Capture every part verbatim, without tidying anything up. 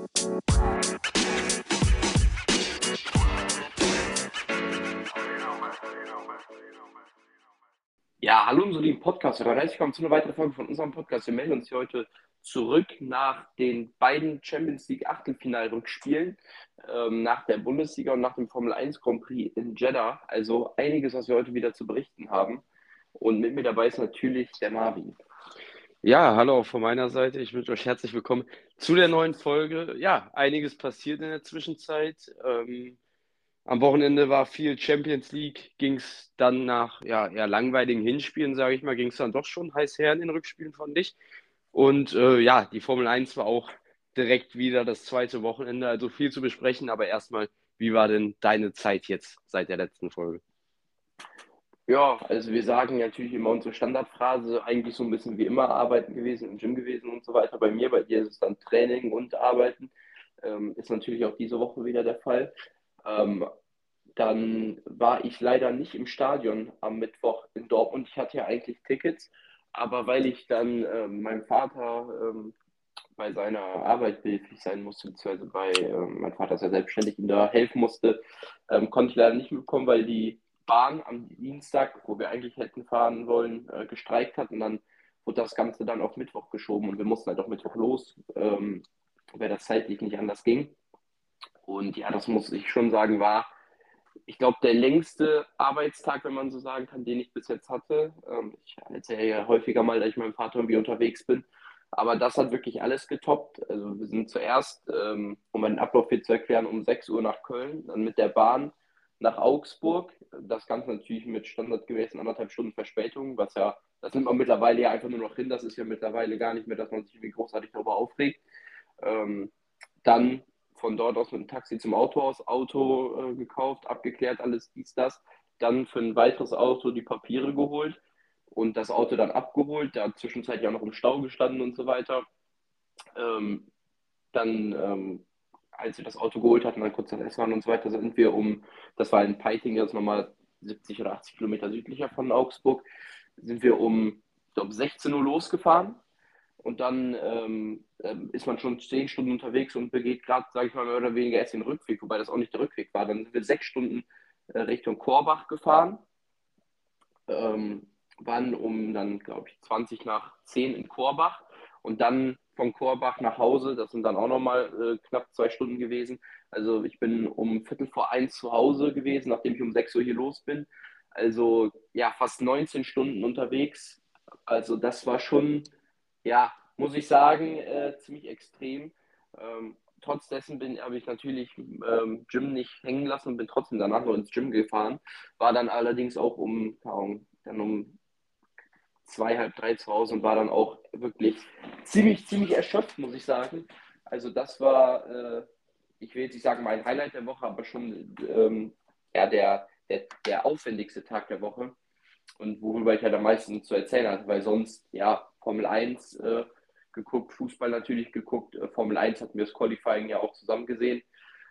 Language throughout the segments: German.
Ja, hallo unsere lieben Podcaster. Herzlich willkommen zu einer weiteren Folge von unserem Podcast. Wir melden uns hier heute zurück nach den beiden Champions League Achtelfinalrückspielen, ähm, nach der Bundesliga und nach dem Formel eins Grand Prix in Jeddah. Also einiges, was wir heute wieder zu berichten haben. Und mit mir dabei ist natürlich der Marvin. Ja, hallo auch von meiner Seite. Ich wünsche euch herzlich willkommen zu der neuen Folge. Ja, einiges passiert in der Zwischenzeit. Ähm, am Wochenende war viel Champions League, ging es dann nach ja, eher langweiligen Hinspielen, sage ich mal, ging es dann doch schon heiß her in den Rückspielen, fand ich. Und äh, ja, die Formel eins war auch direkt wieder das zweite Wochenende, also viel zu besprechen. Aber erstmal, wie war denn deine Zeit jetzt seit der letzten Folge? Ja, also wir sagen natürlich immer unsere Standardphrase, eigentlich so ein bisschen wie immer arbeiten gewesen, im Gym gewesen und so weiter. Bei mir, bei dir ist es dann Training und Arbeiten. Ähm, ist natürlich auch diese Woche wieder der Fall. Ähm, Dann war ich leider nicht im Stadion am Mittwoch in Dortmund. Ich hatte ja eigentlich Tickets, aber weil ich dann ähm, meinem Vater ähm, bei seiner Arbeit behilflich sein musste, beziehungsweise bei ähm, mein Vater ist ja selbstständig und da helfen musste, ähm, konnte ich leider nicht mitkommen, weil die Bahn am Dienstag, wo wir eigentlich hätten fahren wollen, äh, gestreikt hat und dann wurde das Ganze dann auf Mittwoch geschoben und wir mussten halt auch Mittwoch los, ähm, weil das zeitlich nicht anders ging. Und ja, das muss ich schon sagen, war ich glaube, der längste Arbeitstag, wenn man so sagen kann, den ich bis jetzt hatte. Ähm, ich erzähle ja häufiger mal, dass ich mit meinem Vater irgendwie unterwegs bin. Aber das hat wirklich alles getoppt. Also wir sind zuerst, ähm, um einen Ablauf hier zu erklären, um sechs Uhr nach Köln, dann mit der Bahn nach Augsburg. Das Ganze natürlich mit standardgemäßen anderthalb Stunden Verspätung, was ja, das nimmt man mittlerweile ja einfach nur noch hin. Das ist ja mittlerweile gar nicht mehr, dass man sich irgendwie großartig darüber aufregt. Ähm, Dann von dort aus mit dem Taxi zum Autohaus, Auto äh, gekauft, abgeklärt, alles dies, das. Dann für ein weiteres Auto die Papiere geholt und das Auto dann abgeholt. Da hat zwischenzeitlich auch noch im Stau gestanden und so weiter. Ähm, Dann, ähm, als wir das Auto geholt hatten, dann kurz das Essen waren und so weiter, sind wir um, das war in Peiting, das ist nochmal siebzig oder achtzig Kilometer südlicher von Augsburg, sind wir um, ich glaube, sechzehn Uhr losgefahren und dann ähm, ähm, ist man schon zehn Stunden unterwegs und begeht gerade, sage ich mal, mehr oder weniger erst den Rückweg, wobei das auch nicht der Rückweg war. Dann sind wir sechs Stunden äh, Richtung Korbach gefahren, ähm, waren um dann, glaube ich, zwanzig nach zehn in Korbach und dann von Korbach nach Hause, das sind dann auch nochmal äh, knapp zwei Stunden gewesen. Also ich bin um Viertel vor eins zu Hause gewesen, nachdem ich um sechs Uhr hier los bin. Also ja, fast neunzehn Stunden unterwegs. Also das war schon, ja, muss ich sagen, äh, ziemlich extrem. Ähm, trotz dessen bin, habe ich natürlich ähm, Gym nicht hängen lassen und bin trotzdem danach noch ins Gym gefahren. War dann allerdings auch um, keine Ahnung, dann um zwei, halb drei zu Hause und war dann auch wirklich ziemlich, ziemlich erschöpft, muss ich sagen. Also das war, äh, ich will jetzt nicht sagen mein Highlight der Woche, aber schon ähm, ja, der, der, der aufwendigste Tag der Woche und worüber ich halt am meisten zu erzählen hatte, weil sonst, ja, Formel eins äh, geguckt, Fußball natürlich geguckt, äh, Formel eins hatten wir das Qualifying ja auch zusammen gesehen.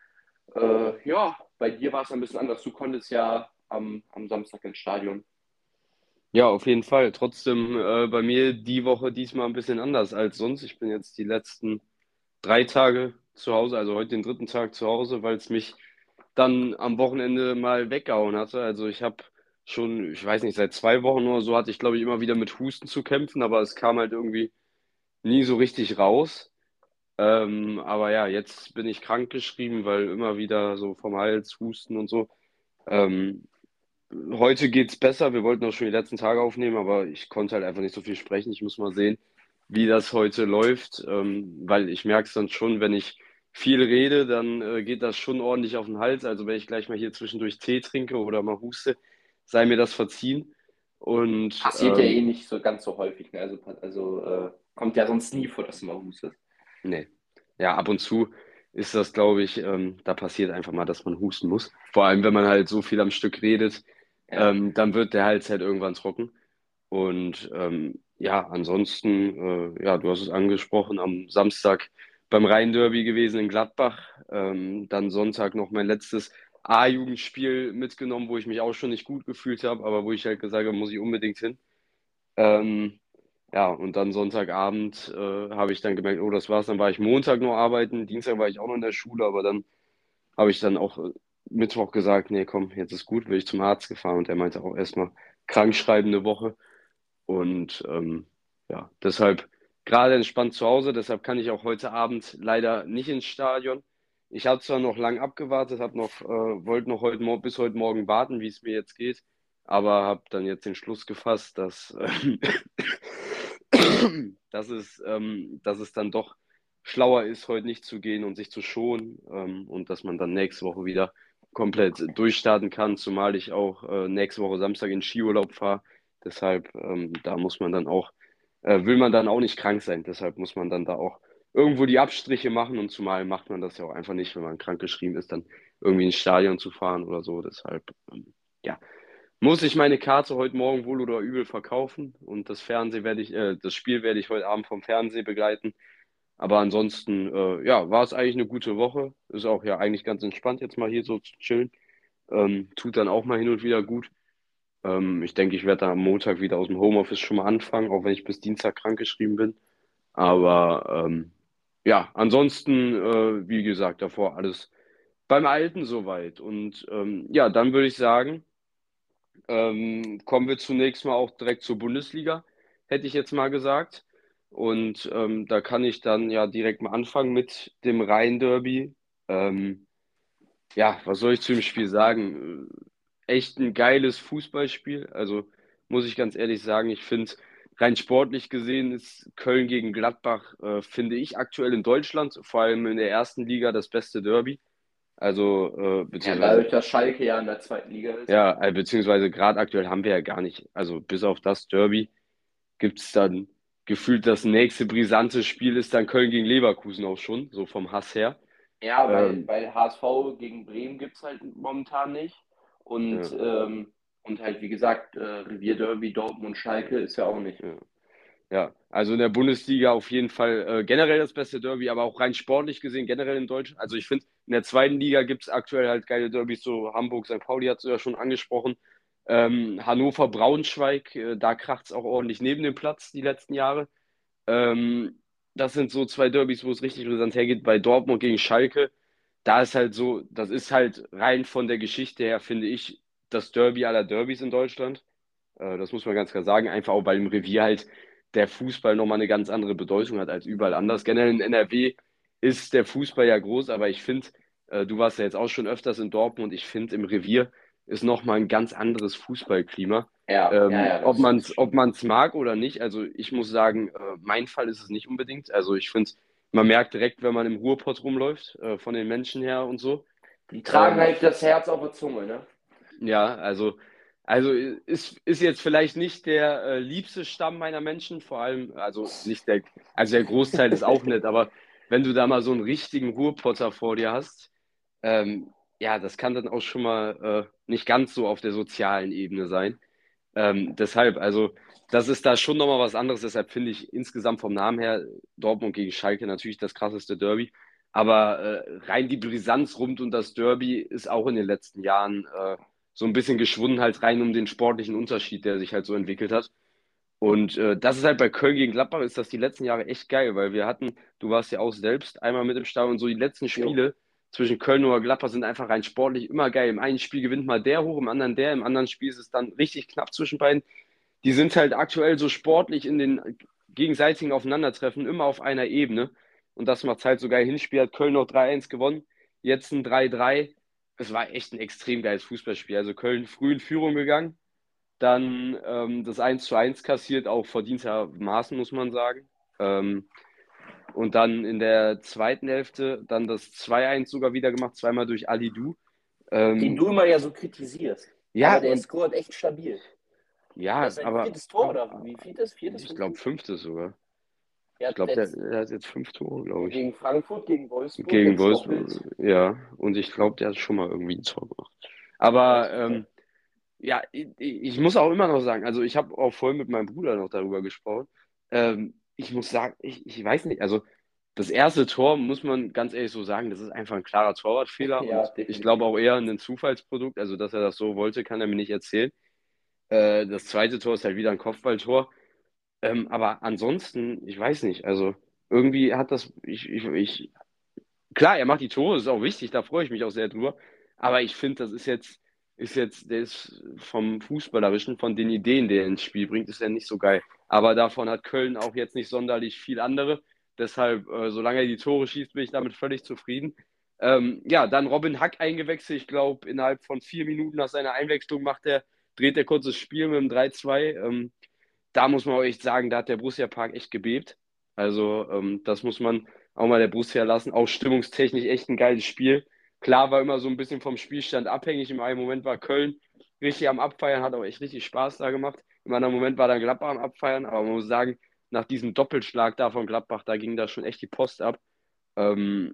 Äh, ja, bei dir war es ein bisschen anders. Du konntest ja am, am Samstag ins Stadion. Ja, auf jeden Fall. Trotzdem äh, bei mir die Woche diesmal ein bisschen anders als sonst. Ich bin jetzt die letzten drei Tage zu Hause, also heute den dritten Tag zu Hause, weil es mich dann am Wochenende mal weggehauen hatte. Also ich habe schon, ich weiß nicht, seit zwei Wochen oder so hatte ich, glaube ich, immer wieder mit Husten zu kämpfen, aber es kam halt irgendwie nie so richtig raus. Ähm, aber ja, jetzt bin ich krankgeschrieben, weil immer wieder so vom Hals, Husten und so. Ähm, Heute geht's besser. Wir wollten auch schon die letzten Tage aufnehmen, aber ich konnte halt einfach nicht so viel sprechen. Ich muss mal sehen, wie das heute läuft, ähm, weil ich merke es dann schon, wenn ich viel rede, dann äh, geht das schon ordentlich auf den Hals. Also wenn ich gleich mal hier zwischendurch Tee trinke oder mal huste, sei mir das verziehen. Und Passiert ja eh ähm, nicht so ganz so häufig. Ne? Also, also äh, kommt ja sonst nie vor, dass du mal hustest. nee, ja, ab und zu ist das, glaube ich, ähm, da passiert einfach mal, dass man husten muss. Vor allem, wenn man halt so viel am Stück redet, Ja. ähm, dann wird der Hals halt irgendwann trocken. Und ähm, ja, ansonsten, äh, ja, du hast es angesprochen, am Samstag beim Rhein-Derby gewesen in Gladbach. Ähm, dann Sonntag noch mein letztes A-Jugendspiel mitgenommen, wo ich mich auch schon nicht gut gefühlt habe, aber wo ich halt gesagt habe, muss ich unbedingt hin. Ähm, Ja, und dann Sonntagabend äh, habe ich dann gemerkt, oh, das war's. Dann war ich Montag noch arbeiten, Dienstag war ich auch noch in der Schule, aber dann habe ich dann auch äh, Mittwoch gesagt, nee, komm, jetzt ist gut, bin ich zum Arzt gefahren und der meinte auch erstmal krankschreiben eine Woche. Und ähm, ja, deshalb gerade entspannt zu Hause, deshalb kann ich auch heute Abend leider nicht ins Stadion. Ich habe zwar noch lang abgewartet, habe noch, äh, wollte noch heute Mor bis heute Morgen warten, wie es mir jetzt geht, aber habe dann jetzt den Schluss gefasst, dass, äh, dass es, ähm, dass es dann doch schlauer ist, heute nicht zu gehen und sich zu schonen, ähm, und dass man dann nächste Woche wieder komplett durchstarten kann, zumal ich auch äh, nächste Woche Samstag in Skiurlaub fahre. Deshalb, ähm, da muss man dann auch, äh, will man dann auch nicht krank sein. Deshalb muss man dann da auch irgendwo die Abstriche machen und zumal macht man das ja auch einfach nicht, wenn man krankgeschrieben ist, dann irgendwie ins Stadion zu fahren oder so. Deshalb, ähm, ja, muss ich meine Karte heute Morgen wohl oder übel verkaufen und das Fernsehen werde ich, äh, das Spiel werde ich heute Abend vom Fernsehen begleiten. Aber ansonsten, äh, ja, war es eigentlich eine gute Woche. Ist auch ja eigentlich ganz entspannt, jetzt mal hier so zu chillen. Ähm, tut dann auch mal hin und wieder gut. Ähm, ich denke, ich werde da am Montag wieder aus dem Homeoffice schon mal anfangen, auch wenn ich bis Dienstag krankgeschrieben bin. Aber ähm, ja, ansonsten, äh, wie gesagt, davor alles beim Alten soweit. Und ähm, ja, dann würde ich sagen, ähm, kommen wir zunächst mal auch direkt zur Bundesliga, hätte ich jetzt mal gesagt. Und ähm, da kann ich dann ja direkt mal anfangen mit dem Rhein-Derby. Ähm, ja, was soll ich zu dem Spiel sagen? Äh, Echt ein geiles Fußballspiel. Also muss ich ganz ehrlich sagen, ich finde, rein sportlich gesehen ist Köln gegen Gladbach, äh, finde ich aktuell in Deutschland, vor allem in der ersten Liga, das beste Derby. Also, äh, Ja, beziehungsweise, dadurch, dass Schalke ja in der zweiten Liga ist. ja, äh, beziehungsweise gerade aktuell haben wir ja gar nicht, also bis auf das Derby gibt es dann gefühlt das nächste brisante Spiel ist dann Köln gegen Leverkusen auch schon, so vom Hass her. Ja, weil, Ähm, weil H S V gegen Bremen gibt es halt momentan nicht. Und, ja, ähm, und halt, wie gesagt, äh, Revierderby, Dortmund, Schalke ist ja auch nicht. ja. Ja, also in der Bundesliga auf jeden Fall äh, generell das beste Derby, aber auch rein sportlich gesehen generell in Deutschland. Also ich finde, in der zweiten Liga gibt es aktuell halt geile Derbys, so Hamburg, Sankt Pauli hast du ja schon angesprochen. Ähm, Hannover, Braunschweig, äh, da kracht es auch ordentlich neben dem Platz die letzten Jahre. Ähm, Das sind so zwei Derbys, wo es richtig brisant hergeht. Bei Dortmund gegen Schalke, da ist halt so, das ist halt rein von der Geschichte her, finde ich, das Derby aller Derbys in Deutschland. Äh, das muss man ganz klar sagen, einfach auch weil im Revier halt der Fußball nochmal eine ganz andere Bedeutung hat als überall anders. Generell in N R W ist der Fußball ja groß, aber ich finde, äh, du warst ja jetzt auch schon öfters in Dortmund, ich finde, im Revier ist nochmal ein ganz anderes Fußballklima. Ja, ja, Ähm, ja, ob das, man das es ob stimmt. man's mag oder nicht, also ich muss sagen, äh, mein Fall ist es nicht unbedingt. Also ich finde, man merkt direkt, wenn man im Ruhrpott rumläuft, äh, von den Menschen her und so. Die tragen Ähm, halt das Herz auf der Zunge, ne? ja, also, also ist, ist jetzt vielleicht nicht der äh, liebste Stamm meiner Menschen, vor allem, also nicht der, also der Großteil ist auch nett, aber wenn du da mal so einen richtigen Ruhrpotter vor dir hast, ähm, ja, das kann dann auch schon mal äh, nicht ganz so auf der sozialen Ebene sein. Ähm, deshalb, also, das ist da schon nochmal was anderes. Deshalb finde ich insgesamt vom Namen her Dortmund gegen Schalke natürlich das krasseste Derby. Aber äh, rein die Brisanz rund um das Derby ist auch in den letzten Jahren äh, so ein bisschen geschwunden, halt rein um den sportlichen Unterschied, der sich halt so entwickelt hat. Und äh, das ist halt bei Köln gegen Gladbach, ist das die letzten Jahre echt geil, weil wir hatten, du warst ja auch selbst einmal mit im Stadion, und so die letzten Jo. Spiele zwischen Köln und Gladbach sind einfach rein sportlich immer geil. Im einen Spiel gewinnt mal der hoch, im anderen der, im anderen Spiel ist es dann richtig knapp zwischen beiden. Die sind halt aktuell so sportlich in den gegenseitigen Aufeinandertreffen immer auf einer Ebene. Und das macht halt so geil. Hinspiel hat Köln noch drei eins gewonnen, jetzt ein drei drei. Es war echt ein extrem geiles Fußballspiel. Also Köln früh in Führung gegangen, dann ähm, das eins zu eins kassiert, auch verdientermaßen, muss man sagen. Ähm, und dann in der zweiten Hälfte dann das zwei eins sogar wieder gemacht, zweimal durch Ali Du. Den Ähm, du immer ja so kritisierst. ja, Aber der und scoret echt stabil. Das ja, ist sein aber, viertes Tor, oder aber wie viertes? Viertes, ich glaube fünftes? fünftes sogar. Ja, Ich glaube, der, jetzt, der hat jetzt fünf Tore, glaube ich. gegen Frankfurt, gegen Wolfsburg, Gegen jetzt doppelt. Wolfsburg, ja. Und ich glaube, der hat schon mal irgendwie ein Tor gemacht. Ja, Aber auf jeden Fall. ähm, ja, ich, ich muss auch immer noch sagen, also ich habe auch vorhin mit meinem Bruder noch darüber gesprochen. Ähm, ich muss sagen, ich, ich weiß nicht, also das erste Tor, muss man ganz ehrlich so sagen, das ist einfach ein klarer Torwartfehler Ja, und ich glaube definitiv. auch eher ein Zufallsprodukt. Also, dass er das so wollte, kann er mir nicht erzählen. Äh, das zweite Tor ist halt wieder ein Kopfballtor. Ähm, aber ansonsten, ich weiß nicht, also irgendwie hat das, ich, ich, ich, klar, er macht die Tore, das ist auch wichtig, da freue ich mich auch sehr drüber. Aber ich finde, das ist jetzt, ist jetzt, der ist vom Fußballerischen, von den Ideen, die er ins Spiel bringt, ist er nicht so geil. Aber davon hat Köln auch jetzt nicht sonderlich viel andere. Deshalb, äh, solange er die Tore schießt, bin ich damit völlig zufrieden. Ähm, ja, dann Robin Hack eingewechselt. Ich glaube, innerhalb von vier Minuten nach seiner Einwechslung macht er, dreht er kurzes Spiel mit dem drei zwei. Ähm, da muss man auch echt sagen, da hat der Borussia Park echt gebebt. Also, ähm, das muss man auch mal der Borussia lassen. Auch stimmungstechnisch echt ein geiles Spiel. Klar war immer so ein bisschen vom Spielstand abhängig. Im einen Moment war Köln richtig am Abfeiern, hat auch echt richtig Spaß da gemacht. Im anderen Moment war dann Gladbach am Abfeiern. Aber man muss sagen, nach diesem Doppelschlag da von Gladbach, da ging da schon echt die Post ab. Ähm,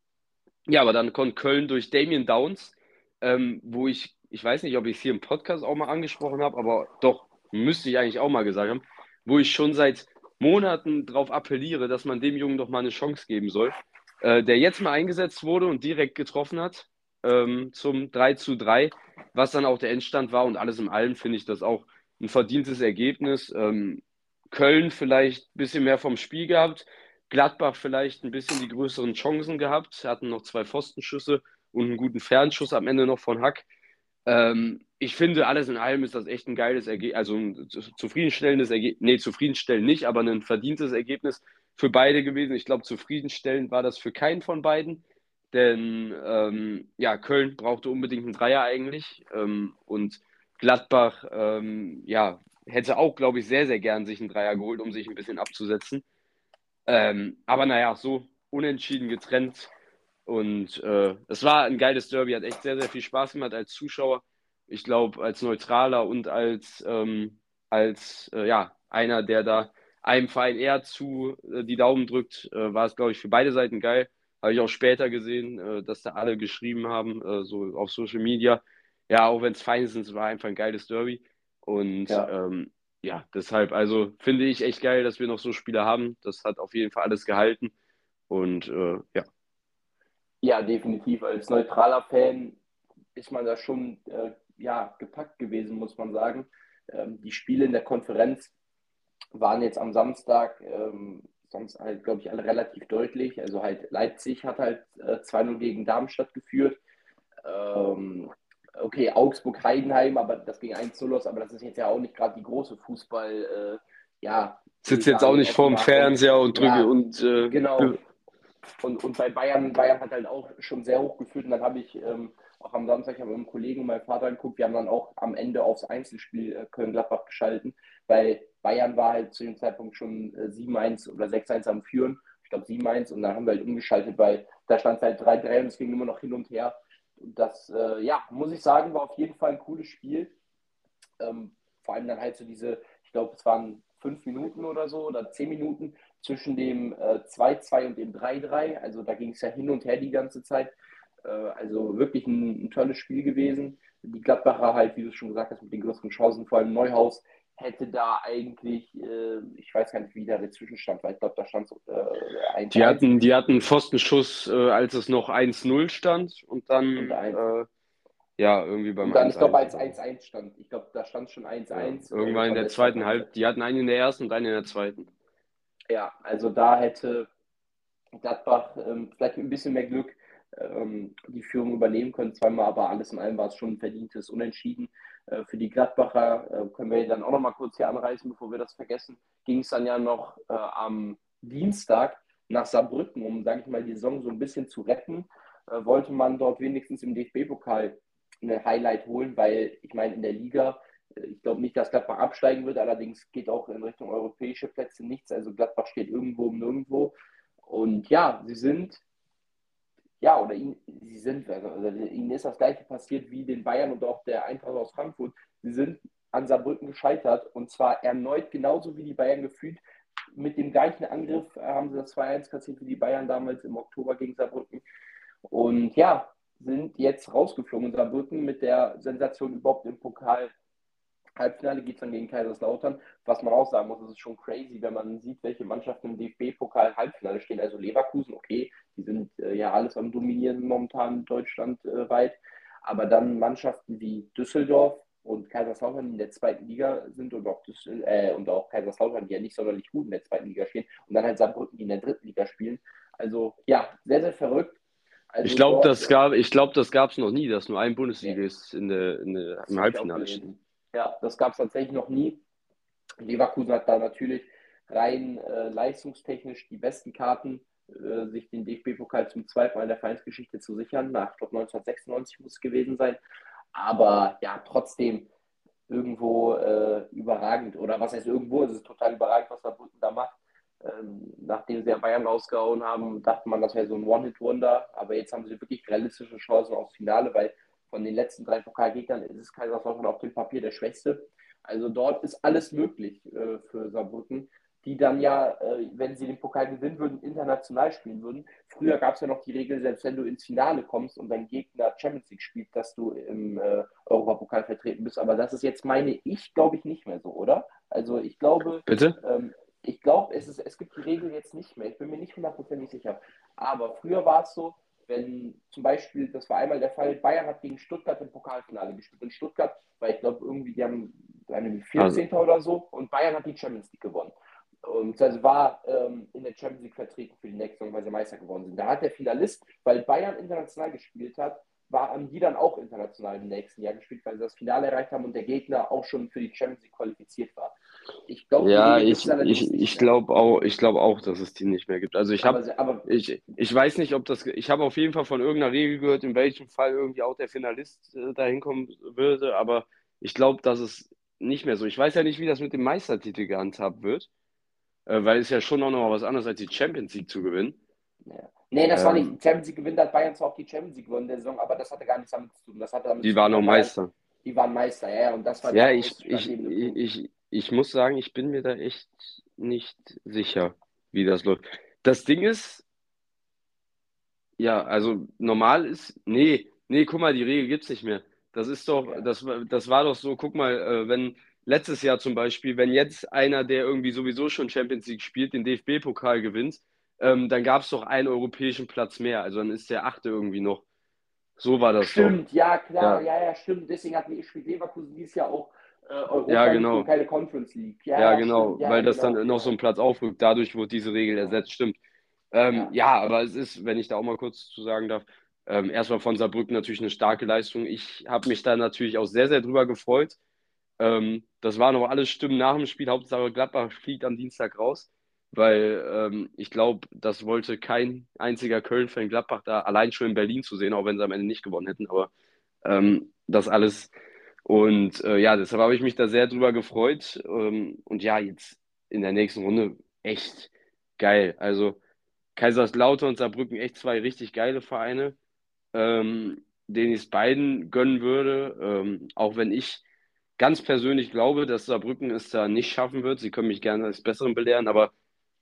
ja, aber dann kommt Köln durch Damien Downs, ähm, wo ich, ich weiß nicht, ob ich es hier im Podcast auch mal angesprochen habe, aber doch, müsste ich eigentlich auch mal gesagt haben, wo ich schon seit Monaten darauf appelliere, dass man dem Jungen doch mal eine Chance geben soll, äh, der jetzt mal eingesetzt wurde und direkt getroffen hat ähm, zum drei zu drei, was dann auch der Endstand war und alles in allem finde ich das auch ein verdientes Ergebnis. Ähm, Köln vielleicht ein bisschen mehr vom Spiel gehabt, Gladbach vielleicht ein bisschen die größeren Chancen gehabt, hatten noch zwei Pfostenschüsse und einen guten Fernschuss am Ende noch von Hack. Ähm, ich finde, alles in allem ist das echt ein geiles Ergebnis, also ein zufriedenstellendes Ergebnis, nee, zufriedenstellend nicht, aber ein verdientes Ergebnis für beide gewesen. Ich glaube, zufriedenstellend war das für keinen von beiden, denn ähm, ja, Köln brauchte unbedingt einen Dreier eigentlich ähm, und Gladbach, ähm, ja, hätte auch, glaube ich, sehr, sehr gern sich einen Dreier geholt, um sich ein bisschen abzusetzen. Ähm, aber naja, so unentschieden getrennt. Und äh, es war ein geiles Derby, hat echt sehr, sehr viel Spaß gemacht als Zuschauer. Ich glaube, als Neutraler und als, ähm, als äh, ja, einer, der da einem Verein eher zu äh, die Daumen drückt, äh, war es, glaube ich, für beide Seiten geil. Habe ich auch später gesehen, äh, dass da alle geschrieben haben, äh, so auf Social Media. Ja, auch wenn es fein ist, es war einfach ein geiles Derby. Und Ja. ähm, ja, deshalb, also finde ich echt geil, dass wir noch so Spiele haben. Das hat auf jeden Fall alles gehalten. Und äh, ja. Ja, definitiv. Als neutraler Fan ist man da schon äh, ja, gepackt gewesen, muss man sagen. Ähm, die Spiele in der Konferenz waren jetzt am Samstag, ähm, sonst halt, glaube ich, alle relativ deutlich. Also halt Leipzig hat halt äh, zwei null gegen Darmstadt geführt. Ähm, okay, Augsburg-Heidenheim, aber das ging eins zu null los, aber das ist jetzt ja auch nicht gerade die große Fußball, äh, ja, würde ich Sitze jetzt auch sagen, nicht vorm Offenbarung. Und Fernseher und drücke ja, und äh, genau. Und, und bei Bayern, Bayern hat halt auch schon sehr hoch geführt. Und dann habe ich ähm, auch am Samstag, ich habe mit einem Kollegen und meinem Vater geguckt, wir haben dann auch am Ende aufs Einzelspiel äh, Köln-Gladbach geschalten, weil Bayern war halt zu dem Zeitpunkt schon äh, sieben eins oder sechs eins am Führen. Ich glaube sieben eins und dann haben wir halt umgeschaltet, weil da stand es halt drei drei und es ging immer noch hin und her. Und das, äh, ja, muss ich sagen, war auf jeden Fall ein cooles Spiel. Ähm, vor allem dann halt so diese, ich glaube, es waren fünf Minuten oder so oder zehn Minuten zwischen dem äh, zwei zwei und dem drei drei. Also da ging es ja hin und her die ganze Zeit. Äh, also wirklich ein, ein tolles Spiel gewesen. Die Gladbacher halt, wie du schon gesagt hast, mit den größeren Chancen, vor allem Neuhaus hätte da eigentlich, äh, ich weiß gar nicht, wie da der Zwischenstand war. Ich glaube, da stand so äh, eins die eins hatten, die hatten einen Pfostenschuss, äh, als es noch eins null stand und und dann eins. äh, ja, irgendwie beim Und dann, ich glaube, eins eins als oder so. eins eins stand. Ich glaube, da stand schon eins Ja, eins. Äh, irgendwann das in war der bester zweiten Halbzeit. Halb, die hatten einen in der ersten und einen in der zweiten. Ja, also da hätte Gladbach ähm, vielleicht mit ein bisschen mehr Glück ähm, die Führung übernehmen können. Zweimal, aber alles in allem war es schon ein verdientes Unentschieden. Äh, für die Gladbacher äh, können wir dann auch noch mal kurz hier anreißen, bevor wir das vergessen. Ging es dann ja noch äh, am Dienstag nach Saarbrücken, um, sage ich mal, die Saison so ein bisschen zu retten. Äh, wollte man dort wenigstens im D F B-Pokal eine Highlight holen, weil ich meine, in der Liga, äh, ich glaube nicht, dass Gladbach absteigen wird, allerdings geht auch in Richtung europäische Plätze nichts. Also Gladbach steht irgendwo um nirgendwo. Und ja, sie sind, ja, oder ihnen, sie sind, also, also ihnen ist das Gleiche passiert wie den Bayern und auch der Eintracht aus Frankfurt. Sie sind an Saarbrücken gescheitert und zwar erneut genauso wie die Bayern gefühlt. Mit dem gleichen Angriff äh, haben sie das zwei eins kassiert wie die Bayern damals im Oktober gegen Saarbrücken. Und ja, sind jetzt rausgeflogen in Saarbrücken mit der Sensation überhaupt im Pokal. Halbfinale geht es dann gegen Kaiserslautern. Was man auch sagen muss, es ist schon crazy, wenn man sieht, welche Mannschaften im D F B-Pokal Halbfinale stehen. Also Leverkusen, okay, die sind äh, ja alles am Dominieren momentan deutschlandweit. Äh, aber dann Mannschaften wie Düsseldorf und Kaiserslautern, die in der zweiten Liga sind und auch, das, äh, und auch Kaiserslautern, die ja nicht sonderlich gut in der zweiten Liga stehen und dann halt Saarbrücken, die in der dritten Liga spielen. Also ja, sehr, sehr verrückt. Ich Also glaube, dort, das gab, ich glaube, das gab es noch nie, dass nur ein nee, Bundesligist in der, in der, das im habe ich auch Halbfinale steht. gelesen. Ja, das gab es tatsächlich noch nie. Leverkusen hat da natürlich rein äh, leistungstechnisch die besten Karten, äh, sich den D F B-Pokal zum zweiten Mal in der Vereinsgeschichte zu sichern. Nach, ich glaube, neunzehnhundertsechsundneunzig muss es gewesen sein. Aber ja, trotzdem irgendwo äh, überragend. Oder was heißt irgendwo? Es ist total überragend, was Saarbrücken da macht. Ähm, nachdem sie ja Bayern rausgehauen haben, dachte man, das wäre so ein One-Hit-Wonder. Aber jetzt haben sie wirklich realistische Chancen aufs Finale, weil von den letzten drei Pokalgegnern ist es Kaiserslautern auf dem Papier der Schwächste. Also dort ist alles möglich äh, für Saarbrücken, die dann ja, äh, wenn sie den Pokal gewinnen würden, international spielen würden. Früher gab es ja noch die Regel, selbst wenn du ins Finale kommst und dein Gegner Champions League spielt, dass du im äh, Europapokal vertreten bist. Aber das ist jetzt, meine ich, glaube ich, nicht mehr so, oder? Also ich glaube, Bitte? ähm, ich glaube, es, ist, es gibt die Regel jetzt nicht mehr. Ich bin mir nicht hundertprozentig sicher. Aber früher war es so, wenn zum Beispiel, das war einmal der Fall, Bayern hat gegen Stuttgart im Pokalfinale gespielt. Und Stuttgart, weil ich glaube, irgendwie, die haben eine Also, vierzehnter oder so und Bayern hat die Champions League gewonnen. Und also war ähm, in der Champions League vertreten für die nächste Saison, weil sie Meister geworden sind. Da hat der Finalist, weil Bayern international gespielt hat, war, haben die dann auch international im nächsten Jahr gespielt, weil sie das Finale erreicht haben und der Gegner auch schon für die Champions League qualifiziert war. Ich glaube, die ja, Regel gibt es ich, allerdings ich, nicht ich mehr. glaube auch, ich glaube auch, dass es die nicht mehr gibt. Also ich habe, Aber, aber ich, ich weiß nicht, ob das, ich habe auf jeden Fall von irgendeiner Regel gehört, in welchem Fall irgendwie auch der Finalist äh, dahin kommen würde, aber ich glaube, dass es nicht mehr so. Ich weiß ja nicht, wie das mit dem Meistertitel gehandhabt wird, äh, weil es ja schon auch noch mal was anderes als die Champions League zu gewinnen. ja. Nee, das war nicht. Ähm, Champions League gewinnt, hat Bayern zwar auch die Champions League gewonnen in der Saison, aber das hatte gar nichts damit zu tun. Das hatte damit die zu tun, waren noch weil Bayern, Meister. die waren Meister, ja, ja, und das war Ja, der ich, ich, ausschlaggebende Punkt. ich, ich muss sagen, ich bin mir da echt nicht sicher, wie das läuft. Das Ding ist, ja, also normal ist, nee, nee, guck mal, die Regel gibt's nicht mehr. Das ist doch, Okay. das, war- das war doch so, guck mal, äh, wenn letztes Jahr zum Beispiel, wenn jetzt einer, der irgendwie sowieso schon Champions League spielt, den D F B-Pokal gewinnt, ähm, dann gab's doch einen europäischen Platz mehr. Also dann ist der achte irgendwie noch. So war das doch. Stimmt, ja, klar, Ja, ja, ja, stimmt. Deswegen hat spielt Leverkusen dieses Jahr auch äh, ja, Europa League und genau. keine Conference League. Ja, Ja, ja, stimmt, genau, ja, ja, weil das dann genau, noch so genau, ein Platz aufrückt. Dadurch wurde diese Regel genau. ersetzt, stimmt. Ähm, Ja, ja, aber es ist, wenn ich da auch mal kurz zu sagen darf, ähm, erstmal von Saarbrücken natürlich eine starke Leistung. Ich habe mich da natürlich auch sehr, sehr drüber gefreut. Ähm, das waren auch alles Stimmen nach dem Spiel. Hauptsache Gladbach fliegt am Dienstag raus, weil ähm, ich glaube, das wollte kein einziger Köln-Fan Gladbach da allein schon in Berlin zu sehen, auch wenn sie am Ende nicht gewonnen hätten. Aber ähm, das alles. Und äh, ja, deshalb habe ich mich da sehr drüber gefreut. Ähm, und ja, jetzt in der nächsten Runde echt geil. Also Kaiserslautern und Saarbrücken echt zwei richtig geile Vereine, ähm, denen ich es beiden gönnen würde. Ähm, auch wenn ich ganz persönlich glaube, dass Saarbrücken es da nicht schaffen wird. Sie können mich gerne als Besseren belehren, aber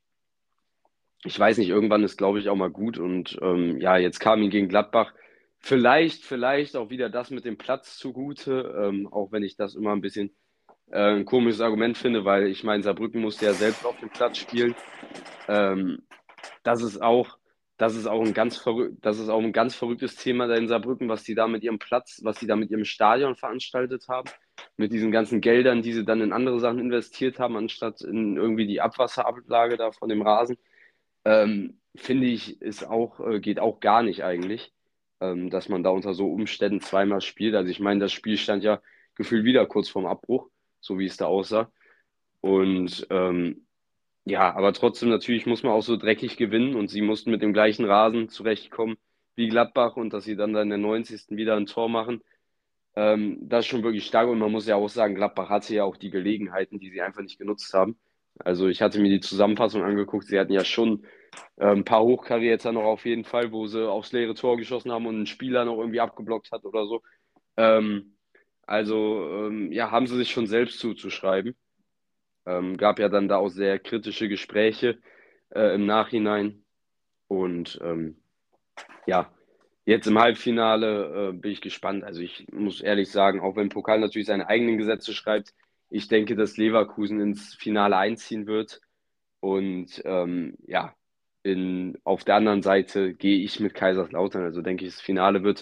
ich weiß nicht, irgendwann ist, glaube ich, auch mal gut. Und ähm, ja, jetzt kam ihn gegen Gladbach. Vielleicht, vielleicht auch wieder das mit dem Platz zugute, ähm, auch wenn ich das immer ein bisschen äh, ein komisches Argument finde, weil ich meine, Saarbrücken musste ja selbst auf dem Platz spielen. Ähm, das ist auch, das ist auch ein ganz verrück das ist auch ein ganz verrücktes Thema da in Saarbrücken, was die da mit ihrem Platz, was die da mit ihrem Stadion veranstaltet haben, mit diesen ganzen Geldern, die sie dann in andere Sachen investiert haben, anstatt in irgendwie die Abwasserablage da von dem Rasen. Ähm, finde ich, ist auch, äh, geht auch gar nicht eigentlich, ähm, dass man da unter so Umständen zweimal spielt. Also ich meine, das Spiel stand ja gefühlt wieder kurz vorm Abbruch, so wie es da aussah. Und ähm, ja, aber trotzdem natürlich muss man auch so dreckig gewinnen und sie mussten mit dem gleichen Rasen zurechtkommen wie Gladbach und dass sie dann, dann in der neunzigsten wieder ein Tor machen. Ähm, das ist schon wirklich stark und man muss ja auch sagen, Gladbach hatte ja auch die Gelegenheiten, die sie einfach nicht genutzt haben. Also ich hatte mir die Zusammenfassung angeguckt, sie hatten ja schon äh, ein paar Hochkaräter noch auf jeden Fall, wo sie aufs leere Tor geschossen haben und ein Spieler noch irgendwie abgeblockt hat oder so. Ähm, also ähm, ja, haben sie sich schon selbst zuzuschreiben. Ähm, gab ja dann da auch sehr kritische Gespräche äh, im Nachhinein. Und ähm, ja, jetzt im Halbfinale äh, bin ich gespannt. Also ich muss ehrlich sagen, auch wenn Pokal natürlich seine eigenen Gesetze schreibt, ich denke, dass Leverkusen ins Finale einziehen wird. Und ähm, ja, in, auf der anderen Seite gehe ich mit Kaiserslautern. Also denke ich, das Finale wird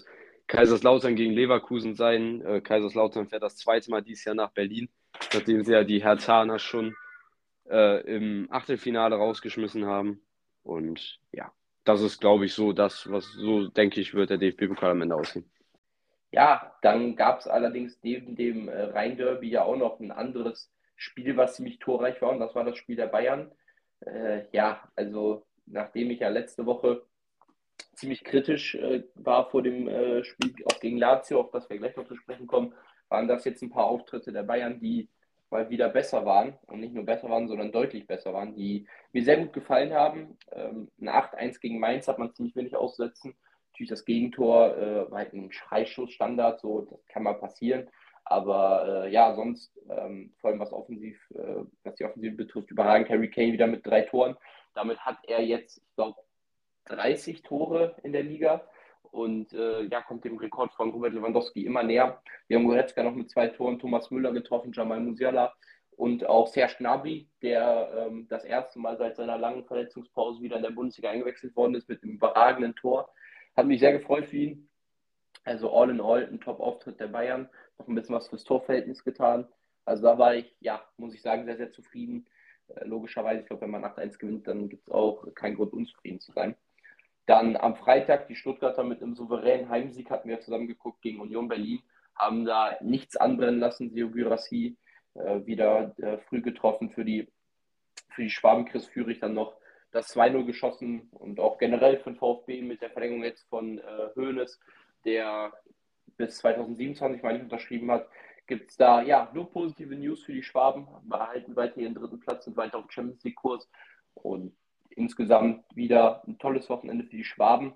Kaiserslautern gegen Leverkusen sein. Äh, Kaiserslautern fährt das zweite Mal dieses Jahr nach Berlin, nachdem sie ja die Herthaner schon äh, im Achtelfinale rausgeschmissen haben. Und ja, das ist, glaube ich, so das, was so, denke ich, wird der D F B-Pokal am Ende aussehen. Ja, dann gab es allerdings neben dem äh, Rhein-Derby ja auch noch ein anderes Spiel, was ziemlich torreich war, und das war das Spiel der Bayern. Äh, ja, also nachdem ich ja letzte Woche ziemlich kritisch äh, war vor dem äh, Spiel auch gegen Lazio, auf das wir gleich noch zu sprechen kommen, waren das jetzt ein paar Auftritte der Bayern, die mal wieder besser waren und nicht nur besser waren, sondern deutlich besser waren, die mir sehr gut gefallen haben. Ähm, ein acht eins gegen Mainz hat man ziemlich wenig aussetzen. Natürlich das Gegentor äh, war halt ein Freischussstandard, so das kann mal passieren. Aber äh, ja, sonst, ähm, vor allem was offensiv, äh, was die Offensive betrifft, überragend. Harry Kane wieder mit drei Toren. Damit hat er jetzt, ich glaube, dreißig Tore in der Liga und äh, ja, kommt dem Rekord von Robert Lewandowski immer näher. Wir haben Goretzka noch mit zwei Toren, Thomas Müller getroffen, Jamal Musiala und auch Serge Gnabry, der ähm, das erste Mal seit seiner langen Verletzungspause wieder in der Bundesliga eingewechselt worden ist mit einem überragenden Tor. Hat mich sehr gefreut für ihn. Also all in all ein Top-Auftritt der Bayern. Noch ein bisschen was fürs Torverhältnis getan. Also da war ich, ja, muss ich sagen, sehr, sehr zufrieden. Äh, logischerweise, ich glaube, wenn man acht eins gewinnt, dann gibt es auch keinen Grund, unzufrieden zu sein. Dann am Freitag die Stuttgarter mit einem souveränen Heimsieg, hatten wir zusammen geguckt gegen Union Berlin, haben da nichts anbrennen lassen. Seo Guirassy äh, wieder äh, früh getroffen für die, für die Schwaben. Chris Führig dann noch das zwei null geschossen und auch generell für den VfB mit der Verlängerung jetzt von äh, Hoeneß, der bis zwanzig siebenundzwanzig mal nicht unterschrieben hat, gibt es da ja nur positive News für die Schwaben, behalten weiter ihren dritten Platz, sind weiter auf Champions League Kurs und insgesamt wieder ein tolles Wochenende für die Schwaben.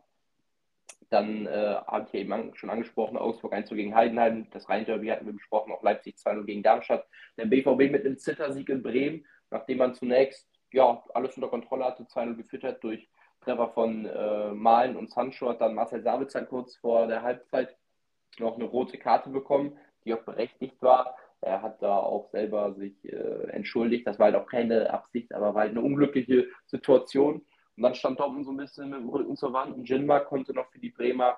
Dann äh, habe ich ja eben schon angesprochen, Augsburg eins zu gegen Heidenheim, das Rhein-Derby hatten wir besprochen, auch Leipzig zwei null gegen Darmstadt. Der B V B mit einem Zittersieg in Bremen, nachdem man zunächst ja alles unter Kontrolle hatte, zwei null geführt hat durch Treffer von äh, Malen und Sancho, hat dann Marcel Sabitzer kurz vor der Halbzeit noch eine rote Karte bekommen, die auch berechtigt war. Er hat da auch selber sich äh, entschuldigt. Das war halt auch keine Absicht, aber war halt eine unglückliche Situation. Und dann stand Dortmund so ein bisschen mit dem Rücken zur Wand. Und Jinma konnte noch für die Bremer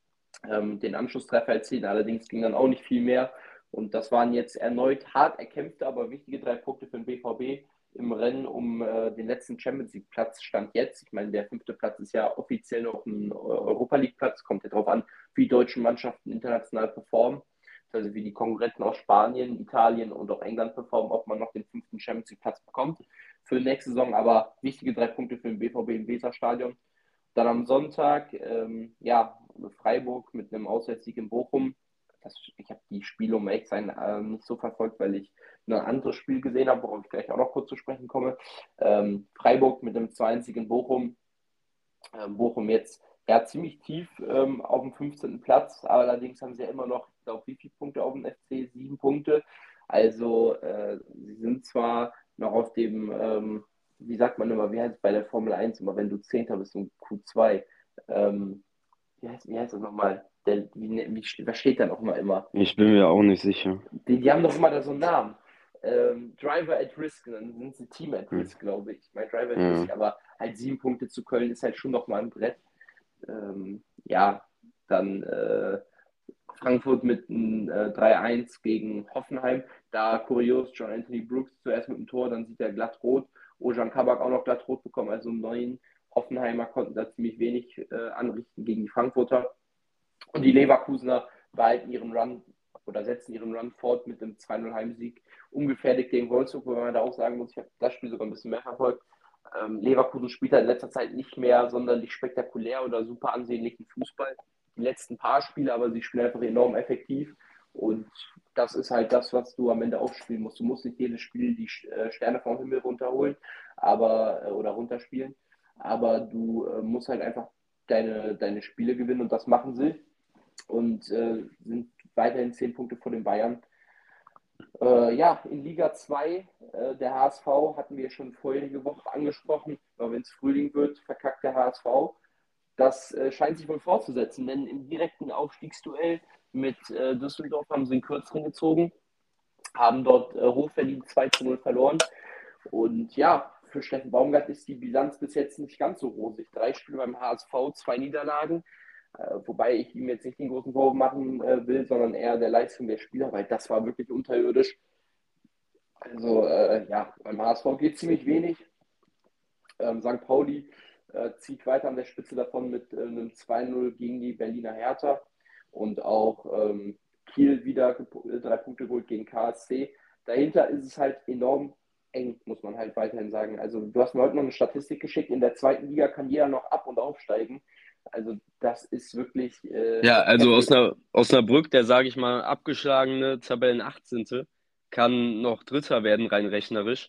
ähm, den Anschlusstreffer erzielen. Allerdings ging dann auch nicht viel mehr. Und das waren jetzt erneut hart erkämpfte, aber wichtige drei Punkte für den B V B im Rennen um äh, den letzten Champions League Platz stand jetzt. Ich meine, der fünfte Platz ist ja offiziell noch ein Europa League Platz. Kommt ja darauf an, wie deutsche Mannschaften international performen. Also wie die Konkurrenten aus Spanien, Italien und auch England performen, ob man noch den fünften Champions League Platz bekommt für die nächste Saison. Aber wichtige drei Punkte für den B V B im Weserstadion. Dann am Sonntag, ähm, ja, Freiburg mit einem Auswärtssieg in Bochum. Das, ich habe die Spiele, um ehrlich zu sein, äh, nicht so verfolgt, weil ich ein anderes Spiel gesehen habe, worauf ich gleich auch noch kurz zu sprechen komme. Ähm, Freiburg mit einem zwei eins in Bochum. Ähm, Bochum jetzt ja ziemlich tief ähm, auf dem fünfzehnten Platz, allerdings haben sie ja immer noch, ich glaube, wie viele Punkte auf dem F C? Sieben Punkte. Also äh, sie sind zwar noch auf dem, ähm, wie sagt man immer, wie heißt es bei der Formel eins immer, wenn du Zehnter bist in Q zwei, ähm, wie heißt, wie heißt das nochmal? Der, wie, wie, was steht da nochmal immer? Ich bin mir auch nicht sicher. Die, die haben doch immer da so einen Namen. Ähm, Driver at Risk, dann sind sie Team at Hm. Risk, glaube ich. Mein Driver at Ja. Risk, aber halt sieben Punkte zu Köln ist halt schon nochmal ein Brett. Ähm, ja, dann äh, Frankfurt mit einem äh, drei eins gegen Hoffenheim. Da kurios, John Anthony Brooks zuerst mit dem Tor, dann sieht er glatt rot. Ojan Kabak auch noch glatt rot bekommen, also neun Hoffenheimer konnten da ziemlich wenig äh, anrichten gegen die Frankfurter. Und die Leverkusener behalten ihren Run oder setzen ihren Run fort mit einem zwei null Heimsieg. Ungefährdet gegen Wolfsburg, wo man da auch sagen muss, ich habe das Spiel sogar ein bisschen mehr verfolgt. Ähm, Leverkusen spielt halt in letzter Zeit nicht mehr sonderlich spektakulär oder super ansehnlichen Fußball. Die letzten paar Spiele, aber sie spielen einfach enorm effektiv. Und das ist halt das, was du am Ende auch spielen musst. Du musst nicht jedes Spiel die äh, Sterne vom Himmel runterholen, aber äh, oder runterspielen. Aber du äh, musst halt einfach deine, deine Spiele gewinnen und das machen sie und äh, sind weiterhin zehn Punkte vor den Bayern. Äh, ja, in Liga zwei, äh, der H S V hatten wir schon vorherige Woche angesprochen, aber wenn es Frühling wird, verkackt der H S V. Das äh, scheint sich wohl fortzusetzen, denn im direkten Aufstiegsduell mit äh, Düsseldorf haben sie einen Kürzeren gezogen, haben dort äh, hochverdient zwei zu null verloren. Und ja, für Steffen Baumgart ist die Bilanz bis jetzt nicht ganz so rosig. Drei Spiele beim H S V, zwei Niederlagen. Äh, wobei ich ihm jetzt nicht den großen Vorwurf machen äh, will, sondern eher der Leistung der Spieler, weil das war wirklich unterirdisch. Also äh, ja, beim H S V geht ziemlich wenig. Ähm, Sankt Pauli äh, zieht weiter an der Spitze davon mit äh, einem zwei null gegen die Berliner Hertha und auch ähm, Kiel wieder äh, drei Punkte geholt gegen K S C. Dahinter ist es halt enorm eng, muss man halt weiterhin sagen. Also du hast mir heute noch eine Statistik geschickt, in der zweiten Liga kann jeder noch ab- und aufsteigen. Also das ist wirklich äh, Ja, also heftig. Osnabrück, Osnabrück, der, sage ich mal, abgeschlagene Tabellen achtzehnte. kann noch Dritter werden, rein rechnerisch.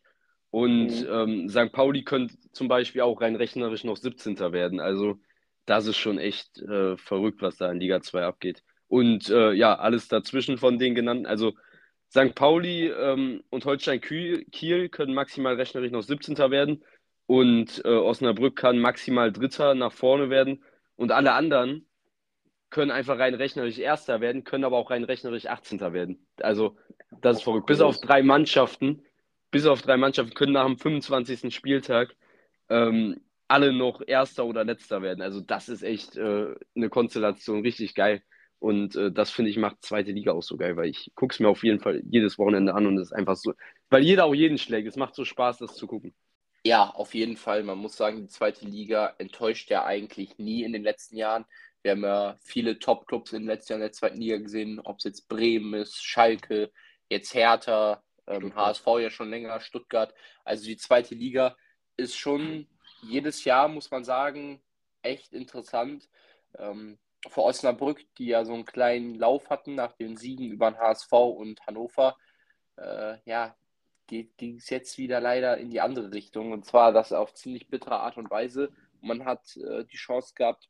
Und Mhm. ähm, Sankt Pauli könnte zum Beispiel auch rein rechnerisch noch siebzehnter werden. Also das ist schon echt äh, verrückt, was da in Liga zwei abgeht. Und äh, ja, alles dazwischen von den genannten, also Sankt Pauli ähm, und Holstein Kiel, Kiel können maximal rechnerisch noch siebzehnter werden. Und äh, Osnabrück kann maximal Dritter nach vorne werden. Und alle anderen können einfach rein rechnerisch Erster werden, können aber auch rein rechnerisch achtzehnter werden. Also, das ist Das ist verrückt. Bis auf kurios. drei Mannschaften, bis auf drei Mannschaften können nach dem fünfundzwanzigsten Spieltag ähm, alle noch Erster oder Letzter werden. Also, das ist echt äh, eine Konstellation, richtig geil. Und äh, das finde ich macht zweite Liga auch so geil, weil ich gucke es mir auf jeden Fall jedes Wochenende an und es ist einfach so, weil jeder auch jeden schlägt. Es macht so Spaß, das zu gucken. Ja, auf jeden Fall. Man muss sagen, die zweite Liga enttäuscht ja eigentlich nie in den letzten Jahren. Wir haben ja viele Top-Clubs in den letzten Jahren in der zweiten Liga gesehen, ob es jetzt Bremen ist, Schalke, jetzt Hertha, ähm, Stuttgart. H S V ja schon länger, Stuttgart. Also die zweite Liga ist schon jedes Jahr, muss man sagen, echt interessant. Ähm, für Osnabrück, die ja so einen kleinen Lauf hatten nach den Siegen über den H S V und Hannover, äh, ja, ging es jetzt wieder leider in die andere Richtung. Und zwar das auf ziemlich bittere Art und Weise. Man hat äh, die Chance gehabt,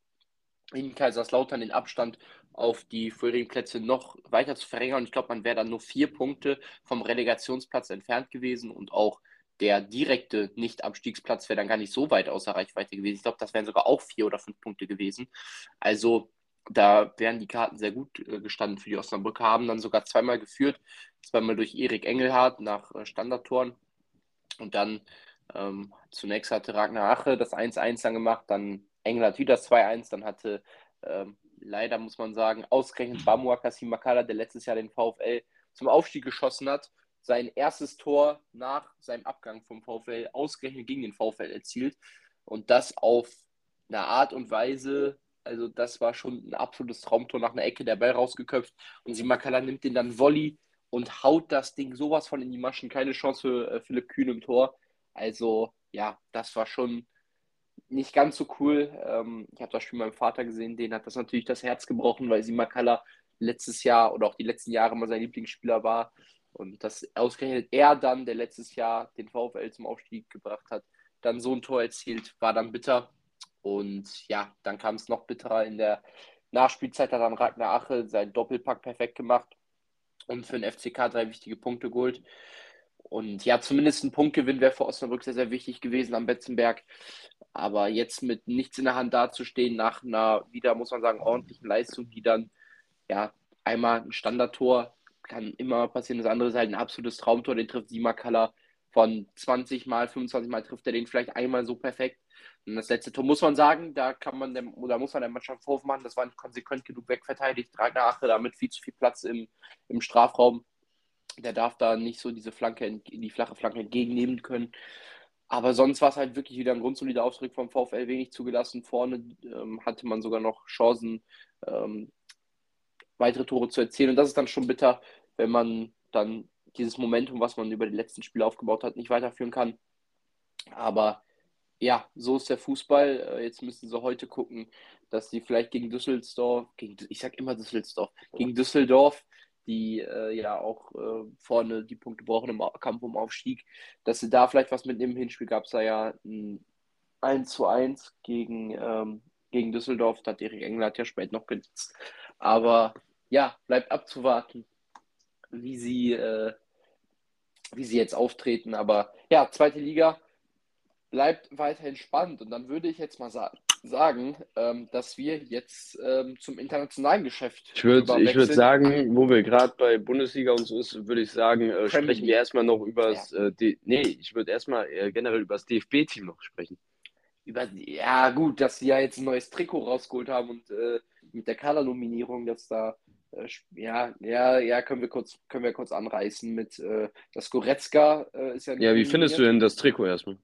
in Kaiserslautern den Abstand auf die vorherigen Plätze noch weiter zu verringern. Und ich glaube, man wäre dann nur vier Punkte vom Relegationsplatz entfernt gewesen und auch der direkte Nicht-Abstiegsplatz wäre dann gar nicht so weit außer Reichweite gewesen. Ich glaube, das wären sogar auch vier oder fünf Punkte gewesen. Also da wären die Karten sehr gut äh, gestanden für die Osnabrücker, haben dann sogar zweimal geführt, zweimal durch Erik Engelhardt nach äh, Standardtoren und dann ähm, zunächst hatte Ragnar Ache das eins eins dann gemacht, dann Engelhardt wieder das zwei eins, dann hatte ähm, leider, muss man sagen, ausgerechnet Bamua Kassim Makala, der letztes Jahr den VfL zum Aufstieg geschossen hat, sein erstes Tor nach seinem Abgang vom VfL ausgerechnet gegen den VfL erzielt und das auf eine Art und Weise, also das war schon ein absolutes Traumtor nach einer Ecke, der Ball rausgeköpft und Simakala nimmt den dann Volley und haut das Ding sowas von in die Maschen. Keine Chance für äh, Philipp Kühn im Tor. Also, ja, das war schon nicht ganz so cool. Ähm, ich habe das Spiel mit meinem Vater gesehen, den hat das natürlich das Herz gebrochen, weil Simakala letztes Jahr oder auch die letzten Jahre mal sein Lieblingsspieler war. Und dass ausgerechnet er dann, der letztes Jahr den VfL zum Aufstieg gebracht hat, dann so ein Tor erzielt, war dann bitter. Und ja, dann kam es noch bitterer. In der Nachspielzeit hat dann Ragnar Ache seinen Doppelpack perfekt gemacht und für den F C K drei wichtige Punkte geholt. Und ja, zumindest ein Punktgewinn wäre für Osnabrück sehr, sehr wichtig gewesen am Betzenberg. Aber jetzt mit nichts in der Hand dazustehen, nach einer wieder, muss man sagen, ordentlichen Leistung, die dann, ja, einmal ein Standardtor, kann immer passieren. Das andere ist halt ein absolutes Traumtor, den trifft Simakala von zwanzig Mal, fünfundzwanzig Mal trifft er den vielleicht einmal so perfekt. Und das letzte Tor muss man sagen, da kann man dem, oder muss man der Mannschaft Vorwurf machen, das war nicht konsequent genug wegverteidigt. Ragnar Ache damit viel zu viel Platz im, im Strafraum. Der darf da nicht so diese Flanke, die flache Flanke entgegennehmen können. Aber sonst war es halt wirklich wieder ein grundsolider Auftritt vom VfL, wenig zugelassen. Vorne ähm, hatte man sogar noch Chancen, ähm, weitere Tore zu erzielen. Und das ist dann schon bitter, wenn man dann dieses Momentum, was man über die letzten Spiele aufgebaut hat, nicht weiterführen kann. Aber ja, so ist der Fußball. Äh, Jetzt müssen sie heute gucken, dass sie vielleicht gegen Düsseldorf, gegen, ich sag immer Düsseldorf, gegen Düsseldorf, die äh, ja auch äh, vorne die Punkte brauchen im Kampf um Aufstieg, dass sie da vielleicht was mitnehmen. Im Hinspiel gab es da ja ein eins zu eins gegen, ähm, gegen Düsseldorf. Da hat Erik Engelhardt ja spät noch genutzt. Aber ja, bleibt abzuwarten, wie sie, äh, wie sie jetzt auftreten. Aber ja, zweite Liga bleibt weiterhin spannend. Und dann würde ich jetzt mal sa sagen, ähm, dass wir jetzt ähm, zum internationalen Geschäft Ich würde ich würd rüberwechseln. sagen, wo wir gerade bei Bundesliga und so ist, würde ich sagen, äh, Premier sprechen wir League. erstmal noch über Ja, das, äh, D nee, ich würde erstmal äh, generell über das D F B-Team noch sprechen. über, ja, gut, dass sie ja jetzt ein neues Trikot rausgeholt haben und äh, mit der Kader-Nominierung, dass da, äh, ja, ja, ja, können wir kurz, können wir kurz anreißen mit, äh, das Goretzka äh, ist ja nicht Ja, wie findest du nominiert. denn das Trikot erstmal?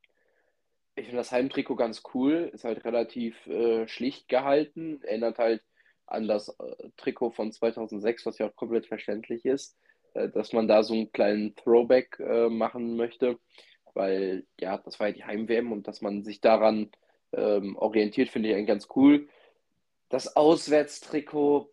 Ich finde das Heimtrikot ganz cool, ist halt relativ äh, schlicht gehalten, erinnert halt an das äh, Trikot von zweitausendsechs, was ja auch komplett verständlich ist, äh, dass man da so einen kleinen Throwback äh, machen möchte, weil ja, das war ja die Heim-W M und dass man sich daran ähm, orientiert, finde ich eigentlich ganz cool. Das Auswärtstrikot,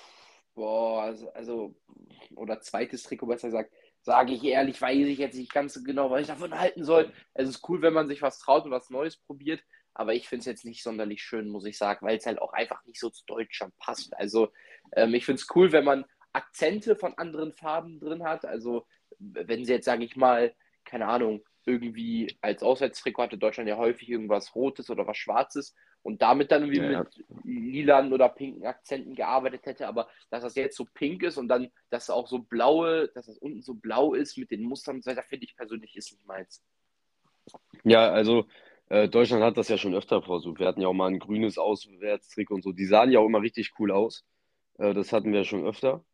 boah, also, also, oder zweites Trikot, besser gesagt, sage ich ehrlich, weiß ich jetzt nicht ganz so genau, was ich davon halten soll. Es ist cool, wenn man sich was traut und was Neues probiert, aber ich finde es jetzt nicht sonderlich schön, muss ich sagen, weil es halt auch einfach nicht so zu Deutschland passt. Also, ähm, ich finde es cool, wenn man Akzente von anderen Farben drin hat. Also, wenn sie jetzt, sage ich mal, keine Ahnung, irgendwie als Auswärtstrikot hatte Deutschland ja häufig irgendwas Rotes oder was Schwarzes und damit dann irgendwie Ja, ja. mit lilanen oder pinken Akzenten gearbeitet hätte, aber dass das jetzt so pink ist und dann, dass auch so blaue, dass das unten so blau ist mit den Mustern und so weiter, finde ich persönlich ist nicht meins. Ja, also äh, Deutschland hat das ja schon öfter versucht. Wir hatten ja auch mal ein grünes Auswärtstrikot und so. Die sahen ja auch immer richtig cool aus. Äh, das hatten wir schon öfter.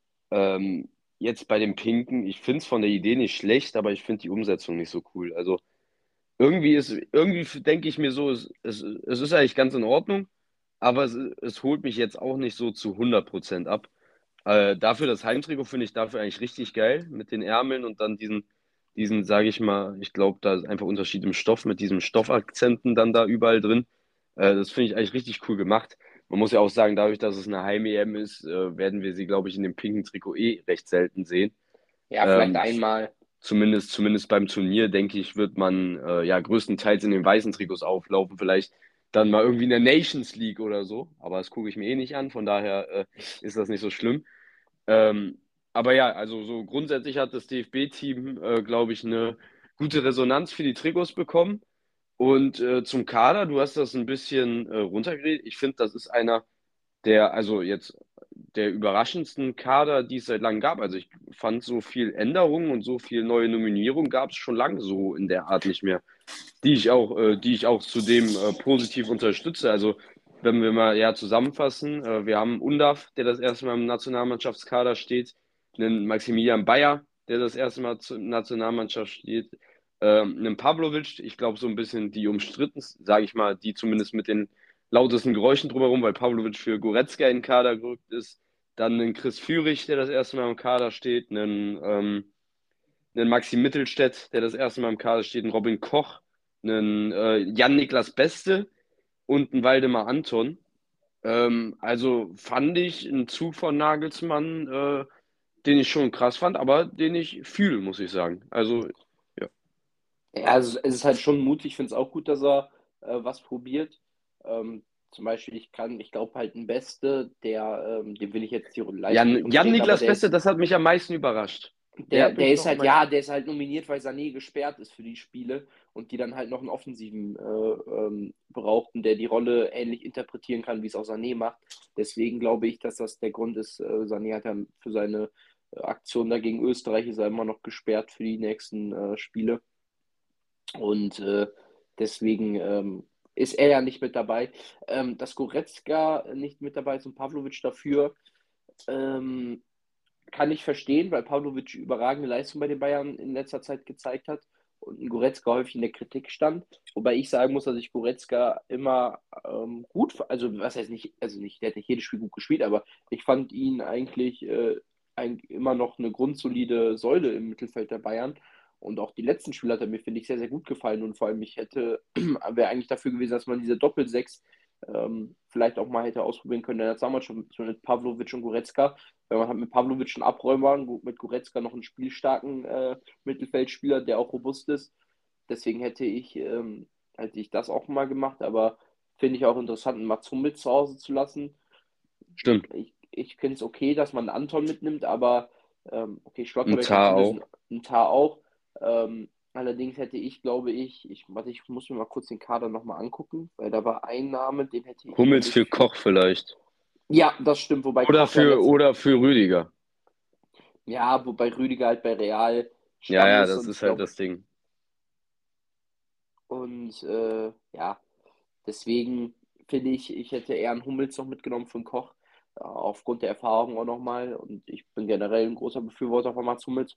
Ähm, Jetzt bei dem Pinken, ich finde es von der Idee nicht schlecht, aber ich finde die Umsetzung nicht so cool. Also irgendwie ist, irgendwie denke ich mir so, es, es, es ist eigentlich ganz in Ordnung, aber es, es holt mich jetzt auch nicht so zu hundert Prozent ab. Äh, dafür das Heimtrikot finde ich dafür eigentlich richtig geil mit den Ärmeln und dann diesen, diesen, sage ich mal, ich glaube, da ist einfach Unterschied im Stoff mit diesen Stoffakzenten dann da überall drin. Äh, das finde ich eigentlich richtig cool gemacht. Man muss ja auch sagen, dadurch, dass es eine Heim-E M ist, äh, werden wir sie, glaube ich, in dem pinken Trikot eh recht selten sehen. Ja, vielleicht Ähm, einmal. zumindest, zumindest beim Turnier, denke ich, wird man äh, ja größtenteils in den weißen Trikots auflaufen. Vielleicht dann mal irgendwie in der Nations League oder so. Aber das gucke ich mir eh nicht an, von daher äh, ist das nicht so schlimm. Ähm, aber ja, also so grundsätzlich hat das D F B-Team, äh, glaube ich, eine gute Resonanz für die Trikots bekommen. Und äh, zum Kader, du hast das ein bisschen äh, runtergeredet. Ich finde, das ist einer der, also jetzt der überraschendsten Kader, die es seit langem gab. Also ich fand, so viel Änderungen und so viel neue Nominierungen gab es schon lange so in der Art nicht mehr, die ich auch, äh, die ich auch zudem äh, positiv unterstütze. Also wenn wir mal ja zusammenfassen, äh, wir haben Undav, der das erste Mal im Nationalmannschaftskader steht, einen Maximilian Bayer, der das erste Mal zur Nationalmannschaft steht, ähm, einen Pavlovic, ich glaube so ein bisschen die umstritten, sage ich mal, die zumindest mit den lautesten Geräuschen drumherum, weil Pavlovic für Goretzka in den Kader gerückt ist, dann einen Chris Führig, der das erste Mal im Kader steht, einen, ähm, einen Maxi Mittelstädt, der das erste Mal im Kader steht, einen Robin Koch, einen äh, Jan-Niklas Beste und einen Waldemar Anton. Ähm, also fand ich einen Zug von Nagelsmann, äh, den ich schon krass fand, aber den ich fühle, muss ich sagen. Also, ja. Ja, also es ist halt schon mutig, ich finde es auch gut, dass er äh, was probiert. Ähm, zum Beispiel, ich kann, ich glaube halt ein Beste, der, ähm, dem will ich jetzt die Leistung nicht Jan, unterstellen, aber Jan-Niklas der Beste, ist, das hat mich am meisten überrascht. Der der, hat mich der ist noch am halt, meisten. ja, der ist halt nominiert, weil Sané gesperrt ist für die Spiele und die dann halt noch einen Offensiven äh, ähm, brauchten, der die Rolle ähnlich interpretieren kann, wie es auch Sané macht. Deswegen glaube ich, dass das der Grund ist. Äh, Sané hat ja für seine äh, Aktion da gegen Österreich ist er immer noch gesperrt für die nächsten äh, Spiele. Und äh, deswegen ähm, ist er ja nicht mit dabei. Ähm, dass Goretzka nicht mit dabei ist und Pavlovic dafür, ähm, kann ich verstehen, weil Pavlovic überragende Leistung bei den Bayern in letzter Zeit gezeigt hat und ein Goretzka häufig in der Kritik stand. Wobei ich sagen muss, dass ich Goretzka immer ähm, gut, also was heißt nicht, also nicht, der hat nicht jedes Spiel gut gespielt, aber ich fand ihn eigentlich, äh, eigentlich immer noch eine grundsolide Säule im Mittelfeld der Bayern. Und auch die letzten Spiele hat er mir, finde ich, sehr, sehr gut gefallen. Und vor allem, ich hätte, wäre eigentlich dafür gewesen, dass man diese Doppelsechs ähm, vielleicht auch mal hätte ausprobieren können. Der Nationalmannschaft mit Pavlovic und Goretzka, weil man hat mit Pavlovic einen Abräumer, mit Goretzka noch einen spielstarken äh, Mittelfeldspieler, der auch robust ist. Deswegen hätte ich, ähm, hätte ich das auch mal gemacht, aber finde ich auch interessant, einen Mats Hummels zu Hause zu lassen. Stimmt. Ich, ich finde es okay, dass man Anton mitnimmt, aber ähm, okay, Ein Schlotterbeck Tar natürlich auch. ein, ein Tar auch. Ähm, allerdings hätte ich, glaube ich, ich, warte, ich muss mir mal kurz den Kader nochmal angucken, weil da war ein Name, den hätte ich Hummels nämlich für für. Koch vielleicht. Ja, das stimmt, wobei Oder Koch ja für, letzt, oder für Rüdiger. ja, wobei Rüdiger halt bei Real Ja, Stamm ja, ist das und ich ist halt glaube, das Ding. und äh, ja, deswegen finde ich, ich hätte eher einen Hummels noch mitgenommen für den Koch, äh, aufgrund der Erfahrung auch nochmal. Und ich bin generell ein großer Befürworter von Mats Hummels.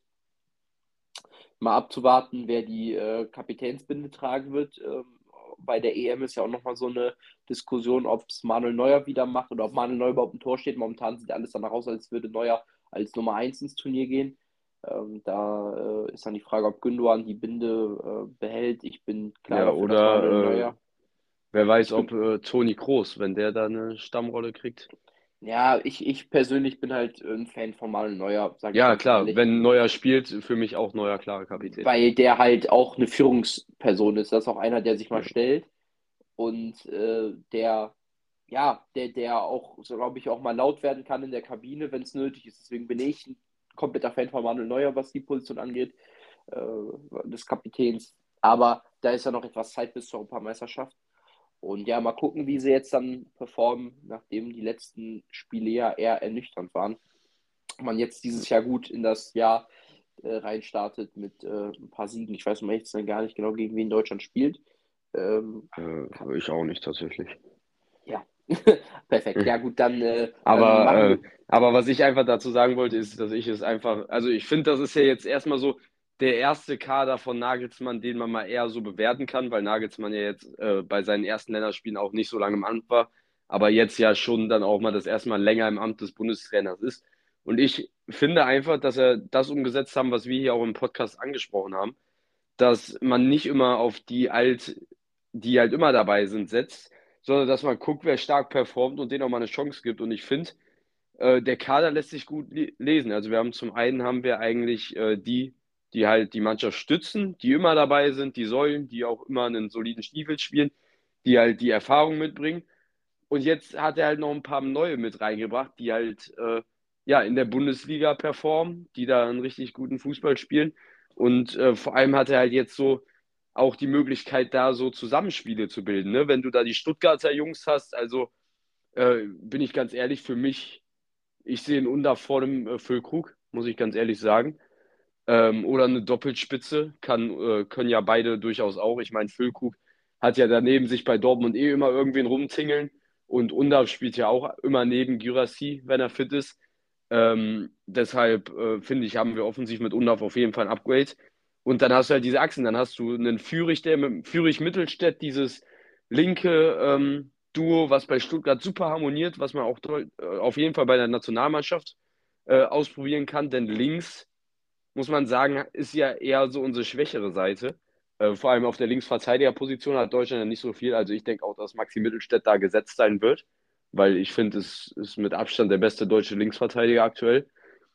Mal abzuwarten, wer die äh, Kapitänsbinde tragen wird. Ähm, bei der E M ist ja auch nochmal so eine Diskussion, ob es Manuel Neuer wieder macht oder ob Manuel Neuer überhaupt im Tor steht. Momentan sieht alles danach aus, als würde Neuer als Nummer eins ins Turnier gehen. Ähm, da äh, ist dann die Frage, ob Gündoğan die Binde äh, behält. Ich bin klar Ja, dafür, dass Manuel oder äh, Neuer. wer weiß, Ich bin ob äh, Toni Kroos, wenn der da eine Stammrolle kriegt. Ja, ich, ich persönlich bin halt ein Fan von Manuel Neuer, sage ich Ja, ganz klar, ehrlich, wenn Neuer spielt, für mich auch Neuer klarer Kapitän. weil der halt auch eine Führungsperson ist. Das ist auch einer, der sich mal Ja. stellt und äh, der, ja, der, der auch, so glaube ich, auch mal laut werden kann in der Kabine, wenn es nötig ist. Deswegen bin ich ein kompletter Fan von Manuel Neuer, was die Position angeht, äh, des Kapitäns. Aber da ist ja noch etwas Zeit bis zur Europameisterschaft. Und ja, mal gucken, wie sie jetzt dann performen, nachdem die letzten Spiele ja eher ernüchternd waren. Man jetzt dieses Jahr gut in das Jahr äh, reinstartet mit äh, ein paar Siegen. Ich weiß um ehrlich zu sein gar nicht genau, gegen wen Deutschland spielt. Ähm, kann, Äh, ich auch nicht tatsächlich. ja, perfekt. Ja, gut, dann, äh, dann Aber, machen äh, wir. aber was ich einfach dazu sagen wollte, ist, dass ich es einfach, also ich finde, das ist ja jetzt erstmal so der erste Kader von Nagelsmann, den man mal eher so bewerten kann, weil Nagelsmann ja jetzt äh, bei seinen ersten Länderspielen auch nicht so lange im Amt war, aber jetzt ja schon dann auch mal das erste Mal länger im Amt des Bundestrainers ist. Und ich finde einfach, dass er das umgesetzt haben, was wir hier auch im Podcast angesprochen haben, dass man nicht immer auf die alt, die halt immer dabei sind, setzt, sondern dass man guckt, wer stark performt und denen auch mal eine Chance gibt. Und ich finde, äh, der Kader lässt sich gut lesen. Also wir haben zum einen haben wir eigentlich äh, die, die halt die Mannschaft stützen, die immer dabei sind, die Säulen, die auch immer einen soliden Stiefel spielen, die halt die Erfahrung mitbringen. Und jetzt hat er halt noch ein paar neue mit reingebracht, die halt äh, ja in der Bundesliga performen, die da einen richtig guten Fußball spielen. Und äh, vor allem hat er halt jetzt so auch die Möglichkeit, da so Zusammenspiele zu bilden. Ne? Wenn du da die Stuttgarter Jungs hast, also äh, bin ich ganz ehrlich, für mich, ich sehe einen Unter vor dem äh, Füllkrug, muss ich ganz ehrlich sagen. Ähm, oder eine Doppelspitze kann, äh, können ja beide durchaus auch. Ich meine, Füllkrug hat ja daneben sich bei Dortmund eh immer irgendwen rumtingeln und Undav spielt ja auch immer neben Guirassy, wenn er fit ist. Ähm, deshalb äh, finde ich, haben wir offensiv mit Undav auf jeden Fall ein Upgrade. Und dann hast du halt diese Achsen, dann hast du einen Führig, der mit Führig-Mittelstädt, dieses linke ähm, Duo, was bei Stuttgart super harmoniert, was man auch äh, auf jeden Fall bei der Nationalmannschaft äh, ausprobieren kann, denn links muss man sagen, ist ja eher so unsere schwächere Seite. Äh, vor allem auf der Linksverteidigerposition hat Deutschland ja nicht so viel. Also ich denke auch, dass Maxi Mittelstädt da gesetzt sein wird, weil ich finde, es ist mit Abstand der beste deutsche Linksverteidiger aktuell.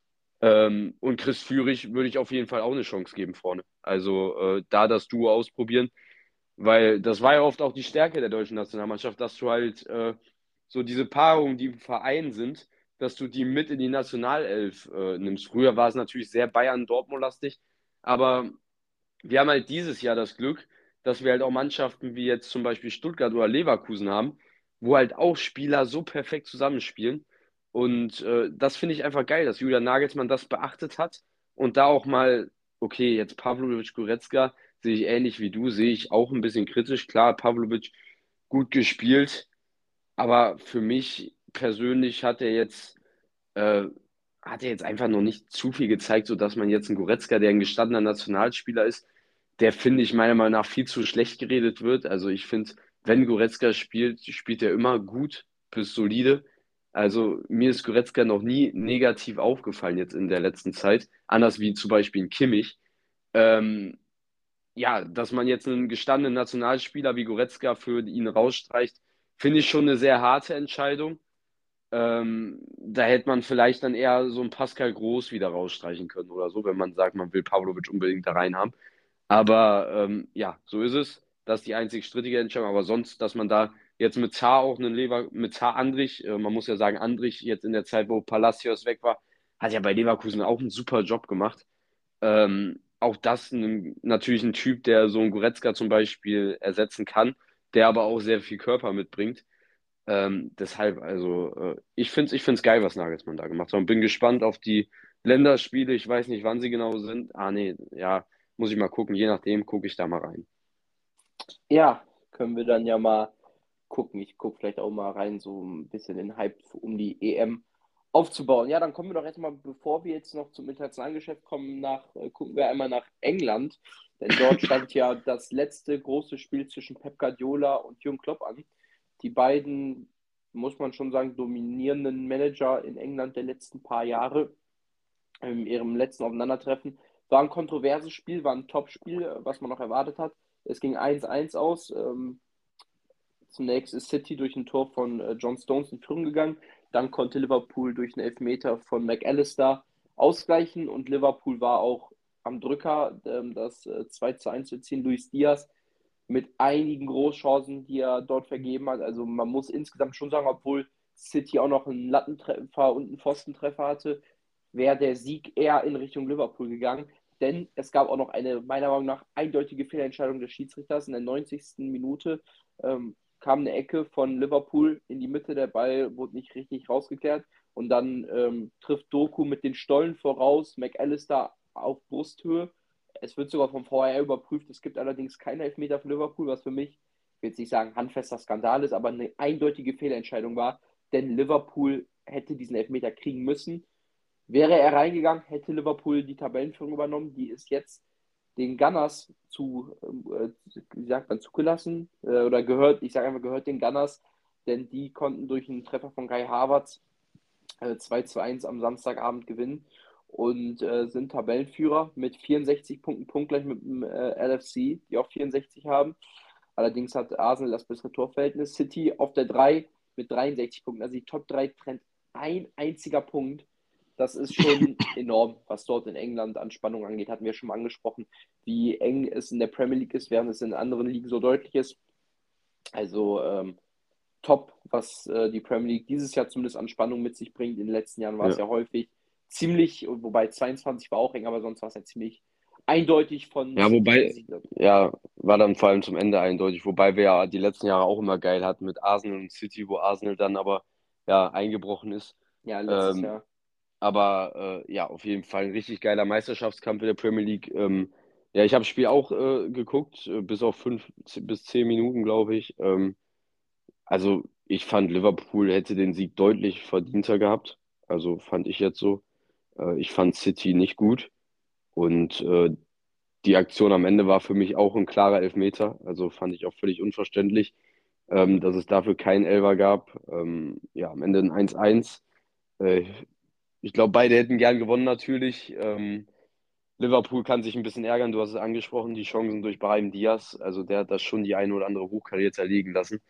Ähm, und Chris Führig würde ich auf jeden Fall auch eine Chance geben vorne. Also äh, da das Duo ausprobieren, weil das war ja oft auch die Stärke der deutschen Nationalmannschaft, dass du halt äh, so diese Paarungen, die im Verein sind, dass du die mit in die Nationalelf äh, nimmst. Früher war es natürlich sehr Bayern-Dortmund-lastig, aber wir haben halt dieses Jahr das Glück, dass wir halt auch Mannschaften wie jetzt zum Beispiel Stuttgart oder Leverkusen haben, wo halt auch Spieler so perfekt zusammenspielen. Und äh, das finde ich einfach geil, dass Julian Nagelsmann das beachtet hat und da auch mal, okay, jetzt Pavlovic Goretzka sehe ich ähnlich wie du, sehe ich auch ein bisschen kritisch. Klar, Pavlovic gut gespielt, aber für mich persönlich hat er jetzt, äh, hat er jetzt einfach noch nicht zu viel gezeigt, sodass man jetzt einen Goretzka, der ein gestandener Nationalspieler ist, der, finde ich, meiner Meinung nach viel zu schlecht geredet wird. Also ich finde, wenn Goretzka spielt, spielt er immer gut bis solide. Also mir ist Goretzka noch nie negativ aufgefallen jetzt in der letzten Zeit, anders wie zum Beispiel in Kimmich. Ähm, ja, dass man jetzt einen gestandenen Nationalspieler wie Goretzka für ihn rausstreicht, finde ich schon eine sehr harte Entscheidung. Ähm, da hätte man vielleicht dann eher so einen Pascal Groß wieder rausstreichen können oder so, wenn man sagt, man will Pavlovic unbedingt da rein haben. Aber ähm, ja, so ist es. Das ist die einzig strittige Entscheidung. Aber sonst, dass man da jetzt mit Zar auch einen Lever, mit Zar Andrich, äh, man muss ja sagen, Andrich jetzt in der Zeit, wo Palacios weg war, hat ja bei Leverkusen auch einen super Job gemacht. Ähm, auch das ein, natürlich ein Typ, der so einen Goretzka zum Beispiel ersetzen kann, der aber auch sehr viel Körper mitbringt. Ähm, deshalb, also, äh, ich finde es ich find's geil, was Nagelsmann da gemacht hat und bin gespannt auf die Länderspiele. Ich weiß nicht, wann sie genau sind. Ah, nee, ja, muss ich mal gucken. Je nachdem gucke ich da mal rein. Ja, können wir dann ja mal gucken. Ich gucke vielleicht auch mal rein, so ein bisschen den Hype um die E M aufzubauen. Ja, dann kommen wir doch erstmal, bevor wir jetzt noch zum internationalen Geschäft kommen, nach, äh, gucken wir einmal nach England. Denn dort stand ja das letzte große Spiel zwischen Pep Guardiola und Jürgen Klopp an. Die beiden, muss man schon sagen, dominierenden Manager in England der letzten paar Jahre in ihrem letzten Aufeinandertreffen. War ein kontroverses Spiel, war ein Top-Spiel, äh, was man noch erwartet hat. Es ging eins eins aus. Ähm, zunächst ist City durch ein Tor von äh, John Stones in Führung gegangen. Dann konnte Liverpool durch einen Elfmeter von McAllister ausgleichen und Liverpool war auch am Drücker, ähm, das äh, zwei zu eins zu erzielen. Luis Diaz mit einigen Großchancen, die er dort vergeben hat. Also man muss insgesamt schon sagen, obwohl City auch noch einen Lattentreffer und einen Pfostentreffer hatte, wäre der Sieg eher in Richtung Liverpool gegangen. Denn es gab auch noch eine, meiner Meinung nach, eindeutige Fehlentscheidung des Schiedsrichters. In der neunzigsten Minute ähm, kam eine Ecke von Liverpool in die Mitte, der Ball wurde nicht richtig rausgeklärt. Und dann ähm, trifft Doku mit den Stollen voraus, McAllister auf Brusthöhe. Es wird sogar vom V A R überprüft. Es gibt allerdings keinen Elfmeter für Liverpool, was für mich, ich will jetzt nicht sagen, handfester Skandal ist, aber eine eindeutige Fehlentscheidung war. Denn Liverpool hätte diesen Elfmeter kriegen müssen. Wäre er reingegangen, hätte Liverpool die Tabellenführung übernommen. Die ist jetzt den Gunners zu, äh, wie sagt man, zugelassen äh, oder gehört, ich sage einfach, gehört den Gunners, denn die konnten durch einen Treffer von Kai Havertz äh, zwei zu eins am Samstagabend gewinnen und äh, sind Tabellenführer mit vierundsechzig Punkten, punktgleich mit dem äh, L F C, die auch vierundsechzig haben. Allerdings hat Arsenal das bessere Torverhältnis. City auf der drei mit dreiundsechzig Punkten. Also die Top drei trennt ein einziger Punkt. Das ist schon enorm, was dort in England an Spannung angeht. Hatten wir schon mal angesprochen, wie eng es in der Premier League ist, während es in anderen Ligen so deutlich ist. Also ähm, top, was äh, die Premier League dieses Jahr zumindest an Spannung mit sich bringt. In den letzten Jahren war es Ja. ja häufig ziemlich, wobei zweiundzwanzig war auch eng, aber sonst war es ja ziemlich eindeutig von Ja, City wobei, besiegt. ja, war dann vor allem zum Ende eindeutig, wobei wir ja die letzten Jahre auch immer geil hatten mit Arsenal und City, wo Arsenal dann aber ja eingebrochen ist. Ja, letztes Ähm, Jahr. aber äh, ja, auf jeden Fall ein richtig geiler Meisterschaftskampf in der Premier League. Ähm, ja, ich habe das Spiel auch äh, geguckt, äh, bis auf fünf z- bis zehn Minuten, glaube ich. Ähm, also ich fand, Liverpool hätte den Sieg deutlich verdienter gehabt. Also fand ich jetzt so. Äh, ich fand City nicht gut. Und äh, die Aktion am Ende war für mich auch ein klarer Elfmeter. Also fand ich auch völlig unverständlich, ähm, dass es dafür keinen Elfer gab. Ähm, ja, am Ende ein eins eins. Äh, Ich glaube, beide hätten gern gewonnen natürlich. Ähm, Liverpool kann sich ein bisschen ärgern, du hast es angesprochen, die Chancen durch Brahim Diaz. Also der hat das schon die eine oder andere Hochkarriere zerlegen lassen.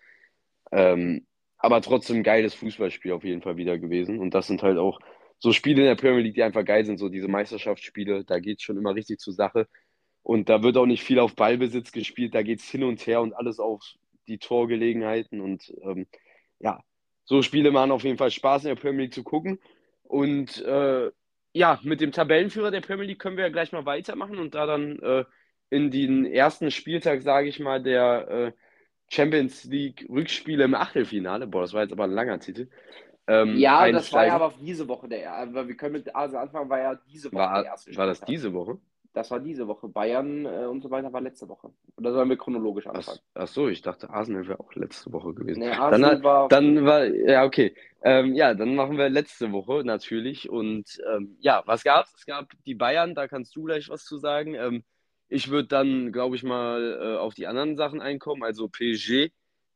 Ähm, aber trotzdem geiles Fußballspiel auf jeden Fall wieder gewesen. Und das sind halt auch so Spiele in der Premier League, die einfach geil sind, so diese Meisterschaftsspiele, da geht es schon immer richtig zur Sache. Und da wird auch nicht viel auf Ballbesitz gespielt, da geht es hin und her und alles auf die Torgelegenheiten. Und ähm, ja, so Spiele machen auf jeden Fall Spaß in der Premier League zu gucken. Und äh, ja, mit dem Tabellenführer der Premier League können wir ja gleich mal weitermachen und da dann äh, in den ersten Spieltag, sage ich mal, der äh, Champions League Rückspiele im Achtelfinale, boah, das war jetzt aber ein langer Titel, ähm, Ja, das war ja einsteigen. aber diese Woche der, aber wir können mit Arsenal anfangen, war ja diese Woche der War, erste war das Spieltag. diese Woche? Das war diese Woche. Bayern äh, und so weiter war letzte Woche. Oder sollen wir chronologisch Ach, anfangen? ach so, ich dachte, Arsenal wäre auch letzte Woche gewesen. Nee, Dann, Arsenal hat- war. dann war, ja, okay. Ähm, ja, dann machen wir letzte Woche natürlich. Und ähm, ja, was gab's? Es gab die Bayern, da kannst du gleich was zu sagen. Ähm, ich würde dann, glaube ich, mal äh, auf die anderen Sachen einkommen. Also P S G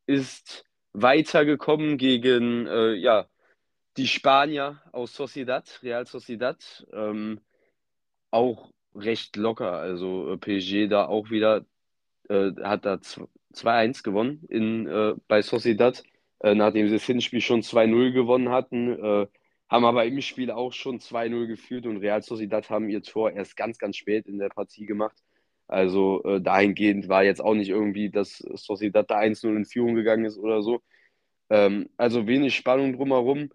ist weitergekommen gegen äh, ja, die Spanier aus Sociedad, Real Sociedad. Ähm, auch recht locker. Also äh, P S G da auch wieder äh, hat da zwei eins gewonnen in, äh, bei Sociedad, äh, nachdem sie das Hinspiel schon zwei null gewonnen hatten, äh, haben aber im Spiel auch schon zwei null geführt und Real Sociedad haben ihr Tor erst ganz, ganz spät in der Partie gemacht. Also äh, dahingehend war jetzt auch nicht irgendwie, dass Sociedad da eins null in Führung gegangen ist oder so. Ähm, also wenig Spannung drumherum.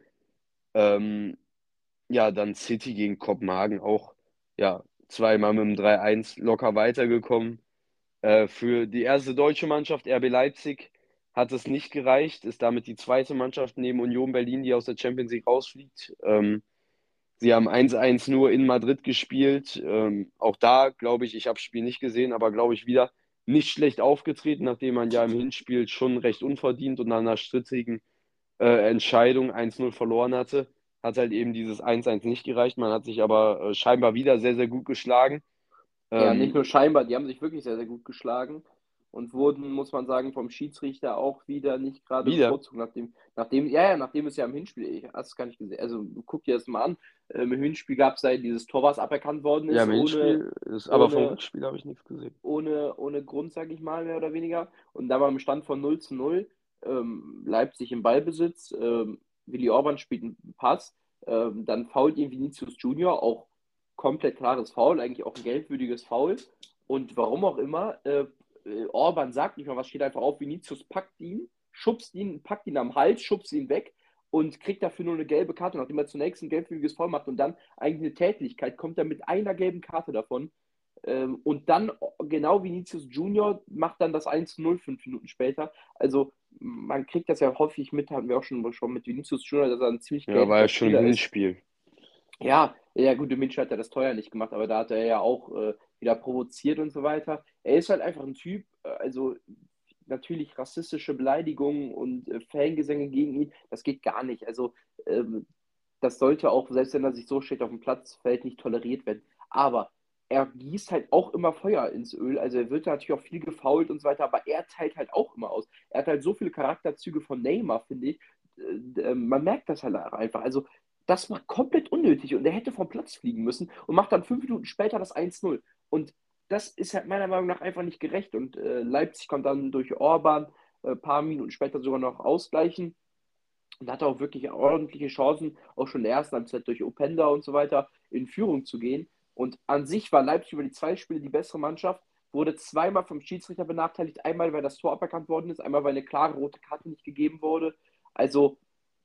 Ähm, ja, dann City gegen Kopenhagen auch, ja, zweimal mit dem drei eins locker weitergekommen. Äh, für die erste deutsche Mannschaft, R B Leipzig, hat es nicht gereicht, ist damit die zweite Mannschaft neben Union Berlin, die aus der Champions League rausfliegt. Ähm, sie haben eins eins nur in Madrid gespielt. Ähm, auch da, glaube ich, ich habe das Spiel nicht gesehen, aber glaube ich wieder nicht schlecht aufgetreten, nachdem man ja im Hinspiel schon recht unverdient und nach einer strittigen äh, Entscheidung eins null verloren hatte. Hat halt eben dieses eins eins nicht gereicht. Man hat sich aber äh, scheinbar wieder sehr, sehr gut geschlagen. Ja, nicht nur Ähm, scheinbar, die haben sich wirklich sehr, sehr gut geschlagen und wurden, muss man sagen, vom Schiedsrichter auch wieder nicht gerade wieder. bevorzugt, nachdem, nachdem, ja, ja, nachdem es ja im Hinspiel, ich habe es gar nicht gesehen, also guck dir das mal an, ähm, im Hinspiel gab es ja dieses Tor, was aberkannt worden Ja, ist, im ohne, Hinspiel ist, aber vom ohne, Rückspiel habe ich nichts gesehen. ohne, ohne Grund, sage ich mal, mehr oder weniger. Und da war im Stand von null zu null, ähm, Leipzig im Ballbesitz, ähm, Willi Orban spielt einen Pass, ähm, dann foult ihn Vinicius Junior, auch komplett klares Foul, eigentlich auch ein geldwürdiges Foul. Und warum auch immer, äh, äh, Orban sagt nicht mal was, steht einfach auf, Vinicius packt ihn, schubst ihn, packt ihn am Hals, schubst ihn weg und kriegt dafür nur eine gelbe Karte, nachdem er zunächst ein geldwürdiges Foul macht und dann eigentlich eine Tätlichkeit, kommt er mit einer gelben Karte davon. Ähm, und dann, genau Vinicius Junior macht dann das eins zu null fünf Minuten später. Also man kriegt das ja häufig mit, hatten wir auch schon, schon mit Vinicius Junior, dass er ein ziemlich Ja, war ja geldlicher schon im Spieler ist. Hinspiel. Ja, ja gut, im Hinspiel hat er das teuer nicht gemacht, aber da hat er ja auch äh, wieder provoziert und so weiter. Er ist halt einfach ein Typ, äh, also natürlich rassistische Beleidigungen und äh, Fangesänge gegen ihn, das geht gar nicht. Also ähm, das sollte auch, selbst wenn er sich so steht auf dem Platzfeld, nicht toleriert werden. Aber er gießt halt auch immer Feuer ins Öl. Also er wird natürlich auch viel gefoult und so weiter, aber er teilt halt auch immer aus. Er hat halt so viele Charakterzüge von Neymar, finde ich. Äh, äh, man merkt das halt einfach. Also das war komplett unnötig und er hätte vom Platz fliegen müssen und macht dann fünf Minuten später das eins null. Und das ist halt meiner Meinung nach einfach nicht gerecht. Und äh, Leipzig kommt dann durch Orban ein äh, paar Minuten später sogar noch ausgleichen und hatte auch wirklich ordentliche Chancen, auch schon in der ersten Halbzeit durch Openda und so weiter in Führung zu gehen. Und an sich war Leipzig über die zwei Spiele die bessere Mannschaft, wurde zweimal vom Schiedsrichter benachteiligt, einmal weil das Tor aberkannt worden ist, einmal weil eine klare rote Karte nicht gegeben wurde. Also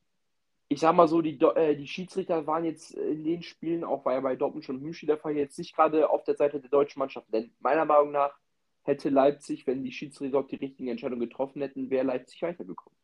ich sag mal so, die, äh, die Schiedsrichter waren jetzt in den Spielen, auch war ja bei Dortmund schon im Hinspiel der Fall, jetzt nicht gerade auf der Seite der deutschen Mannschaft. Denn meiner Meinung nach hätte Leipzig, wenn die Schiedsrichter auch die richtigen Entscheidungen getroffen hätten, wäre Leipzig weitergekommen.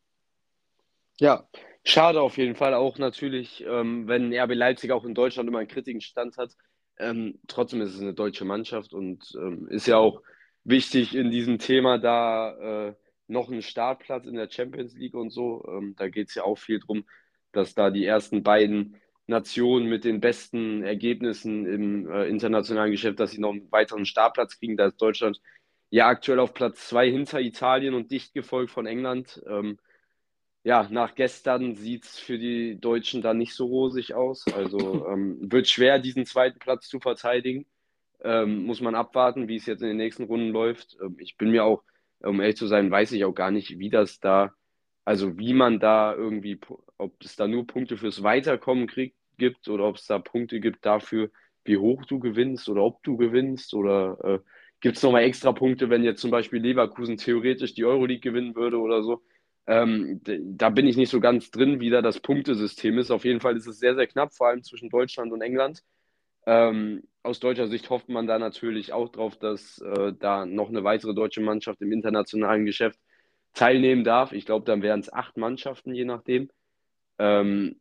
Ja, schade auf jeden Fall auch natürlich, ähm, wenn R B Leipzig auch in Deutschland immer einen kritischen Stand hat. Ähm, trotzdem ist es eine deutsche Mannschaft und ähm, ist ja auch wichtig in diesem Thema da äh, noch einen Startplatz in der Champions League und so. Ähm, da geht es ja auch viel drum, dass da die ersten beiden Nationen mit den besten Ergebnissen im äh, internationalen Geschäft, dass sie noch einen weiteren Startplatz kriegen. Da ist Deutschland ja aktuell auf Platz zwei hinter Italien und dicht gefolgt von England. Ähm, ja, nach gestern sieht es für die Deutschen dann nicht so rosig aus. Also ähm, wird schwer, diesen zweiten Platz zu verteidigen. Ähm, muss man abwarten, wie es jetzt in den nächsten Runden läuft. Ähm, ich bin mir auch, um ehrlich zu sein, weiß ich auch gar nicht, wie das da, also wie man da irgendwie, pu- ob es da nur Punkte fürs Weiterkommen kriegt, gibt oder ob es da Punkte gibt dafür, wie hoch du gewinnst oder ob du gewinnst oder äh, gibt es nochmal extra Punkte, wenn jetzt zum Beispiel Leverkusen theoretisch die Euroleague gewinnen würde oder so. Ähm, d- da bin ich nicht so ganz drin, wie da das Punktesystem ist. Auf jeden Fall ist es sehr, sehr knapp, vor allem zwischen Deutschland und England. Ähm, aus deutscher Sicht hofft man da natürlich auch drauf, dass äh, da noch eine weitere deutsche Mannschaft im internationalen Geschäft teilnehmen darf. Ich glaube, dann wären es acht Mannschaften, je nachdem. Ähm,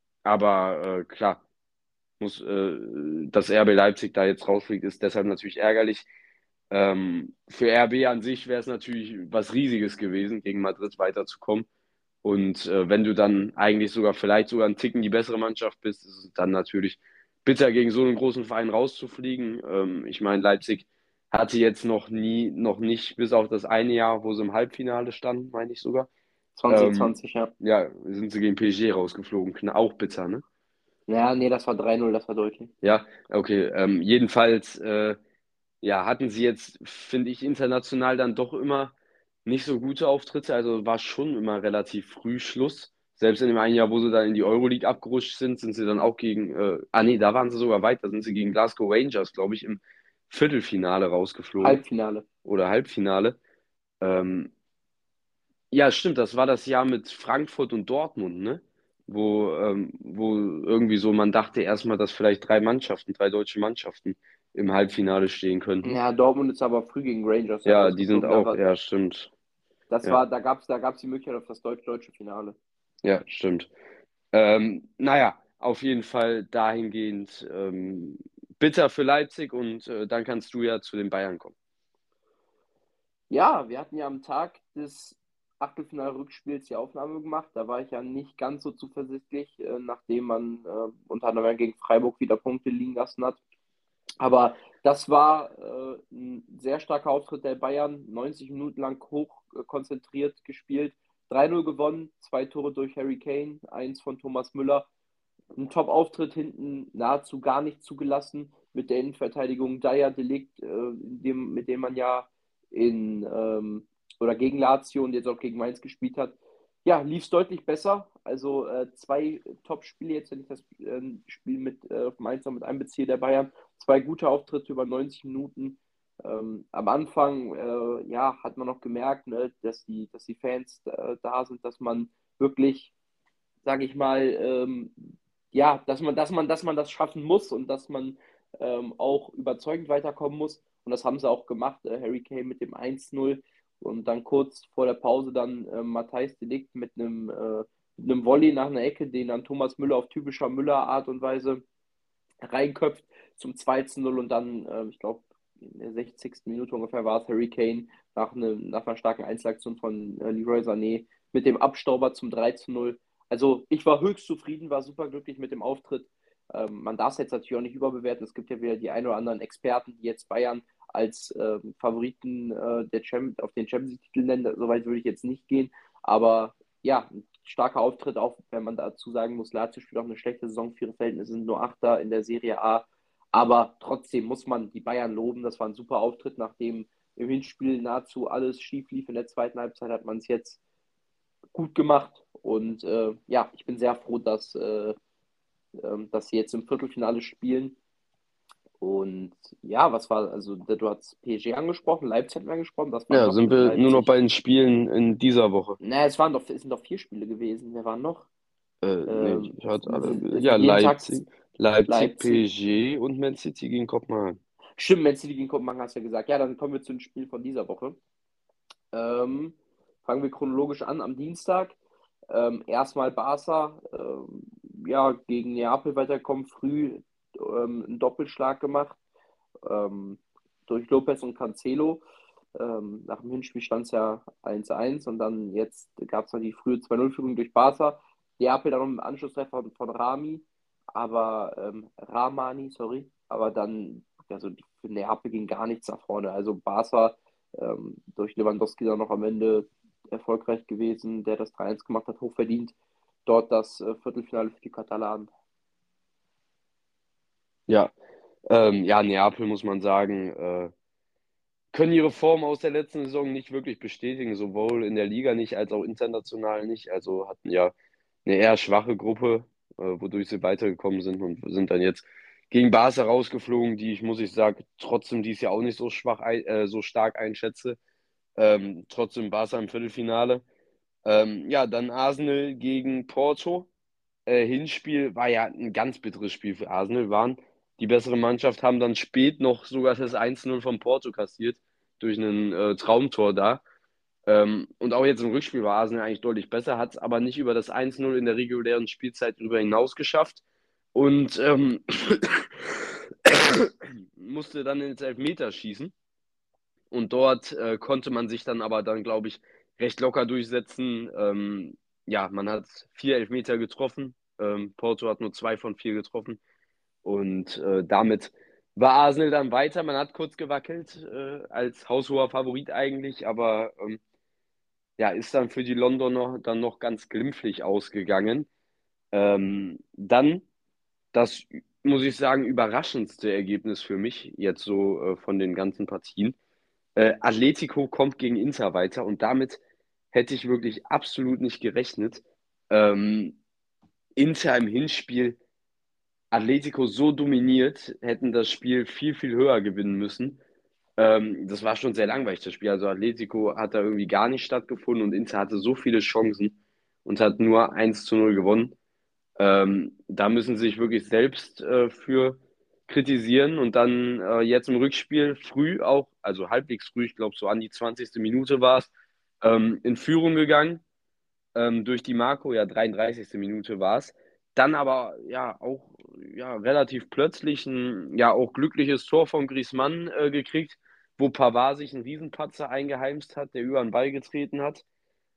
aber äh, klar, muss, äh, dass R B Leipzig da jetzt rausfliegt, ist deshalb natürlich ärgerlich. Ähm, für R B an sich wäre es natürlich was Riesiges gewesen, gegen Madrid weiterzukommen. Und äh, wenn du dann eigentlich sogar vielleicht sogar einen Ticken die bessere Mannschaft bist, ist es dann natürlich bitter, gegen so einen großen Verein rauszufliegen. Ähm, ich meine, Leipzig hatte jetzt noch nie, noch nicht, bis auf das eine Jahr, wo sie im Halbfinale standen, meine ich sogar. zwanzig Ähm, zwanzig, ja. ja, sind sie gegen P S G rausgeflogen. Kn- Auch bitter, ne? Ja, nee, das war drei null, das war deutlich. Ja, okay. Ähm, jedenfalls, äh, ja, hatten sie jetzt, finde ich, international dann doch immer nicht so gute Auftritte. Also war schon immer relativ früh Schluss. Selbst in dem einen Jahr, wo sie dann in die Euroleague abgerutscht sind, sind sie dann auch gegen, äh, ah nee, da waren sie sogar weiter, sind sie gegen Glasgow Rangers, glaube ich, im Viertelfinale rausgeflogen Halbfinale. oder Halbfinale. Ähm, ja, stimmt, das war das Jahr mit Frankfurt und Dortmund, ne? Wo, ähm, wo irgendwie so man dachte erstmal, dass vielleicht drei Mannschaften, drei deutsche Mannschaften im Halbfinale stehen könnten. Ja, Dortmund ist aber früh gegen Rangers ja Ja, die sind rausgeflogen. Da auch, war, ja, stimmt. das Ja, war, da gab es da gab's die Möglichkeit auf das deutsch-deutsche Finale. ja, stimmt. Ähm, naja, auf jeden Fall dahingehend ähm, bitter für Leipzig und äh, dann kannst du ja zu den Bayern kommen. Ja, wir hatten ja am Tag des Achtelfinale-Rückspiels die Aufnahme gemacht. Da war ich ja nicht ganz so zuversichtlich, äh, nachdem man äh, unter anderem gegen Freiburg wieder Punkte liegen lassen hat. Aber das war äh, ein sehr starker Auftritt der Bayern, neunzig Minuten lang hoch äh, konzentriert gespielt, drei null gewonnen, zwei Tore durch Harry Kane, eins von Thomas Müller. Ein Top-Auftritt hinten nahezu gar nicht zugelassen mit der Innenverteidigung Dyer, De Ligt, äh, dem, mit dem man ja in ähm, oder gegen Lazio und jetzt auch gegen Mainz gespielt hat. Ja, lief es deutlich besser. Also äh, zwei Top-Spiele, jetzt wenn ich das äh, Spiel mit äh, Mainz noch mit einbeziehe, der Bayern. Zwei gute Auftritte über neunzig Minuten. Ähm, am Anfang äh, ja, hat man noch gemerkt, ne, dass, die, dass die Fans äh, da sind, dass man wirklich, sage ich mal, ähm, ja, dass man, dass man, dass man das schaffen muss und dass man ähm, auch überzeugend weiterkommen muss. Und das haben sie auch gemacht. Äh, Harry Kane mit dem eins null und dann kurz vor der Pause dann äh, Matthijs de Ligt mit einem, äh, mit einem Volley nach einer Ecke, den dann Thomas Müller auf typischer Müller-Art und Weise reinköpft zum zwei zu null und dann, äh, ich glaube, in der sechzigsten Minute ungefähr war es Harry Kane nach, eine, nach einer starken Einzelaktion von äh, Leroy Sané mit dem Abstauber zum drei zu null. Also ich war höchst zufrieden, war super glücklich mit dem Auftritt. Ähm, man darf es jetzt natürlich auch nicht überbewerten. Es gibt ja wieder die ein oder anderen Experten, die jetzt Bayern als ähm, Favoriten äh, der Champ auf den Champions League-Titel nennen. Soweit würde ich jetzt nicht gehen. Aber ja, ein starker Auftritt, auch wenn man dazu sagen muss, Lazio spielt auch eine schlechte Saison. Für ihre Verhältnisse sind nur Achter in der Serie A. Aber trotzdem muss man die Bayern loben. Das war ein super Auftritt, nachdem im Hinspiel nahezu alles schief lief. In der zweiten Halbzeit hat man es jetzt gut gemacht. Und äh, ja, ich bin sehr froh, dass, äh, ähm, dass sie jetzt im Viertelfinale spielen. Und ja, was war, also du hast P S G angesprochen, Leipzig hat wir angesprochen, das waren Ja, noch sind wir nur noch bei Leipzig. den Spielen in dieser Woche. Na, es waren doch, es sind doch vier Spiele gewesen. Wer waren noch? Äh, nee, Ähm, ich es, hatte es, alle. es Ja, sind jeden Tag Leipzig, Leipzig, Leipzig. P S G und Man City gegen Kopenhagen. Stimmt, Man City gegen Kopenhagen hast du ja gesagt. Ja, dann kommen wir zu den Spielen von dieser Woche. Ähm, fangen wir chronologisch an am Dienstag. Ähm, erstmal Barca, ähm, ja, gegen Neapel weiterkommen, früh ähm, einen Doppelschlag gemacht ähm, durch Lopez und Cancelo. Ähm, nach dem Hinspiel stand es ja eins zu eins und dann jetzt gab es noch die frühe zwei null-Führung durch Barca. Neapel dann noch im Anschlusstreffer von, von Rami, aber ähm, Ramani, sorry, aber dann, also für Neapel ging gar nichts nach vorne. Also Barca ähm, durch Lewandowski dann noch am Ende erfolgreich gewesen, der das drei eins gemacht hat, hochverdient. Dort das äh, Viertelfinale für die Katalanen. Ja, ähm, ja, Neapel muss man sagen, äh, können ihre Form aus der letzten Saison nicht wirklich bestätigen, sowohl in der Liga nicht als auch international nicht. Also hatten ja eine eher schwache Gruppe, äh, wodurch sie weitergekommen sind und sind dann jetzt gegen Barca rausgeflogen, die ich, muss ich sagen, trotzdem dies Jahr auch nicht so schwach, ein, äh, so stark einschätze. Ähm, trotzdem Barca im Viertelfinale. Ähm, ja, dann Arsenal gegen Porto. Äh, Hinspiel war ja ein ganz bitteres Spiel für Arsenal, waren die bessere Mannschaft, haben dann spät noch sogar das eins zu null von Porto kassiert, durch ein äh, Traumtor da. Ähm, und auch jetzt im Rückspiel war Arsenal eigentlich deutlich besser, hat es aber nicht über das eins zu null in der regulären Spielzeit darüber hinaus geschafft und ähm, musste dann ins Elfmeterschießen. Und dort äh, konnte man sich dann aber dann, glaube ich, recht locker durchsetzen. Ähm, ja, man hat vier Elfmeter getroffen. Ähm, Porto hat nur zwei von vier getroffen. Und äh, damit war Arsenal dann weiter. Man hat kurz gewackelt, äh, als haushoher Favorit eigentlich, aber ähm, ja, ist dann für die Londoner dann noch ganz glimpflich ausgegangen. Ähm, dann das, muss ich sagen, überraschendste Ergebnis für mich jetzt so äh, von den ganzen Partien. Äh, Atletico kommt gegen Inter weiter und damit hätte ich wirklich absolut nicht gerechnet. Ähm, Inter im Hinspiel Atletico so dominiert, hätten das Spiel viel, viel höher gewinnen müssen. Ähm, das war schon sehr langweilig, das Spiel. Also Atletico hat da irgendwie gar nicht stattgefunden und Inter hatte so viele Chancen und hat nur eins zu null gewonnen. Ähm, da müssen sie sich wirklich selbst äh, für kritisieren und dann äh, jetzt im Rückspiel früh auch, also halbwegs früh, ich glaube so an die zwanzigste Minute war es, ähm, in Führung gegangen ähm, durch die Marco, ja dreiunddreißigste Minute war es. Dann aber ja auch ja, relativ plötzlich ein ja auch glückliches Tor von Griezmann äh, gekriegt, wo Pavard sich einen Riesenpatzer eingeheimst hat, der über den Ball getreten hat.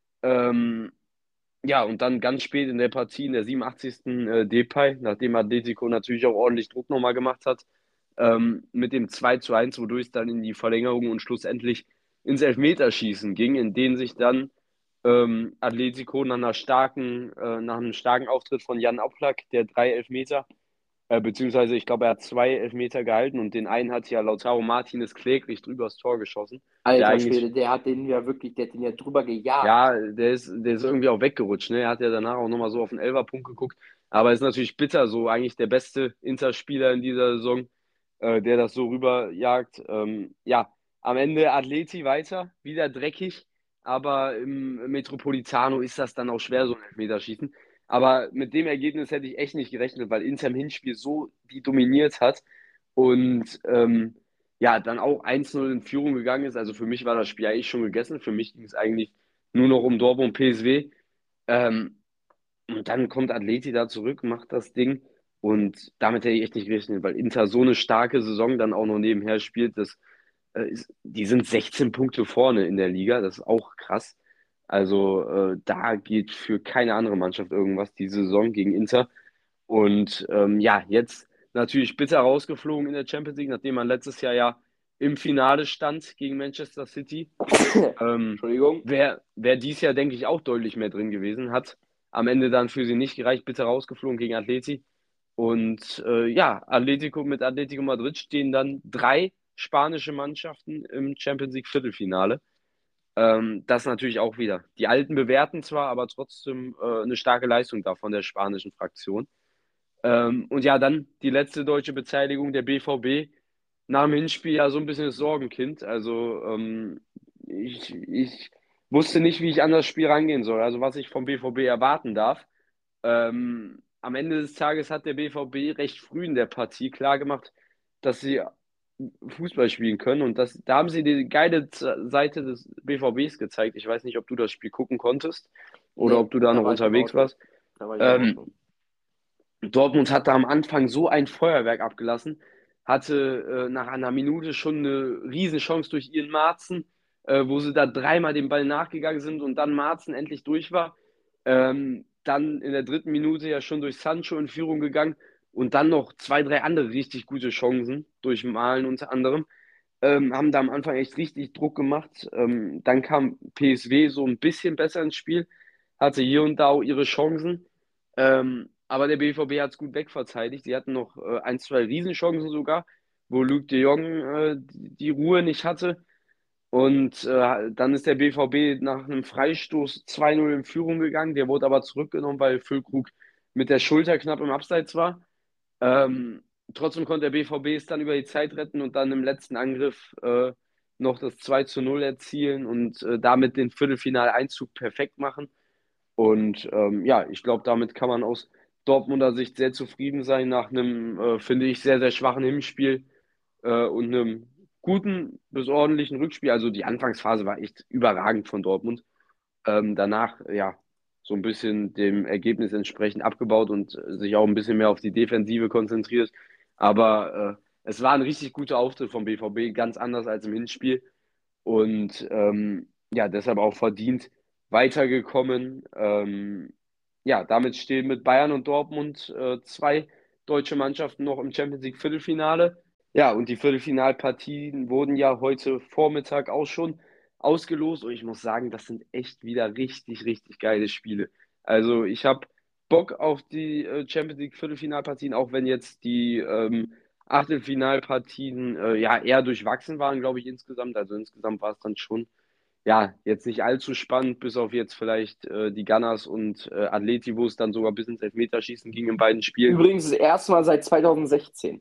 Ähm, ja, und dann ganz spät in der Partie, in der siebenundachtzigsten Äh, Depay, nachdem Atletico natürlich auch ordentlich Druck nochmal gemacht hat, ähm, mit dem zwei zu eins, wodurch es dann in die Verlängerung und schlussendlich ins Elfmeterschießen ging, in denen sich dann ähm, Atletico nach einer starken, äh, nach einem starken Auftritt von Jan Oblak, der drei Elfmeter, äh, beziehungsweise ich glaube, er hat zwei Elfmeter gehalten und den einen hat ja Lautaro Martinez kläglich drüber's Tor geschossen, der Alter eigentlich, Schwede, der hat den ja wirklich, der hat den ja drüber gejagt. ja, der ist, der ist irgendwie auch weggerutscht, ne? Er hat ja danach auch nochmal so auf den Elferpunkt geguckt, aber ist natürlich bitter, so eigentlich der beste Interspieler in dieser Saison, äh, der das so rüberjagt. Ähm, ja, am Ende Atleti weiter, wieder dreckig, aber im Metropolitano ist das dann auch schwer, so ein Elfmeterschießen. Aber mit dem Ergebnis hätte ich echt nicht gerechnet, weil Inter im Hinspiel so die dominiert hat und ähm, ja, dann auch eins null in Führung gegangen ist. Also für mich war das Spiel eigentlich schon gegessen. Für mich ging es eigentlich nur noch um Dortmund P S V. Ähm, und dann kommt Atleti da zurück, macht das Ding. Und damit hätte ich echt nicht gerechnet, weil Inter so eine starke Saison dann auch noch nebenher spielt. Das, äh, ist, die sind sechzehn Punkte vorne in der Liga. Das ist auch krass. Also äh, da geht für keine andere Mannschaft irgendwas diese Saison gegen Inter. Und ähm, ja, jetzt natürlich bitter rausgeflogen in der Champions League, nachdem man letztes Jahr ja im Finale stand gegen Manchester City. Ähm, Entschuldigung. Wäre wär dies Jahr, denke ich, auch deutlich mehr drin gewesen. Hat am Ende dann für sie nicht gereicht, bitter rausgeflogen gegen Atleti. Und äh, ja, Atletico mit Atletico Madrid stehen dann drei spanische Mannschaften im Champions League Viertelfinale. Ähm, das natürlich auch wieder. Die Alten bewerten zwar, aber trotzdem äh, eine starke Leistung da von der spanischen Fraktion. Ähm, und ja, dann die letzte deutsche Beteiligung der B V B nach dem Hinspiel ja so ein bisschen das Sorgenkind. Also ähm, ich, ich wusste nicht, wie ich an das Spiel rangehen soll, also was ich vom B V B erwarten darf. Ähm, am Ende des Tages hat der B V B recht früh in der Partie klargemacht, dass sie Fußball spielen können und das, da haben sie die geile Z- Seite des B V Bs gezeigt. Ich weiß nicht, ob du das Spiel gucken konntest oder Nee, ob du da da noch war ich im unterwegs Auto. warst. Da war ich im Ähm, Auto. Dortmund hat da am Anfang so ein Feuerwerk abgelassen, hatte äh, nach einer Minute schon eine Riesenchance durch ihren Marzen, äh, wo sie da dreimal dem Ball nachgegangen sind und dann Marzen endlich durch war. Ähm, dann in der dritten Minute ja schon durch Sancho in Führung gegangen und dann noch zwei, drei andere richtig gute Chancen, durch Malen unter anderem. Ähm, haben da am Anfang echt richtig Druck gemacht. Ähm, dann kam P S V so ein bisschen besser ins Spiel, hatte hier und da auch ihre Chancen. Ähm, aber der B V B hat es gut wegverteidigt. Sie hatten noch äh, ein, zwei Riesenchancen sogar, wo Luc de Jong äh, die die Ruhe nicht hatte. Und äh, dann ist der B V B nach einem Freistoß zwei null in Führung gegangen. Der wurde aber zurückgenommen, weil Füllkrug mit der Schulter knapp im Abseits war. Ähm, trotzdem konnte der B V B es dann über die Zeit retten und dann im letzten Angriff äh, noch das zwei zu null erzielen und äh, damit den Viertelfinaleinzug perfekt machen. Und ähm, ja, ich glaube, damit kann man aus Dortmunder Sicht sehr zufrieden sein nach einem, äh, finde ich, sehr, sehr schwachen Hinspiel äh, und einem guten bis ordentlichen Rückspiel. Also die Anfangsphase war echt überragend von Dortmund. Ähm, danach, ja, so ein bisschen dem Ergebnis entsprechend abgebaut und äh, sich auch ein bisschen mehr auf die Defensive konzentriert. Aber äh, es war ein richtig guter Auftritt vom B V B, ganz anders als im Hinspiel. Und ähm, ja, deshalb auch verdient weitergekommen. Ähm, ja, damit stehen mit Bayern und Dortmund äh, zwei deutsche Mannschaften noch im Champions League Viertelfinale. Ja, und die Viertelfinalpartien wurden ja heute Vormittag auch schon ausgelost. Und ich muss sagen, das sind echt wieder richtig, richtig geile Spiele. Also ich habe Bock auf die äh, Champions League Viertelfinalpartien, auch wenn jetzt die ähm, Achtelfinalpartien äh, ja eher durchwachsen waren, glaube ich, insgesamt. Also insgesamt war es dann schon, ja, jetzt nicht allzu spannend, bis auf jetzt vielleicht äh, die Gunners und äh, Atleti, wo es dann sogar bis ins Elfmeterschießen ging in beiden Spielen. Übrigens das erste Mal seit zweitausendsechzehn.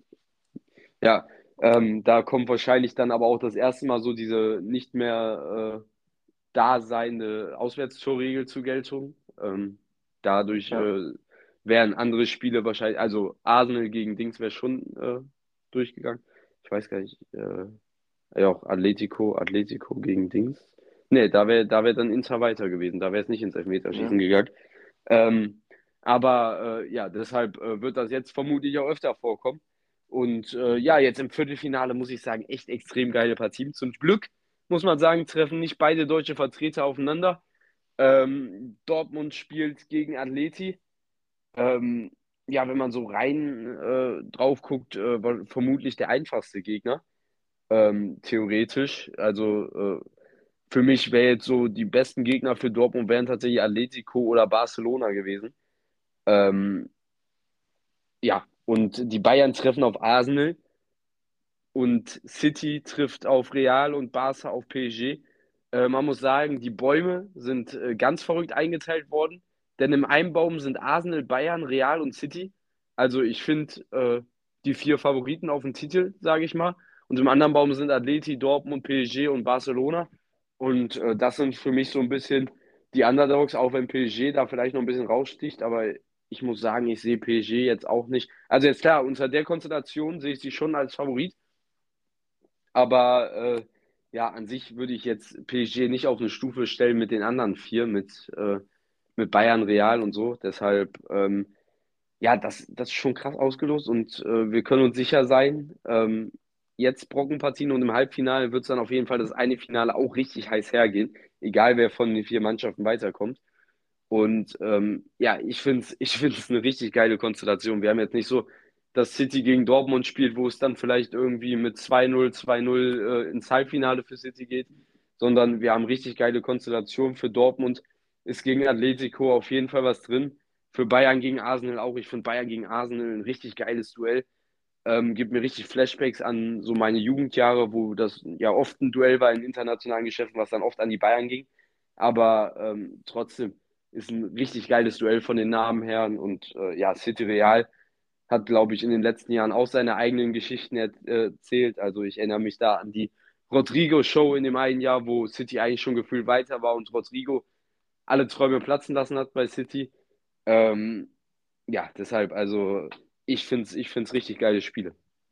Ja, ähm, da kommt wahrscheinlich dann aber auch das erste Mal so diese nicht mehr äh, daseinende Auswärtstorregel zur Geltung. Ähm, dadurch Ja. äh, wären andere Spiele wahrscheinlich, also Arsenal gegen Dings wäre schon äh, durchgegangen. Ich weiß gar nicht, äh, ja auch Atletico, Atletico gegen Dings. Nee, da wäre da wär dann Inter weiter gewesen, da wäre es nicht ins Ja. Elfmeterschießen gegangen. Ähm, aber äh, ja, deshalb äh, wird das jetzt vermutlich auch öfter vorkommen. Und äh, ja, jetzt im Viertelfinale muss ich sagen, echt extrem geile Partien. Zum Glück, muss man sagen, treffen nicht beide deutsche Vertreter aufeinander. Ähm, Dortmund spielt gegen Atleti. Ähm, ja, wenn man so rein äh, drauf guckt, äh, war vermutlich der einfachste Gegner, ähm, theoretisch. Also äh, für mich wäre jetzt so, die besten Gegner für Dortmund wären tatsächlich Atletico oder Barcelona gewesen. Ähm, ja, und die Bayern treffen auf Arsenal und City trifft auf Real und Barca auf P S G. Äh, man muss sagen, die Bäume sind äh, ganz verrückt eingeteilt worden, denn im einen Baum sind Arsenal, Bayern, Real und City. Also ich finde äh, die vier Favoriten auf den Titel, sage ich mal. Und im anderen Baum sind Atleti, Dortmund, P S G und Barcelona. Und äh, das sind für mich so ein bisschen die Underdogs, auch wenn P S G da vielleicht noch ein bisschen raussticht. Aber ich muss sagen, ich sehe P S G jetzt auch nicht. Also jetzt klar, unter der Konstellation sehe ich sie schon als Favorit. Aber äh, ja, an sich würde ich jetzt P S G nicht auf eine Stufe stellen mit den anderen vier, mit, äh, mit Bayern, Real und so. Deshalb, ähm, ja, das, das ist schon krass ausgelost und äh, wir können uns sicher sein, ähm, jetzt Brockenpartien und im Halbfinale wird es dann auf jeden Fall das eine Finale auch richtig heiß hergehen, egal wer von den vier Mannschaften weiterkommt. Und ähm, ja, ich finde es ich find's eine richtig geile Konstellation. Wir haben jetzt nicht so, dass City gegen Dortmund spielt, wo es dann vielleicht irgendwie mit zwei null, zwei null äh, ins Halbfinale für City geht, sondern wir haben richtig geile Konstellationen. Für Dortmund ist gegen Atletico auf jeden Fall was drin. Für Bayern gegen Arsenal auch. Ich finde Bayern gegen Arsenal ein richtig geiles Duell. Ähm, gibt mir richtig Flashbacks an so meine Jugendjahre, wo das ja oft ein Duell war in internationalen Geschäften, was dann oft an die Bayern ging. Aber ähm, trotzdem ist ein richtig geiles Duell von den Namen her. Und äh, ja, City Real hat, glaube ich, in den letzten Jahren auch seine eigenen Geschichten er erzählt. Also ich erinnere mich da an die Rodrigo-Show in dem einen Jahr, wo City eigentlich schon gefühlt weiter war und Rodrigo alle Träume platzen lassen hat bei City. Ähm, ja, deshalb, also ich finde es ich find's richtig geile Spiele.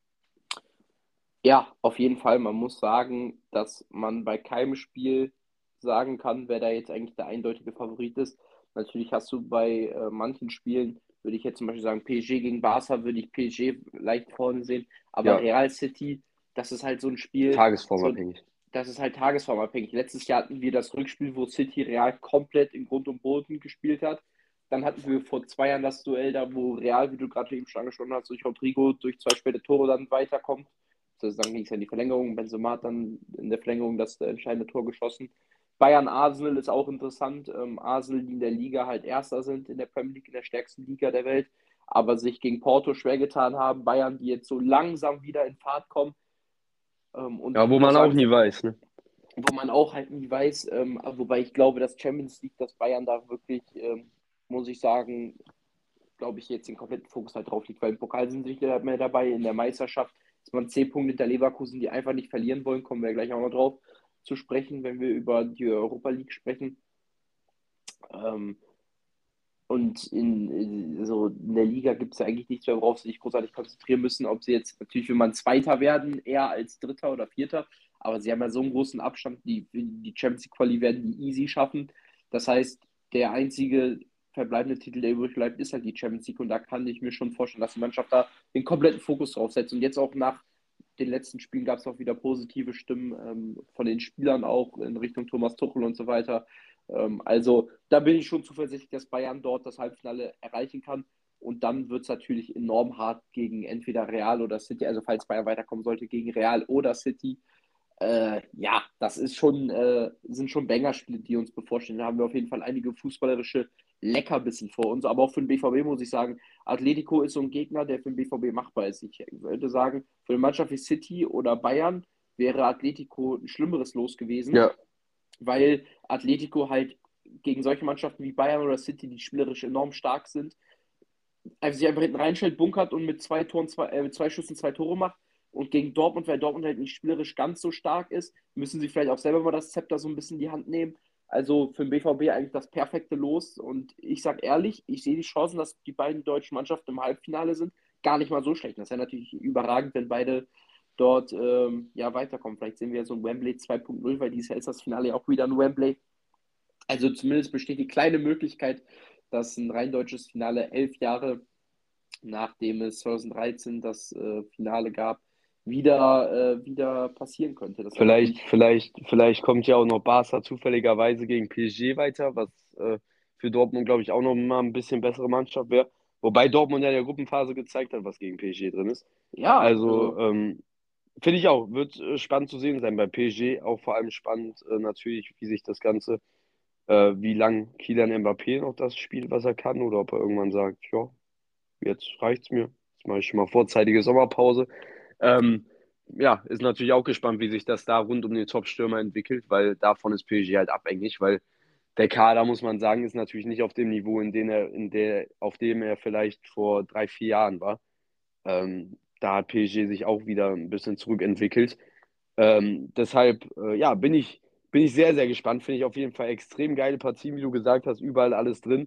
Ja, auf jeden Fall. Man muss sagen, dass man bei keinem Spiel sagen kann, wer da jetzt eigentlich der eindeutige Favorit ist. Natürlich hast du bei äh, manchen Spielen, würde ich jetzt zum Beispiel sagen, P S G gegen Barca, würde ich P S G leicht vorne sehen. Aber Ja, Real City, das ist halt so ein Spiel, so, tagesformabhängig. das ist halt tagesformabhängig. Letztes Jahr hatten wir das Rückspiel, wo City Real komplett in Grund und Boden gespielt hat. Dann hatten wir vor zwei Jahren das Duell da, wo Real, wie du gerade eben schon angesprochen hast, durch Rodrigo, durch zwei späte Tore dann weiterkommt. Also dann ging es ja in die Verlängerung. Benzema hat dann in der Verlängerung das äh, entscheidende Tor geschossen. Bayern-Arsenal ist auch interessant. Ähm, Arsenal, die in der Liga halt Erster sind, in der Premier League, in der stärksten Liga der Welt, aber sich gegen Porto schwer getan haben. Bayern, die jetzt so langsam wieder in Fahrt kommen. Ähm, und Ja, wie wo du auch man auch sagst, nie weiß, ne? wo man auch halt nie weiß, ähm, wobei ich glaube, dass Champions League, dass Bayern da wirklich, ähm, muss ich sagen, glaube ich, jetzt den kompletten Fokus halt drauf liegt, weil im Pokal sind sie nicht mehr dabei, in der Meisterschaft ist man zehn Punkte hinter Leverkusen, die einfach nicht verlieren wollen, kommen wir gleich auch noch drauf zu sprechen, wenn wir über die Europa League sprechen. Ähm, und in, so in der Liga gibt es ja eigentlich nichts mehr, worauf sie sich großartig konzentrieren müssen. Ob sie jetzt, natürlich will man Zweiter werden, eher als Dritter oder Vierter, aber sie haben ja so einen großen Abstand, die, die Champions League Quali werden die easy schaffen. Das heißt, der einzige verbleibende Titel, der übrig bleibt, ist halt die Champions League und da kann ich mir schon vorstellen, dass die Mannschaft da den kompletten Fokus drauf setzt. Und jetzt auch nach den letzten Spielen gab es auch wieder positive Stimmen ähm, von den Spielern auch in Richtung Thomas Tuchel und so weiter. Ähm, also da bin ich schon zuversichtlich, dass Bayern dort das Halbfinale erreichen kann. Und dann wird es natürlich enorm hart gegen entweder Real oder City, also falls Bayern weiterkommen sollte, gegen Real oder City. Äh, ja, das ist schon, äh, sind schon Banger-Spiele, die uns bevorstehen. Da haben wir auf jeden Fall einige fußballerische Leckerbissen vor uns. Aber auch für den B V B muss ich sagen, Atletico ist so ein Gegner, der für den B V B machbar ist. Ich würde sagen, für eine Mannschaft wie City oder Bayern wäre Atletico ein schlimmeres Los gewesen, Ja, weil Atletico halt gegen solche Mannschaften wie Bayern oder City, die spielerisch enorm stark sind, also sich einfach hinten reinstellt, bunkert und mit zwei Toren, zwei, äh, mit zwei Schüssen zwei Tore macht. Und gegen Dortmund, weil Dortmund halt nicht spielerisch ganz so stark ist, müssen sie vielleicht auch selber mal das Zepter so ein bisschen in die Hand nehmen. Also für den B V B eigentlich das perfekte Los. Und ich sage ehrlich, ich sehe die Chancen, dass die beiden deutschen Mannschaften im Halbfinale sind, gar nicht mal so schlecht. Das wäre natürlich überragend, wenn beide dort ähm, ja, weiterkommen. Vielleicht sehen wir ja so ein Wembley zwei Punkt null, weil dieses Jahr ist das Finale ja auch wieder ein Wembley. Also zumindest besteht die kleine Möglichkeit, dass ein rein deutsches Finale elf Jahre nachdem es zwanzig dreizehn das äh, Finale gab, wieder, äh, wieder passieren könnte. Das wäre Vielleicht, natürlich, vielleicht, vielleicht kommt ja auch noch Barca zufälligerweise gegen P S G weiter, was äh, für Dortmund, glaube ich, auch noch mal ein bisschen bessere Mannschaft wäre. Wobei Dortmund ja in der Gruppenphase gezeigt hat, was gegen P S G drin ist. ja, Also also ähm, finde ich auch, wird äh, spannend zu sehen sein bei P S G. Auch vor allem spannend äh, natürlich, wie sich das Ganze, äh, wie lang Kylian Mbappé noch das spielt, was er kann, oder ob er irgendwann sagt, ja, jetzt reicht's mir. Jetzt mache ich schon mal vorzeitige Sommerpause. Ähm, ja, ist natürlich auch gespannt, wie sich das da rund um den Top-Stürmer entwickelt, weil davon ist P S G halt abhängig, weil der Kader, muss man sagen, ist natürlich nicht auf dem Niveau, in dem er, in der, auf dem er vielleicht vor drei, vier Jahren war. Ähm, da hat P S G sich auch wieder ein bisschen zurückentwickelt. Ähm, deshalb, äh, ja, bin ich, bin ich sehr, sehr gespannt. Finde ich auf jeden Fall extrem geile Partien, wie du gesagt hast, überall alles drin.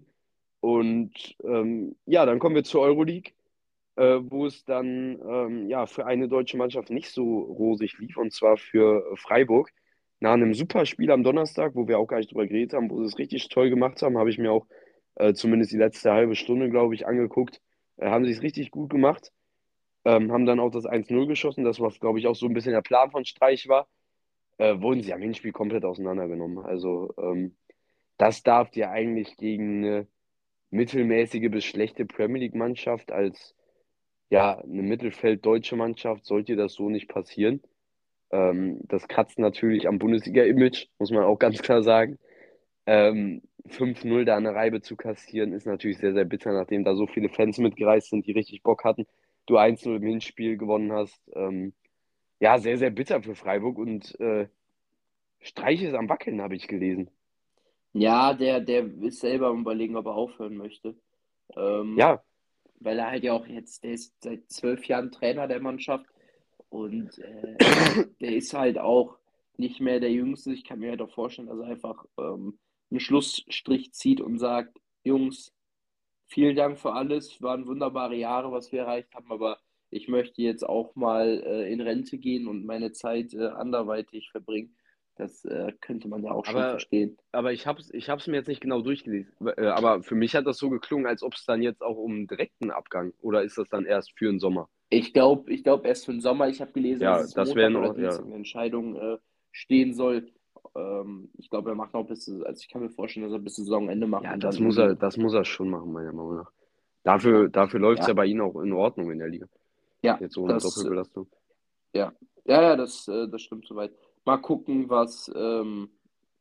Und ähm, ja, dann kommen wir zur Euroleague, äh, wo es dann ähm, ja für eine deutsche Mannschaft nicht so rosig lief, und zwar für äh, Freiburg. Nach einem super Spiel am Donnerstag, wo wir auch gar nicht drüber geredet haben, wo sie es richtig toll gemacht haben, habe ich mir auch äh, zumindest die letzte halbe Stunde, glaube ich, angeguckt. Äh, haben sie es richtig gut gemacht, ähm, haben dann auch das eins null geschossen, das was, glaube ich, auch so ein bisschen der Plan von Streich war. Äh, wurden sie am Hinspiel komplett auseinandergenommen. Also ähm, das darf dir eigentlich gegen eine mittelmäßige bis schlechte Premier League-Mannschaft als ja, eine Mittelfeld-deutsche Mannschaft sollte das so nicht passieren. Ähm, das kratzt natürlich am Bundesliga-Image, muss man auch ganz klar sagen. Ähm, fünf null da eine Reibe zu kassieren, ist natürlich sehr, sehr bitter, nachdem da so viele Fans mitgereist sind, die richtig Bock hatten. Du eins null im Hinspiel gewonnen hast. Ähm, ja, sehr, sehr bitter für Freiburg, und äh, Streich ist am Wackeln, habe ich gelesen. ja, der, der ist selber am Überlegen, ob er aufhören möchte. Ähm, Ja, weil er halt ja auch jetzt, der ist seit zwölf Jahren Trainer der Mannschaft und äh, der ist halt auch nicht mehr der Jüngste. Ich kann mir halt auch vorstellen, dass er einfach ähm, einen Schlussstrich zieht und sagt, Jungs, vielen Dank für alles, waren wunderbare Jahre, was wir erreicht haben, aber ich möchte jetzt auch mal äh, in Rente gehen und meine Zeit äh, anderweitig verbringen. Das äh, könnte man ja auch schon aber, verstehen. aber ich habe es ich hab's mir jetzt nicht genau durchgelesen. Äh, Aber für mich hat das so geklungen, als ob es dann jetzt auch um einen direkten Abgang, oder ist das dann erst für den Sommer? Ich glaube, ich glaube erst für den Sommer. Ich habe gelesen, dass Ja, es das wäre Montag oder noch, ja. Dienstag eine Entscheidung äh, stehen soll. Ähm, ich glaube, er macht noch bis, also ich kann mir vorstellen, dass er bis Saisonende macht Ja, und das dann muss er, irgendwie, das muss er schon machen, meiner Meinung nach. ja, Dafür, dafür läuft es ja ja, bei ihnen auch in Ordnung in der Liga. ja, Jetzt ohne das, äh, Doppelbelastung. ja, ja, ja, das, äh, das stimmt soweit. Mal gucken, was, ähm,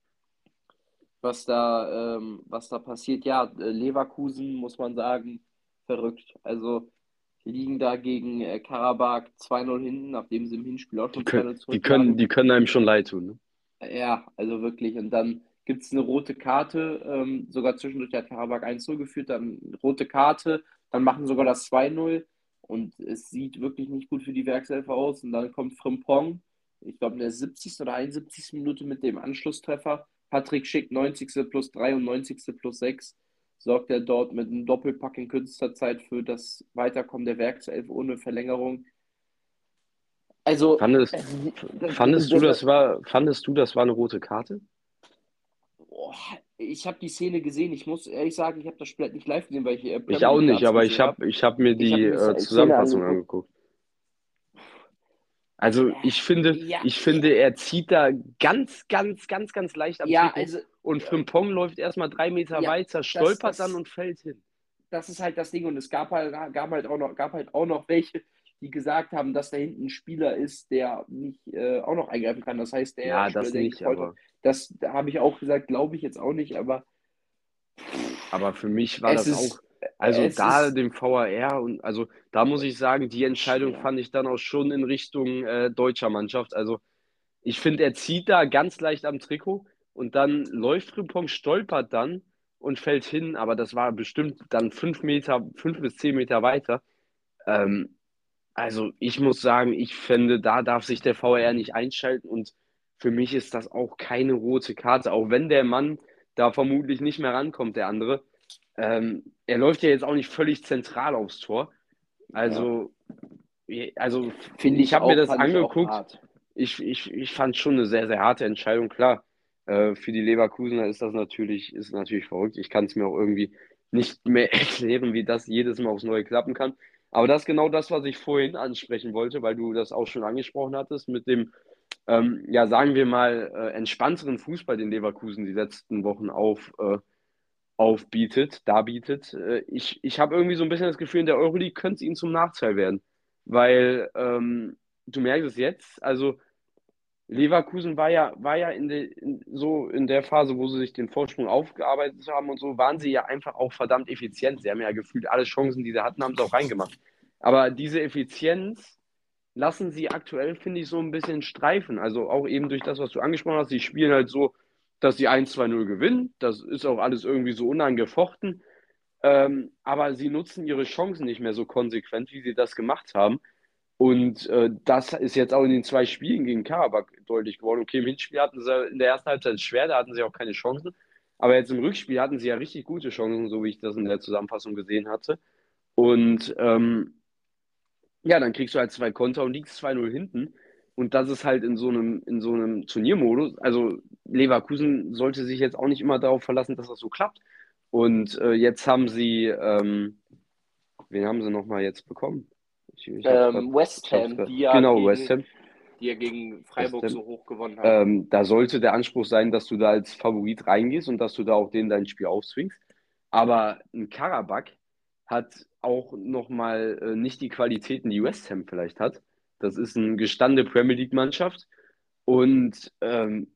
was da, ähm, was da passiert. Ja, äh, Leverkusen muss man sagen, verrückt. Also die liegen da gegen äh, Karabakh zwei null hinten, nachdem sie im Hinspiel auch Die schon zwei können, null die können, zurücklagen. die können einem schon leid tun, ne? Ja, also wirklich. Und dann gibt es eine rote Karte, ähm, sogar zwischendurch hat Karabakh eins null geführt, dann rote Karte, dann machen sogar das zwei null und es sieht wirklich nicht gut für die Werkselfer aus. Und dann kommt Frimpong, ich glaube in der siebzigsten oder einundsiebzigsten Minute mit dem Anschlusstreffer. Patrick Schick, neunzigste plus drei und neunzigste plus sechs, sorgt er dort mit einem Doppelpack in kürzester Zeit für das Weiterkommen der Werkself ohne Verlängerung. Also, Fandest, es, das, fandest du, das, das war, fandest du, das war eine rote Karte? Boah, ich habe die Szene gesehen. Ich muss ehrlich sagen, ich habe das Spiel halt nicht live gesehen, weil ich äh, Ich Premier auch League nicht, Darts aber ich gesehen habe. habe ich hab mir Ich die habe mir äh, die Szene Zusammenfassung angeguckt. angeguckt. Also ich finde, Ja, ich finde, er zieht da ganz, ganz, ganz, ganz leicht am ja, Trikot, also, und äh, Frimpong läuft erstmal drei Meter ja, weiter, das, stolpert dann das, und fällt hin. das ist halt das Ding. Und es gab halt, gab halt auch noch, gab halt auch noch welche, die gesagt haben, dass da hinten ein Spieler ist, der nicht äh, auch noch eingreifen kann. Das heißt, der Ja, Spieler, das der ihn nicht, gefolgt hat, aber, das da habe ich auch gesagt, glaube ich jetzt auch nicht, aber aber für mich war es das auch, ist, also es da ist dem V A R, und also da muss ich sagen, die Entscheidung schwer. fand ich dann auch schon in Richtung äh, deutscher Mannschaft. Also ich finde, er zieht da ganz leicht am Trikot, und dann läuft Frimpong, stolpert dann und fällt hin, aber das war bestimmt dann fünf Meter, fünf bis zehn Meter weiter. Ähm, also ich muss sagen, ich finde, da darf sich der V A R nicht einschalten, und für mich ist das auch keine rote Karte, auch wenn der Mann da vermutlich nicht mehr rankommt, der andere. Ähm, er läuft ja jetzt auch nicht völlig zentral aufs Tor. Ja, Also, also finde ich ich habe mir auch, das fand ich auch angeguckt. hart. Ich, ich, ich fand schon eine sehr, sehr harte Entscheidung. Klar, äh, für die Leverkusener ist das natürlich, ist natürlich verrückt. Ich kann es mir auch irgendwie nicht mehr erklären, wie das jedes Mal aufs Neue klappen kann. Aber das ist genau das, was ich vorhin ansprechen wollte, weil du das auch schon angesprochen hattest, mit dem, ähm, ja, sagen wir mal, äh, entspannteren Fußball, den Leverkusen die letzten Wochen auf, äh, aufbietet, darbietet. Äh, ich ich habe irgendwie so ein bisschen das Gefühl, in der Euroleague könnte es ihnen zum Nachteil werden, weil ähm, du merkst es jetzt, also Leverkusen war ja, war ja in, de, in, so in der Phase, wo sie sich den Vorsprung aufgearbeitet haben und so, waren sie ja einfach auch verdammt effizient. Sie haben ja gefühlt alle Chancen, die sie hatten, haben sie auch reingemacht. Aber diese Effizienz lassen sie aktuell, finde ich, so ein bisschen streifen. Also auch eben durch das, was du angesprochen hast, sie spielen halt so, dass sie eins zwei null gewinnen. Das ist auch alles irgendwie so unangefochten. Ähm, aber sie nutzen ihre Chancen nicht mehr so konsequent, wie sie das gemacht haben. Und äh, das ist jetzt auch in den zwei Spielen gegen Karabakh deutlich geworden. Okay, im Hinspiel hatten sie in der ersten Halbzeit schwer, da hatten sie auch keine Chancen. Aber jetzt im Rückspiel hatten sie ja richtig gute Chancen, so wie ich das in der Zusammenfassung gesehen hatte. Und ähm, ja, dann kriegst du halt zwei Konter und liegst zwei null hinten. Und das ist halt in so einem, in so einem Turniermodus. Also Leverkusen sollte sich jetzt auch nicht immer darauf verlassen, dass das so klappt. Und äh, jetzt haben sie, ähm, wen haben sie nochmal jetzt bekommen? Ich, ich hab's grad, Ähm, West ich hab's Ham, grad, die ja genau, West gegen, Ham. die ja gegen West Freiburg Ham. so hoch gewonnen haben. Ähm, da sollte der Anspruch sein, dass du da als Favorit reingehst und dass du da auch denen dein Spiel aufzwingst. Aber ein Karabakh hat auch nochmal äh, nicht die Qualitäten, die West Ham vielleicht hat. Das ist eine gestandene Premier League-Mannschaft. Und ähm,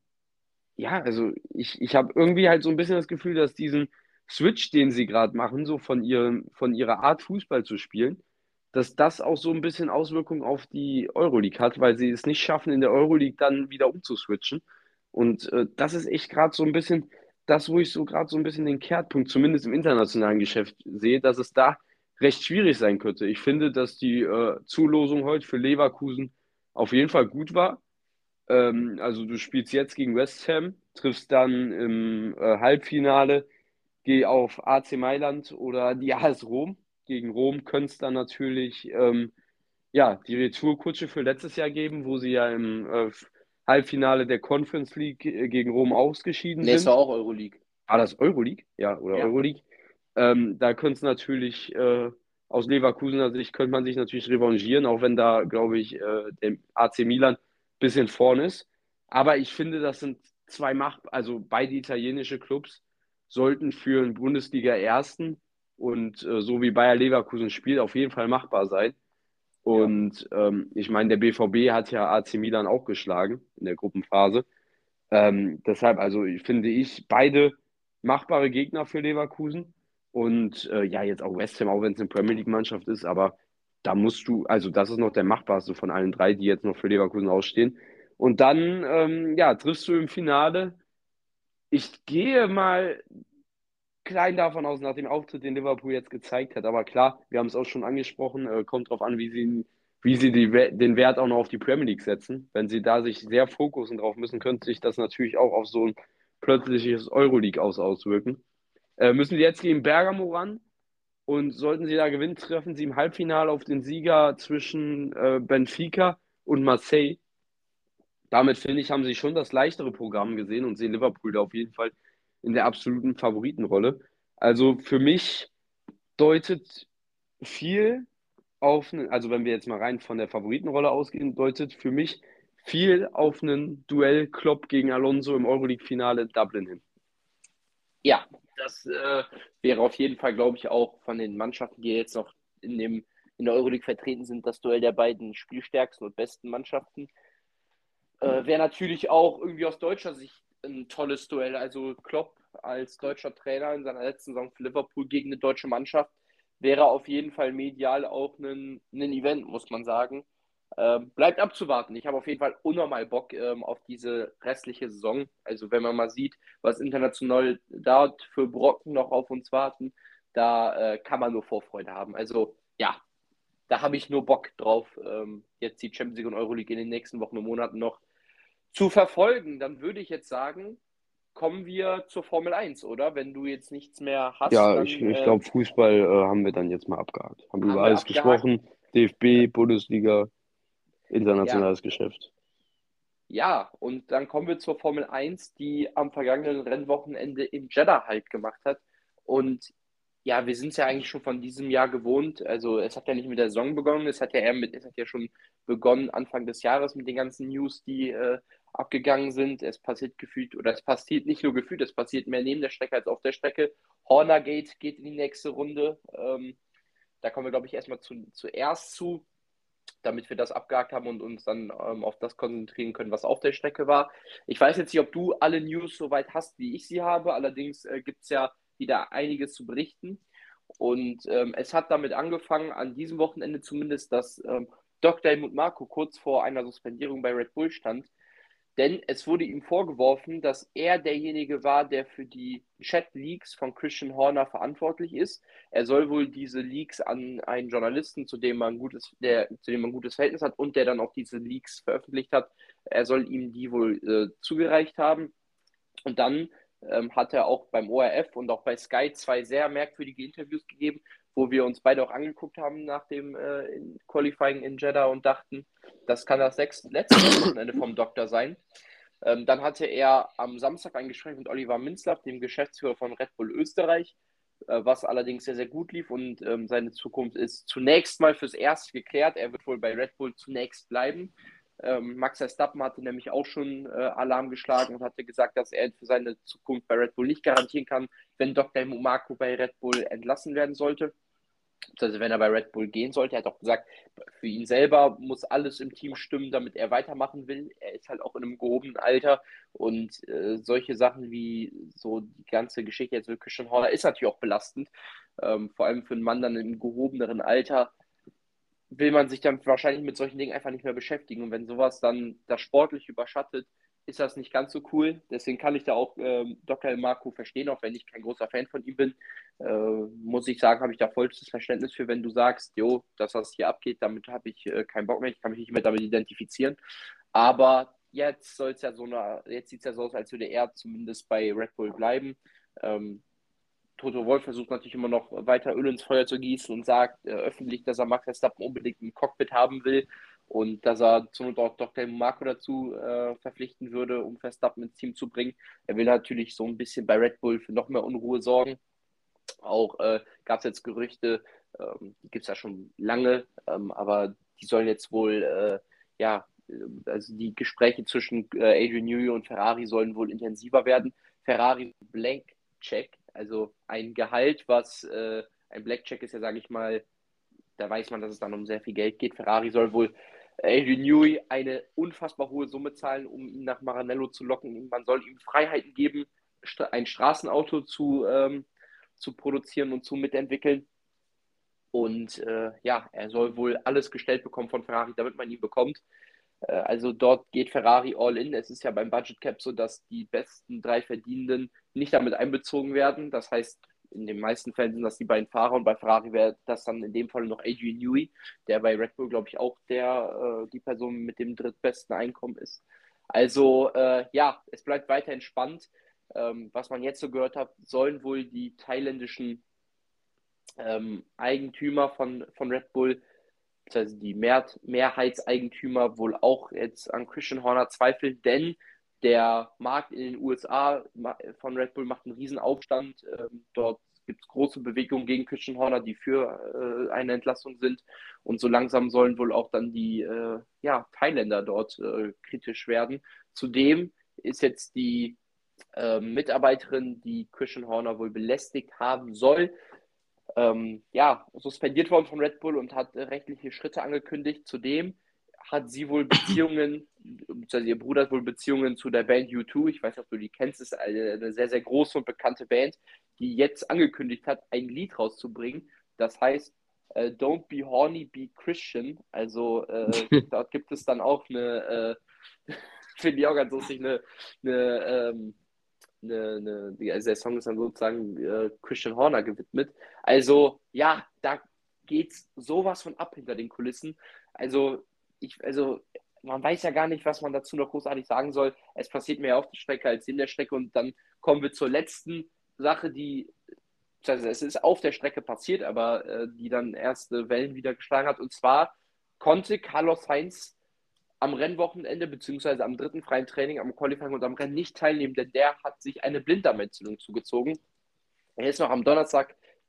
ja, also ich, ich habe irgendwie halt so ein bisschen das Gefühl, dass diesen Switch, den sie gerade machen, so von ihrem, von ihrer Art Fußball zu spielen, dass das auch so ein bisschen Auswirkungen auf die Euroleague hat, weil sie es nicht schaffen, in der Euroleague dann wieder umzuswitchen. Und äh, das ist echt gerade so ein bisschen das, wo ich so gerade so ein bisschen den Kehrtpunkt, zumindest im internationalen Geschäft, sehe, dass es da recht schwierig sein könnte. Ich finde, dass die äh, Zulosung heute für Leverkusen auf jeden Fall gut war. Ähm, also du spielst jetzt gegen West Ham, triffst dann im äh, Halbfinale, geh auf A C Mailand oder die A S Rom. Gegen Rom könnte es dann natürlich ähm, ja, die Retourkutsche für letztes Jahr geben, wo sie ja im äh, Halbfinale der Conference League äh, gegen Rom ausgeschieden Ne, es war sind. auch Euroleague. War das Euroleague? Ja, oder Ja. Euroleague. Ähm, da könnte es natürlich äh, aus Leverkusener Sicht könnte man sich natürlich revanchieren, auch wenn da, glaube ich, äh, der A C Milan ein bisschen vorne ist. Aber ich finde, das sind zwei Mach, also beide italienische Clubs sollten für einen Bundesliga-Ersten und äh, so wie Bayer Leverkusen spielt, auf jeden Fall machbar sein. Ja. Und ähm, ich meine, der B V B hat ja A C Milan auch geschlagen in der Gruppenphase. Ähm, deshalb, also finde ich, beide machbare Gegner für Leverkusen. Und äh, ja, jetzt auch West Ham, auch wenn es eine Premier League-Mannschaft ist, aber da musst du, also das ist noch der machbarste von allen drei, die jetzt noch für Leverkusen ausstehen. Und dann, ähm, ja, triffst du im Finale. Ich gehe mal klein davon aus, nach dem Auftritt, den Liverpool jetzt gezeigt hat. Aber klar, wir haben es auch schon angesprochen, äh, kommt drauf an, wie sie, wie sie die, den Wert auch noch auf die Premier League setzen. Wenn sie da sich sehr fokussen drauf müssen, könnte sich das natürlich auch auf so ein plötzliches Euroleague aus auswirken. Äh, müssen sie jetzt gegen Bergamo ran und sollten sie da gewinnen, treffen sie im Halbfinale auf den Sieger zwischen äh, Benfica und Marseille. Damit finde ich, haben sie schon das leichtere Programm gesehen und sehen Liverpool da auf jeden Fall in der absoluten Favoritenrolle. Also für mich deutet viel auf, einen- also wenn wir jetzt mal rein von der Favoritenrolle ausgehen, deutet für mich viel auf einen Duell Klopp gegen Alonso im Euroleague-Finale in Dublin hin. Ja, das äh, wäre auf jeden Fall, glaube ich, auch von den Mannschaften, die jetzt noch in, dem, in der Euroleague vertreten sind, das Duell der beiden spielstärksten und besten Mannschaften. Äh, wäre natürlich auch irgendwie aus deutscher Sicht ein tolles Duell. Also Klopp als deutscher Trainer in seiner letzten Saison für Liverpool gegen eine deutsche Mannschaft wäre auf jeden Fall medial auch ein, ein Event, muss man sagen. Ähm, bleibt abzuwarten. Ich habe auf jeden Fall unnormal Bock ähm, auf diese restliche Saison. Also wenn man mal sieht, was international dort für Brocken noch auf uns warten, da äh, kann man nur Vorfreude haben. Also ja, da habe ich nur Bock drauf, ähm, jetzt die Champions League und Euroleague in den nächsten Wochen und Monaten noch zu verfolgen. Dann würde ich jetzt sagen, kommen wir zur Formel eins, oder? Wenn du jetzt nichts mehr hast, Ja, ich, dann ich äh, glaube, Fußball äh, haben wir dann jetzt mal abgehakt. Haben über haben wir alles abgehakt. gesprochen. D F B, Bundesliga, Ja, internationales Geschäft. ja, und dann kommen wir zur Formel eins, die am vergangenen Rennwochenende in Jeddah halt gemacht hat. Und Ja, wir sind es ja eigentlich schon von diesem Jahr gewohnt. Also es hat ja nicht mit der Saison begonnen, es hat ja eher mit, es hat ja schon begonnen Anfang des Jahres mit den ganzen News, die äh, abgegangen sind. Es passiert gefühlt, oder es passiert nicht nur gefühlt, es passiert mehr neben der Strecke als auf der Strecke. Hornergate geht in die nächste Runde. Ähm, da kommen wir, glaube ich, erstmal zu, zuerst zu, damit wir das abgehakt haben und uns dann ähm, auf das konzentrieren können, was auf der Strecke war. Ich weiß jetzt nicht, ob du alle News so weit hast, wie ich sie habe. Allerdings äh, gibt es ja wieder einiges zu berichten. Und ähm, es hat damit angefangen, an diesem Wochenende zumindest, dass ähm, Doktor Helmut Marko kurz vor einer Suspendierung bei Red Bull stand. Denn es wurde ihm vorgeworfen, dass er derjenige war, der für die Chat-Leaks von Christian Horner verantwortlich ist. Er soll wohl diese Leaks an einen Journalisten, zu dem man ein gutes, der, zu dem man ein gutes Verhältnis hat und der dann auch diese Leaks veröffentlicht hat, er soll ihm die wohl äh, zugereicht haben. Und dann ähm, hat er auch beim O R F und auch bei Sky zwei sehr merkwürdige Interviews gegeben, wo wir uns beide auch angeguckt haben nach dem äh, in Qualifying in Jeddah und dachten, das kann das sechste, letzte Wochenende vom Doktor sein. Ähm, dann hatte er am Samstag ein Gespräch mit Oliver Minzlaff, dem Geschäftsführer von Red Bull Österreich, äh, was allerdings sehr, sehr gut lief und ähm, seine Zukunft ist zunächst mal fürs Erste geklärt. Er wird wohl bei Red Bull zunächst bleiben. Ähm, Max Verstappen hatte nämlich auch schon äh, Alarm geschlagen und hatte gesagt, dass er für seine Zukunft bei Red Bull nicht garantieren kann, wenn Doktor Helmut Marko bei Red Bull entlassen werden sollte. Also wenn er bei Red Bull gehen sollte. Er hat auch gesagt, für ihn selber muss alles im Team stimmen, damit er weitermachen will. Er ist halt auch in einem gehobenen Alter und äh, solche Sachen wie so die ganze Geschichte jetzt mit Christian Horner ist natürlich auch belastend. Ähm, vor allem für einen Mann dann im gehobeneren Alter will man sich dann wahrscheinlich mit solchen Dingen einfach nicht mehr beschäftigen. Und wenn sowas dann das sportlich überschattet, ist das nicht ganz so cool. Deswegen kann ich da auch ähm, Doktor Marco verstehen, auch wenn ich kein großer Fan von ihm bin. Äh, muss ich sagen, habe ich da vollstes Verständnis für, wenn du sagst, jo, dass das hier abgeht, damit habe ich äh, keinen Bock mehr, ich kann mich nicht mehr damit identifizieren. Aber jetzt soll es ja so eine, jetzt sieht es ja so aus, als würde er zumindest bei Red Bull bleiben. Ähm, Toto Wolff versucht natürlich immer noch weiter Öl ins Feuer zu gießen und sagt äh, öffentlich, dass er Max Verstappen unbedingt im Cockpit haben will und dass er zu Not auch Doktor Marco dazu äh, verpflichten würde, um Verstappen ins Team zu bringen. Er will natürlich so ein bisschen bei Red Bull für noch mehr Unruhe sorgen. Auch äh, gab es jetzt Gerüchte, ähm, die gibt es ja schon lange, ähm, aber die sollen jetzt wohl, äh, ja, also die Gespräche zwischen äh, Adrian Newey und Ferrari sollen wohl intensiver werden. Ferrari Blank Check, also ein Gehalt, was äh, ein Blackjack ist ja, sage ich mal, da weiß man, dass es dann um sehr viel Geld geht. Ferrari soll wohl Adrian Newey eine unfassbar hohe Summe zahlen, um ihn nach Maranello zu locken. Man soll ihm Freiheiten geben, ein Straßenauto zu, ähm, zu produzieren und zu mitentwickeln. Und äh, ja, er soll wohl alles gestellt bekommen von Ferrari, damit man ihn bekommt. Äh, also dort geht Ferrari all in. Es ist ja beim Budget Cap so, dass die besten drei Verdienenden nicht damit einbezogen werden. Das heißt, in den meisten Fällen sind das die beiden Fahrer und bei Ferrari wäre das dann in dem Fall noch Adrian Newey, der bei Red Bull, glaube ich, auch der, äh, die Person mit dem drittbesten Einkommen ist. Also äh, ja, es bleibt weiter entspannt. Ähm, was man jetzt so gehört hat, sollen wohl die thailändischen ähm, Eigentümer von, von Red Bull, also die Mehr Mehrheitseigentümer, wohl auch jetzt an Christian Horner zweifeln, denn der Markt in den U S A von Red Bull macht einen riesen Aufstand. Ähm, dort gibt es große Bewegungen gegen Christian Horner, die für äh, eine Entlassung sind. Und so langsam sollen wohl auch dann die äh, ja, Thailänder dort äh, kritisch werden. Zudem ist jetzt die äh, Mitarbeiterin, die Christian Horner wohl belästigt haben soll, ähm, ja, suspendiert worden von Red Bull und hat äh, rechtliche Schritte angekündigt. Zudem hat sie wohl Beziehungen, also ihr Bruder hat wohl Beziehungen zu der Band U zwei. Ich weiß nicht, ob du die kennst, das ist eine, eine sehr, sehr große und bekannte Band, die jetzt angekündigt hat, ein Lied rauszubringen. Das heißt, äh, Don't be horny, be Christian. Also äh, dort gibt es dann auch eine, äh, finde ich auch ganz lustig, eine, eine ähm, eine, eine, also der Song ist dann sozusagen äh, Christian Horner gewidmet. Also, ja, da geht's sowas von ab hinter den Kulissen. Also, ich, also, man weiß ja gar nicht, was man dazu noch großartig sagen soll. Es passiert mehr auf der Strecke als in der Strecke. Und dann kommen wir zur letzten Sache, die, also es ist auf der Strecke passiert, aber äh, die dann erste Wellen wieder geschlagen hat. Und zwar konnte Carlos Sainz am Rennwochenende beziehungsweise am dritten freien Training, am Qualifying und am Rennen nicht teilnehmen, denn der hat sich eine Blinddarmentzündung zugezogen. Er ist noch am Donnerstag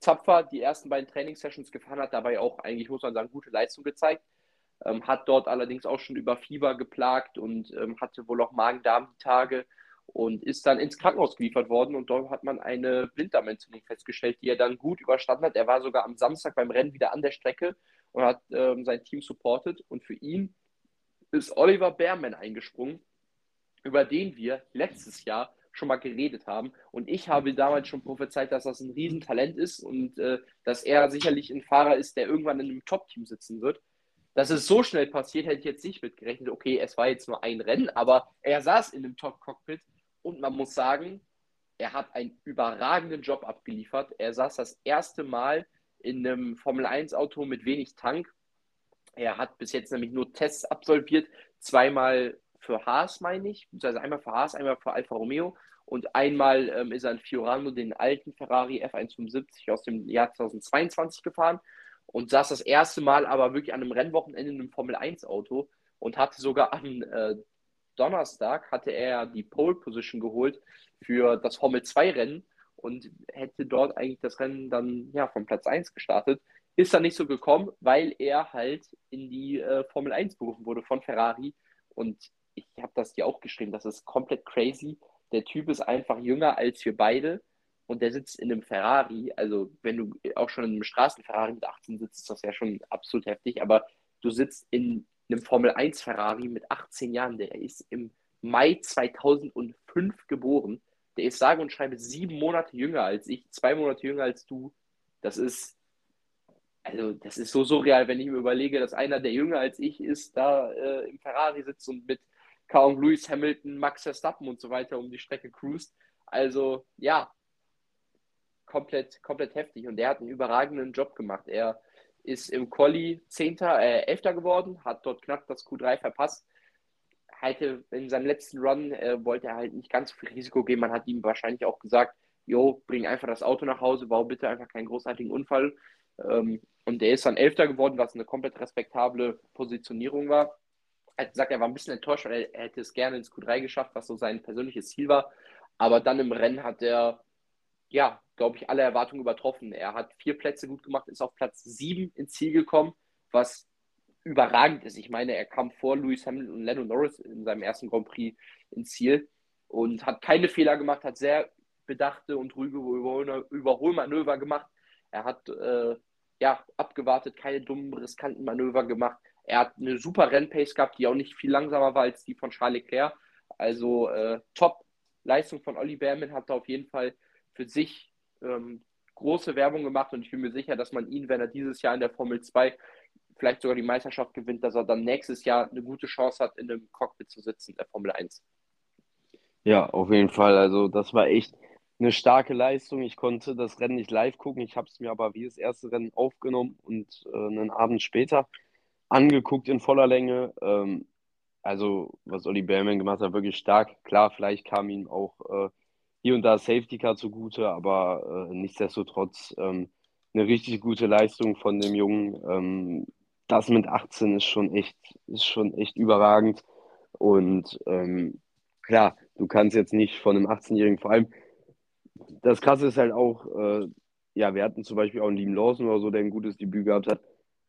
tapfer die ersten beiden Trainingssessions gefahren, hat dabei auch eigentlich, muss man sagen, gute Leistung gezeigt. Ähm, hat dort allerdings auch schon über Fieber geplagt und ähm, hatte wohl auch Magen-Darm-Tage und ist dann ins Krankenhaus geliefert worden und dort hat man eine Blinddarmentzündung festgestellt, die er dann gut überstanden hat. Er war sogar am Samstag beim Rennen wieder an der Strecke und hat ähm, sein Team supportet und für ihn ist Oliver Bearman eingesprungen, über den wir letztes Jahr schon mal geredet haben. Und ich habe damals schon prophezeit, dass das ein Riesentalent ist und äh, dass er sicherlich ein Fahrer ist, der irgendwann in einem Top-Team sitzen wird. Dass es so schnell passiert, hätte ich jetzt nicht mitgerechnet. Okay, es war jetzt nur ein Rennen, aber er saß in einem Top-Cockpit und man muss sagen, er hat einen überragenden Job abgeliefert. Er saß das erste Mal in einem Formel eins Auto mit wenig Tank. Er hat bis jetzt nämlich nur Tests absolviert, zweimal für Haas, meine ich, also einmal für Haas, einmal für Alfa Romeo und einmal ähm, ist er in Fiorano, den alten Ferrari F hundertfünfundsiebzig aus dem Jahr zweitausendzweiundzwanzig gefahren und saß das erste Mal aber wirklich an einem Rennwochenende in einem Formel eins Auto und hatte sogar am äh, Donnerstag hatte er die Pole Position geholt für das Formel zwei Rennen und hätte dort eigentlich das Rennen dann ja von Platz eins gestartet. Ist dann nicht so gekommen, weil er halt in die äh, Formel eins berufen wurde von Ferrari. Und ich habe das dir auch geschrieben, das ist komplett crazy. Der Typ ist einfach jünger als wir beide und der sitzt in einem Ferrari. Also, wenn du auch schon in einem Straßenferrari mit achtzehn sitzt, ist das ja schon absolut heftig. Aber du sitzt in einem Formel eins Ferrari mit achtzehn Jahren. Der ist im Mai zweitausendfünf geboren. Der ist sage und schreibe sieben Monate jünger als ich, zwei Monate jünger als du. Das ist also das ist so surreal, wenn ich mir überlege, dass einer, der jünger als ich ist, da äh, im Ferrari sitzt und mit kaum Lewis Hamilton, Max Verstappen und so weiter um die Strecke cruist. Also ja, komplett, komplett heftig. Und der hat einen überragenden Job gemacht. Er ist im Quali Zehnter, äh, Elfter geworden, hat dort knapp das Q drei verpasst. Hatte in seinem letzten Run äh, wollte er halt nicht ganz so viel Risiko geben. Man hat ihm wahrscheinlich auch gesagt, jo, bring einfach das Auto nach Hause, bau bitte einfach keinen großartigen Unfall. Ähm, und der ist dann Elfter geworden, was eine komplett respektable Positionierung war. Er hat gesagt, er war ein bisschen enttäuscht, weil er, er hätte es gerne ins Q drei geschafft, was so sein persönliches Ziel war. Aber dann im Rennen hat er, ja, glaube ich, alle Erwartungen übertroffen. Er hat vier Plätze gut gemacht, ist auf Platz sieben ins Ziel gekommen, was überragend ist. Ich meine, er kam vor Lewis Hamilton und Lando Norris in seinem ersten Grand Prix ins Ziel und hat keine Fehler gemacht, hat sehr bedachte und ruhige Überholmanöver gemacht. Er hat äh, ja, abgewartet, keine dummen, riskanten Manöver gemacht. Er hat eine super Rennpace gehabt, die auch nicht viel langsamer war als die von Charles Leclerc. Also äh, top Leistung von Olli Bearman, hat da auf jeden Fall für sich ähm, große Werbung gemacht und ich bin mir sicher, dass man ihn, wenn er dieses Jahr in der Formel zwei vielleicht sogar die Meisterschaft gewinnt, dass er dann nächstes Jahr eine gute Chance hat, in einem Cockpit zu sitzen in der Formel eins. Ja, auf jeden Fall. Also das war echt eine starke Leistung. Ich konnte das Rennen nicht live gucken. Ich habe es mir aber wie das erste Rennen aufgenommen und äh, einen Abend später angeguckt in voller Länge. Ähm, also was Olli Bearman gemacht hat, wirklich stark. Klar, vielleicht kam ihm auch äh, hier und da Safety Car zugute, aber äh, nichtsdestotrotz ähm, eine richtig gute Leistung von dem Jungen. Ähm, das mit achtzehn ist schon echt, ist schon echt überragend. Und ähm, klar, du kannst jetzt nicht von einem achtzehn-Jährigen, vor allem, das Krasse ist halt auch, äh, ja, wir hatten zum Beispiel auch einen Liam Lawson oder so, der ein gutes Debüt gehabt hat.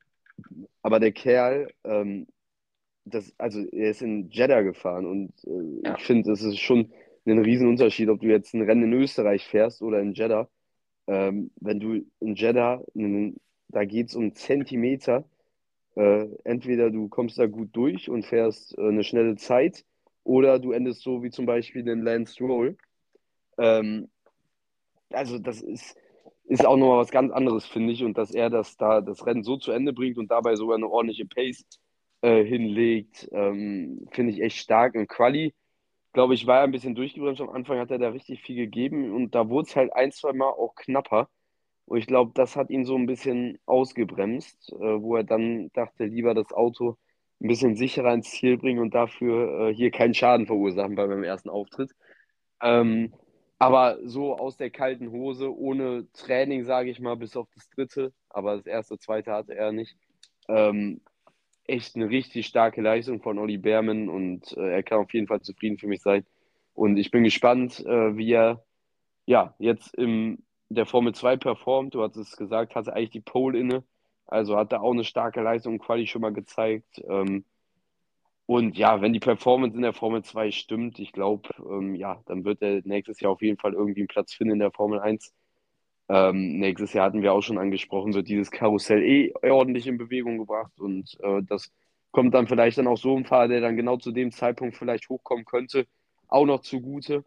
Aber der Kerl, ähm, das, also er ist in Jeddah gefahren und äh, Ja, ich finde, es ist schon ein Riesenunterschied, ob du jetzt ein Rennen in Österreich fährst oder in Jeddah. Ähm, wenn du in Jeddah, n- da geht es um Zentimeter. Äh, entweder du kommst da gut durch und fährst äh, eine schnelle Zeit oder du endest so wie zum Beispiel den Lance Stroll. Ähm, also das ist, ist auch nochmal was ganz anderes, finde ich. Und dass er das da das Rennen so zu Ende bringt und dabei sogar eine ordentliche Pace äh, hinlegt, ähm, finde ich echt stark. Und Quali, glaube ich, war er ein bisschen durchgebremst. Am Anfang hat er da richtig viel gegeben und da wurde es halt ein, zwei Mal auch knapper. Und ich glaube, das hat ihn so ein bisschen ausgebremst, äh, wo er dann dachte, lieber das Auto ein bisschen sicherer ins Ziel bringen und dafür äh, hier keinen Schaden verursachen bei meinem ersten Auftritt. Ähm, aber so aus der kalten Hose, ohne Training, sage ich mal, bis auf das dritte, aber das erste, zweite hatte er nicht. Ähm, echt eine richtig starke Leistung von Olli Bearman und äh, er kann auf jeden Fall zufrieden für mich sein. Und ich bin gespannt, äh, wie er ja jetzt im der Formel zwei performt. Du hattest es gesagt, hatte eigentlich die Pole inne. Also hat er auch eine starke Leistung im Quali schon mal gezeigt. Ähm, und ja, wenn die Performance in der Formel zwei stimmt, ich glaube, ähm, ja, dann wird er nächstes Jahr auf jeden Fall irgendwie einen Platz finden in der Formel eins. Ähm, nächstes Jahr hatten wir auch schon angesprochen, wird dieses Karussell eh ordentlich in Bewegung gebracht und äh, das kommt dann vielleicht dann auch so ein Fahrer, der dann genau zu dem Zeitpunkt vielleicht hochkommen könnte, auch noch zugute.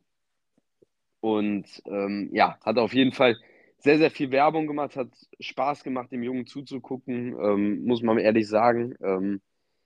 Und ähm, ja, hat auf jeden Fall sehr, sehr viel Werbung gemacht, hat Spaß gemacht, dem Jungen zuzugucken, ähm, muss man ehrlich sagen. Ähm,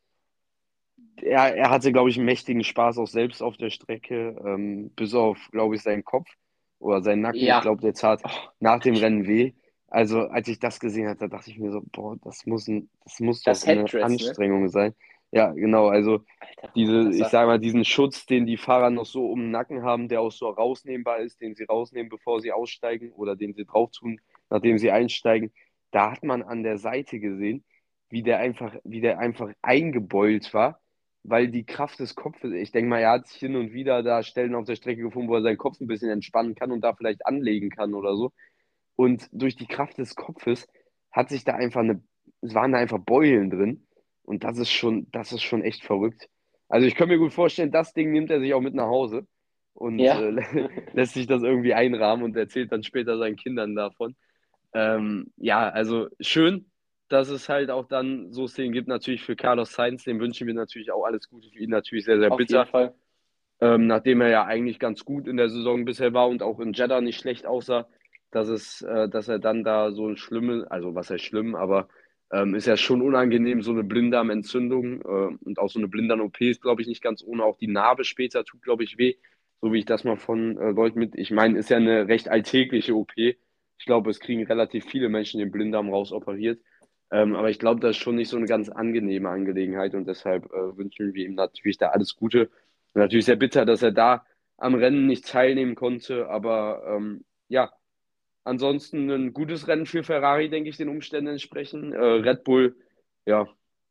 er, er hatte, glaube ich, einen mächtigen Spaß auch selbst auf der Strecke, ähm, bis auf, glaube ich, seinen Kopf oder seinen Nacken. Ich Ja, glaube, der tat nach dem Rennen weh. Also, als ich das gesehen hatte, dachte ich mir so, boah, das muss, ein, das muss doch das eine Headdress, ne? Anstrengung sein. Ja, genau, also Alter, diese, das ich sah, sage mal, diesen Schutz, den die Fahrer noch so um den Nacken haben, der auch so rausnehmbar ist, den sie rausnehmen, bevor sie aussteigen oder den sie drauf tun, nachdem sie einsteigen, da hat man an der Seite gesehen, wie der einfach, wie der einfach eingebeult war, weil die Kraft des Kopfes, ich denke mal, er hat sich hin und wieder da Stellen auf der Strecke gefunden, wo er seinen Kopf ein bisschen entspannen kann und da vielleicht anlegen kann oder so. Und durch die Kraft des Kopfes hat sich da einfach eine, es waren da einfach Beulen drin. Und das ist schon, das ist schon echt verrückt. Also ich kann mir gut vorstellen, das Ding nimmt er sich auch mit nach Hause und ja. äh, lässt sich das irgendwie einrahmen und erzählt dann später seinen Kindern davon. Ähm, ja, also schön, dass es halt auch dann so Szenen gibt. Natürlich für Carlos Sainz, dem wünschen wir natürlich auch alles Gute. Für ihn natürlich sehr, sehr Auf jeden bitter, Fall. ähm, nachdem er ja eigentlich ganz gut in der Saison bisher war und auch in Jeddah nicht schlecht aussah, dass es, äh, dass er dann da so ein schlimmes, also was heißt schlimm, aber ähm, ist ja schon unangenehm, so eine Blinddarmentzündung äh, und auch so eine Blinddarm-O P ist, glaube ich, nicht ganz ohne. Auch die Narbe später tut, glaube ich, weh, so wie ich das mal von äh, Leuten mit, ich meine, ist ja eine recht alltägliche O P. Ich glaube, es kriegen relativ viele Menschen den Blinddarm rausoperiert. Ähm, aber ich glaube, das ist schon nicht so eine ganz angenehme Angelegenheit und deshalb äh, wünschen wir ihm natürlich da alles Gute. Natürlich sehr bitter, dass er da am Rennen nicht teilnehmen konnte, aber ähm, ja, ansonsten ein gutes Rennen für Ferrari, denke ich, den Umständen entsprechend. Äh, Red Bull, ja,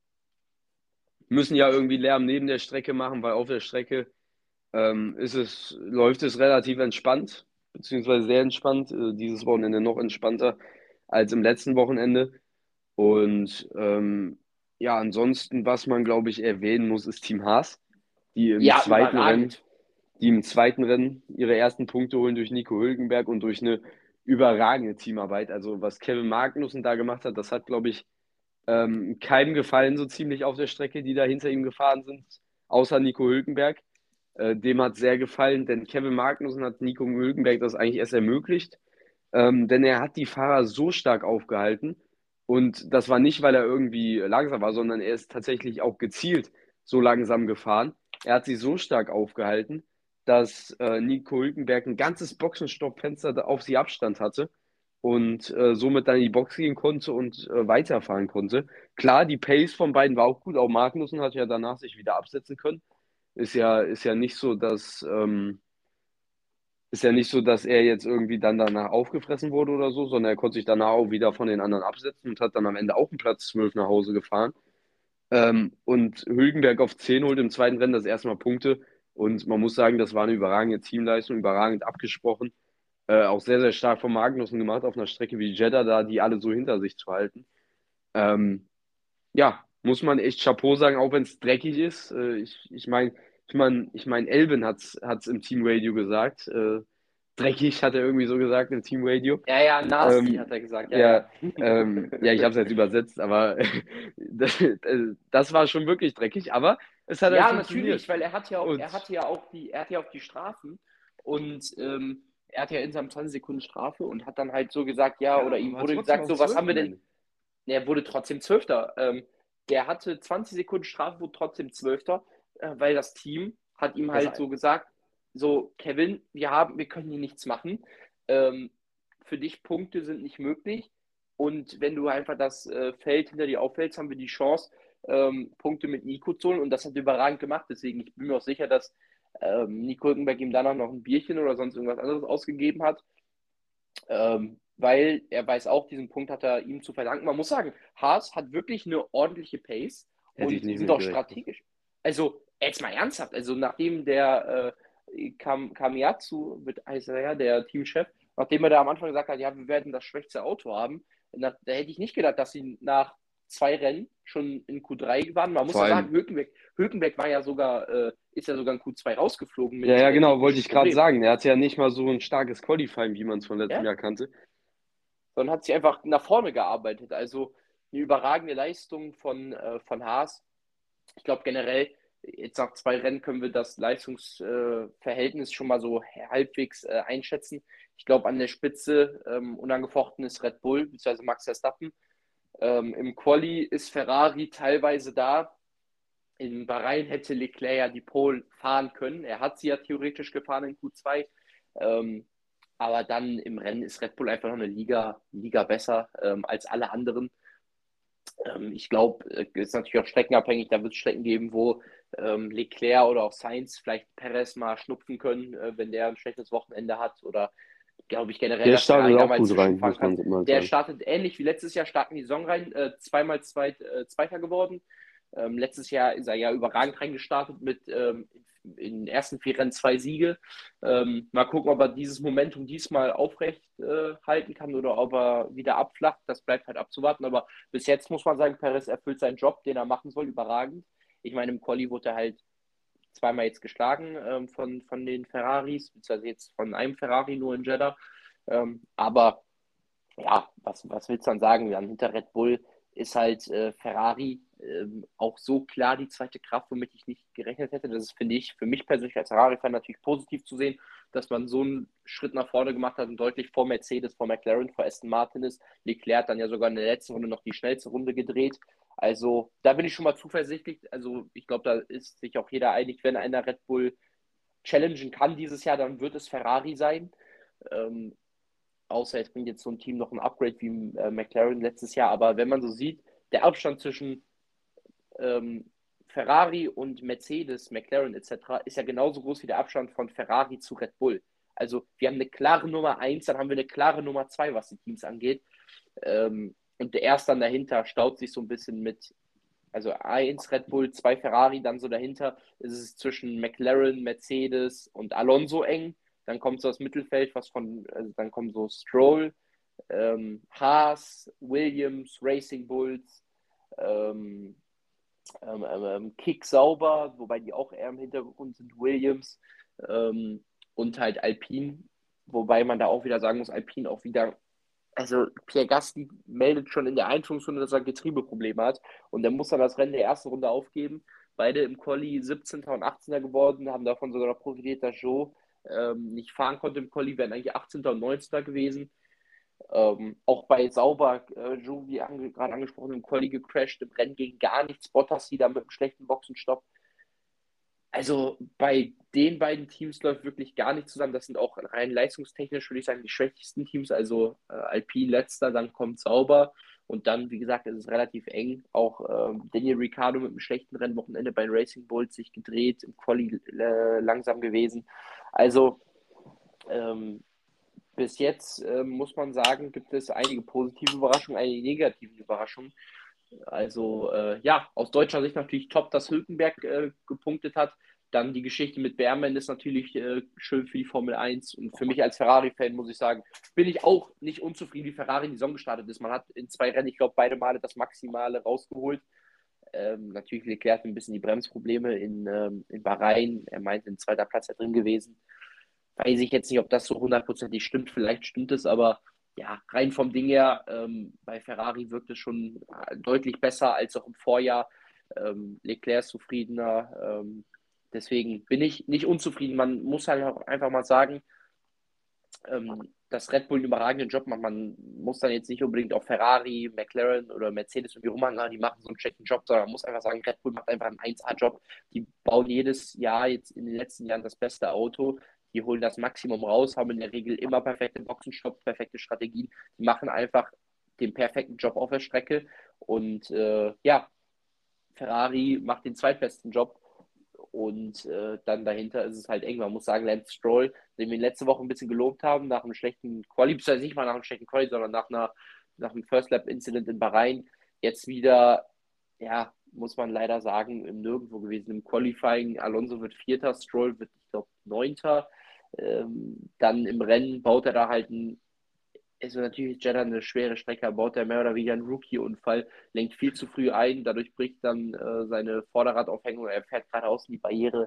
müssen ja irgendwie Lärm neben der Strecke machen, weil auf der Strecke ähm, ist es, läuft es relativ entspannt, beziehungsweise sehr entspannt. Äh, dieses Wochenende noch entspannter als im letzten Wochenende. Und ähm, ja, ansonsten, was man, glaube ich, erwähnen muss, ist Team Haas, die im Ja, zweiten Rennen überragend. die im zweiten Rennen ihre ersten Punkte holen durch Nico Hülkenberg und durch eine überragende Teamarbeit. Also was Kevin Magnussen da gemacht hat, das hat, glaube ich, ähm, keinem gefallen, so ziemlich auf der Strecke, die da hinter ihm gefahren sind, außer Nico Hülkenberg. Äh, dem hat sehr gefallen, denn Kevin Magnussen hat Nico Hülkenberg das eigentlich erst ermöglicht, ähm, denn er hat die Fahrer so stark aufgehalten und das war nicht, weil er irgendwie langsam war, sondern er ist tatsächlich auch gezielt so langsam gefahren. Er hat sie so stark aufgehalten, dass äh, Nico Hülkenberg ein ganzes Boxenstoppfenster auf sie Abstand hatte und äh, somit dann in die Box gehen konnte und äh, weiterfahren konnte. Klar, die Pace von beiden war auch gut. Auch Magnussen hat ja danach sich wieder absetzen können. Ist ja, ist ja nicht so, dass ähm, ist ja nicht so, dass er jetzt irgendwie dann danach aufgefressen wurde oder so, sondern er konnte sich danach auch wieder von den anderen absetzen und hat dann am Ende auch einen Platz zwölf nach Hause gefahren. Ähm, und Hülkenberg auf zehn holt im zweiten Rennen das erste Mal Punkte. Und man muss sagen, das war eine überragende Teamleistung, überragend abgesprochen. Äh, auch sehr, sehr stark von Magnussen gemacht, auf einer Strecke wie Jeddah, da die alle so hinter sich zu halten. Ähm, ja, muss man echt Chapeau sagen, auch wenn es dreckig ist. Äh, ich ich meine, ich mein, ich mein, Elvin hat es im Teamradio gesagt. Äh, dreckig hat er irgendwie so gesagt im Teamradio. Ja, ja, nasty, hat Ähm, er gesagt. Ja, ja, ja. ähm, ja, ich habe es jetzt übersetzt, aber das, das war schon wirklich dreckig, aber es hat halt Ja, funktioniert. natürlich, weil er hat ja auch, er Und hatte ja auch die, er hat ja auch die Strafen und ähm, er hat ja insgesamt zwanzig Sekunden Strafe und hat dann halt so gesagt, ja, ja, oder aber ihm war wurde trotzdem gesagt, auf so, was zwölf haben wir am denn? Ende. Er wurde trotzdem Zwölfter. Ähm, der hatte zwanzig Sekunden Strafe, wurde trotzdem Zwölfter, äh, weil das Team hat ihm Das, halt so gesagt, so, Kevin, wir haben, wir können hier nichts machen. Ähm, für dich Punkte sind nicht möglich. Und wenn du einfach das äh, Feld hinter dir auffällst, haben wir die Chance, ähm, Punkte mit Nico zu holen. Und das hat er überragend gemacht. Deswegen, ich bin mir auch sicher, dass ähm, Nico Hülkenberg ihm danach noch ein Bierchen oder sonst irgendwas anderes ausgegeben hat. Ähm, weil er weiß auch, diesen Punkt hat er ihm zu verdanken. Man muss sagen, Haas hat wirklich eine ordentliche Pace hätte ich und nicht sind mit auch gerechnet. strategisch. Also, jetzt mal ernsthaft, also nachdem der äh, Kam, Kamiatsu, wird, heißt er ja, der Teamchef, nachdem er da am Anfang gesagt hat, ja, wir werden das schwächste Auto haben, da, da hätte ich nicht gedacht, dass sie nach zwei Rennen schon in Q drei waren. Man muss Vor ja allem, sagen, Hülkenberg, Hülkenberg war ja sogar, äh, ist ja sogar in Q zwei rausgeflogen mit ja, ja, äh, genau, wollte technischen ich gerade Problemen. sagen. Er hatte ja nicht mal so ein starkes Qualifying, wie man es von letztem Ja? Jahr kannte. Sondern hat sich einfach nach vorne gearbeitet. Also eine überragende Leistung von, äh, von Haas. Ich glaube generell, jetzt nach zwei Rennen können wir das Leistungsverhältnis schon mal so halbwegs äh, einschätzen. Ich glaube, an der Spitze ähm, unangefochten ist Red Bull bzw. Max Verstappen. Ähm, Im Quali ist Ferrari teilweise da. In Bahrain hätte Leclerc ja die Pole fahren können. Er hat sie ja theoretisch gefahren in Q zwei. Ähm, aber dann im Rennen ist Red Bull einfach noch eine Liga, Liga besser ähm, als alle anderen. Ähm, ich glaube, es ist natürlich auch streckenabhängig. Da wird es Strecken geben, wo ähm, Leclerc oder auch Sainz vielleicht Perez mal schnupfen können, äh, wenn der ein schlechtes Wochenende hat. Oder glaube ich generell, Der dass Ferrari startet da auch mal gut rein, zwischenfahren muss kann. man mal Der sagen. startet ähnlich wie letztes Jahr, stark in die Saison rein, äh, zweimal Zweit, äh, Zweiter geworden. Ähm, letztes Jahr ist er ja überragend reingestartet mit ähm, in den ersten vier Rennen zwei Siege. Ähm, mal gucken, ob er dieses Momentum diesmal aufrecht äh, halten kann oder ob er wieder abflacht. Das bleibt halt abzuwarten. Aber bis jetzt muss man sagen, Perez erfüllt seinen Job, den er machen soll, überragend. Ich meine, im Quali wurde er halt zweimal jetzt geschlagen ähm, von, von den Ferraris, beziehungsweise jetzt von einem Ferrari nur in Jeddah. Ähm, aber ja, was, was willst du dann sagen? Dann hinter Red Bull ist halt äh, Ferrari ähm, auch so klar die zweite Kraft, womit ich nicht gerechnet hätte. Das ist, finde ich, für mich persönlich als Ferrari-Fan natürlich positiv zu sehen, dass man so einen Schritt nach vorne gemacht hat und deutlich vor Mercedes, vor McLaren, vor Aston Martin ist. Leclerc hat dann ja sogar in der letzten Runde noch die schnellste Runde gedreht. Also da bin ich schon mal zuversichtlich. Also ich glaube, da ist sich auch jeder einig, wenn einer Red Bull challengen kann dieses Jahr, dann wird es Ferrari sein. Ähm, außer es bringt jetzt so ein Team noch ein Upgrade wie äh, McLaren letztes Jahr. Aber wenn man so sieht, der Abstand zwischen ähm, Ferrari und Mercedes, McLaren et cetera ist ja genauso groß wie der Abstand von Ferrari zu Red Bull. Also wir haben eine klare Nummer eins, dann haben wir eine klare Nummer zwei, was die Teams angeht. Ähm, und der erste dann dahinter staut sich so ein bisschen mit, also eins Red Bull, zwei Ferrari, dann so dahinter ist es zwischen McLaren, Mercedes und Alonso eng. Dann kommt so das Mittelfeld, was von, also dann kommen so Stroll, ähm, Haas, Williams, Racing Bulls, ähm, ähm, ähm, Kick sauber, wobei die auch eher im Hintergrund sind, Williams ähm, und halt Alpine, wobei man da auch wieder sagen muss, Alpine auch wieder, also Pierre Gasly meldet schon in der Einführungsrunde, dass er Getriebeprobleme hat und der muss dann das Rennen der ersten Runde aufgeben. Beide im Quali siebzehnter und achtzehnter geworden, haben davon sogar noch profitiert, dass Joe ähm, nicht fahren konnte im Quali, wären eigentlich achtzehnter und neunzehnter gewesen. Ähm, auch bei Sauber, äh, Joe, wie ange gerade angesprochen, im Quali gecrashed, im Rennen ging gar nichts. Bottas wieder mit einem schlechten Boxenstopp. Also bei den beiden Teams läuft wirklich gar nichts zusammen. Das sind auch rein leistungstechnisch, würde ich sagen, die schwächsten Teams. Also äh, Alpine letzter, dann kommt Sauber und dann, wie gesagt, ist es relativ eng. Auch ähm, Daniel Ricciardo mit einem schlechten Rennwochenende bei Racing Bulls sich gedreht, im Quali äh, langsam gewesen. Also ähm, bis jetzt äh, muss man sagen, gibt es einige positive Überraschungen, einige negative Überraschungen. Also äh, ja, aus deutscher Sicht natürlich top, dass Hülkenberg äh, gepunktet hat. Dann die Geschichte mit Behrmann ist natürlich äh, schön für die Formel eins. Und für mich als Ferrari-Fan muss ich sagen, bin ich auch nicht unzufrieden, wie Ferrari in die Saison gestartet ist. Man hat in zwei Rennen, ich glaube, beide Male das Maximale rausgeholt. Ähm, natürlich Leclerc ein bisschen die Bremsprobleme in, ähm, in Bahrain. Er meinte, in zweiter Platz ja drin gewesen. Weiß ich jetzt nicht, ob das so hundertprozentig stimmt. Vielleicht stimmt es, aber ja, rein vom Ding her, ähm, bei Ferrari wirkt es schon äh, deutlich besser als auch im Vorjahr. Ähm, Leclerc ist zufriedener. Ähm, deswegen bin ich nicht unzufrieden. Man muss halt auch einfach mal sagen, ähm, dass Red Bull einen überragenden Job macht. Man muss dann jetzt nicht unbedingt auf Ferrari, McLaren oder Mercedes irgendwie rumhängen, die machen so einen schlechten Job, sondern man muss einfach sagen, Red Bull macht einfach einen eins A-Job. Die bauen jedes Jahr jetzt in den letzten Jahren das beste Auto. Die holen das Maximum raus, haben in der Regel immer perfekte Boxenstopps, perfekte Strategien. Die machen einfach den perfekten Job auf der Strecke. Und äh, ja, Ferrari macht den zweitbesten Job. Und äh, dann dahinter ist es halt eng. Man muss sagen, Lance Stroll, den wir letzte Woche ein bisschen gelobt haben, nach einem schlechten Quali, beziehungsweise nicht mal nach einem schlechten Quali, sondern nach, einer, nach einem First Lap Incident in Bahrain, jetzt wieder, ja, muss man leider sagen, im Nirgendwo gewesen. Im Qualifying, Alonso wird Vierter, Stroll wird, ich glaube, Neunter. Ähm, dann im Rennen baut er da halt ein, also natürlich ist Jeddah eine schwere Strecke, baut er mehr oder weniger einen Rookie-Unfall, lenkt viel zu früh ein, dadurch bricht dann äh, seine Vorderradaufhängung, er fährt geradeaus in die Barriere.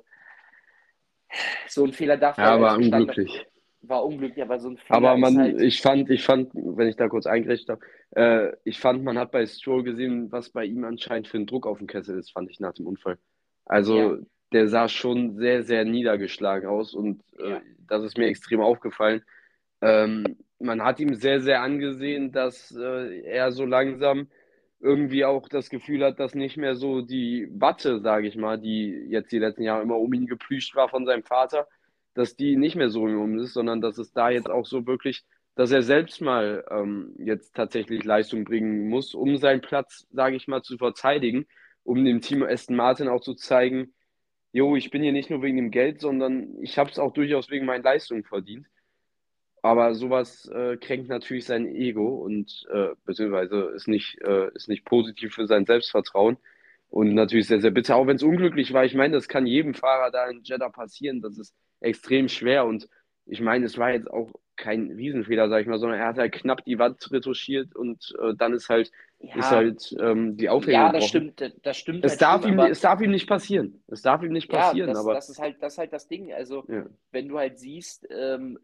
So ein Fehler darf Ja, halt als war gestandener, unglücklich. war unglücklich, aber so ein Aber Fehler ist man, halt, ich fand, ich fand, wenn ich da kurz eingreifen darf, äh, ich fand, man hat bei Stroll gesehen, was bei ihm anscheinend für ein Druck auf dem Kessel ist, fand ich nach dem Unfall. ja, Also der sah schon sehr, sehr niedergeschlagen aus und äh, ja, das ist mir extrem aufgefallen. Ähm, man hat ihm sehr, sehr angesehen, dass äh, er so langsam irgendwie auch das Gefühl hat, dass nicht mehr so die Watte, sage ich mal, die jetzt die letzten Jahre immer um ihn geplüscht war von seinem Vater, dass die nicht mehr so um ihn ist, sondern dass es da jetzt auch so wirklich, dass er selbst mal ähm, jetzt tatsächlich Leistung bringen muss, um seinen Platz, sage ich mal, zu verteidigen, um dem Team Aston Martin auch zu zeigen, jo, ich bin hier nicht nur wegen dem Geld, sondern ich habe es auch durchaus wegen meinen Leistungen verdient. Aber sowas äh, kränkt natürlich sein Ego und äh, beziehungsweise ist nicht, äh, ist nicht positiv für sein Selbstvertrauen und natürlich sehr, sehr bitter, auch wenn es unglücklich war. Ich meine, das kann jedem Fahrer da in Jeddah passieren. Das ist extrem schwer und ich meine, es war jetzt auch kein Riesenfehler, sag ich mal, sondern er hat halt knapp die Wand retuschiert und äh, dann ist halt, ist ja, halt ähm, die Aufhängung ja, das gebrochen. stimmt, das stimmt Es halt darf schon, ihm, aber es darf ihm nicht passieren. Es darf ihm nicht ja, passieren, das, aber das ist halt, das ist halt das Ding. Also, ja. wenn du halt siehst, ähm,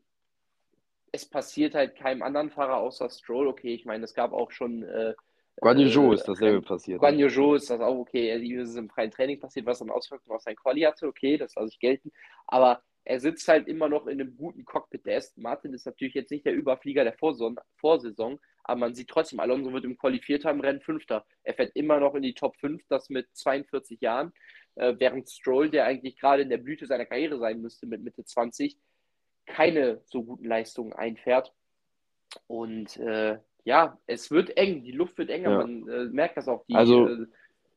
es passiert halt keinem anderen Fahrer außer Stroll. Okay, ich meine, es gab auch schon äh, Guan Yu Zhou äh, ist dasselbe Rennen. passiert, Guan ne? Yu Zhou ist das auch okay. Er ist im freien Training passiert, was dann Auswirkungen auf sein Quali hatte. Okay, das lasse ich gelten. Aber er sitzt halt immer noch in einem guten Cockpit. Der Aston Martin ist natürlich jetzt nicht der Überflieger der Vorsaison, Vorsaison, aber man sieht trotzdem, Alonso wird im Qualifierter im Rennen Fünfter. Er fährt immer noch in die Top fünf, das mit zweiundvierzig Jahren, äh, während Stroll, der eigentlich gerade in der Blüte seiner Karriere sein müsste mit Mitte zwanzig, keine so guten Leistungen einfährt. Und äh, ja, es wird eng, die Luft wird enger, Ja. man äh, merkt das auch. Die, Also äh,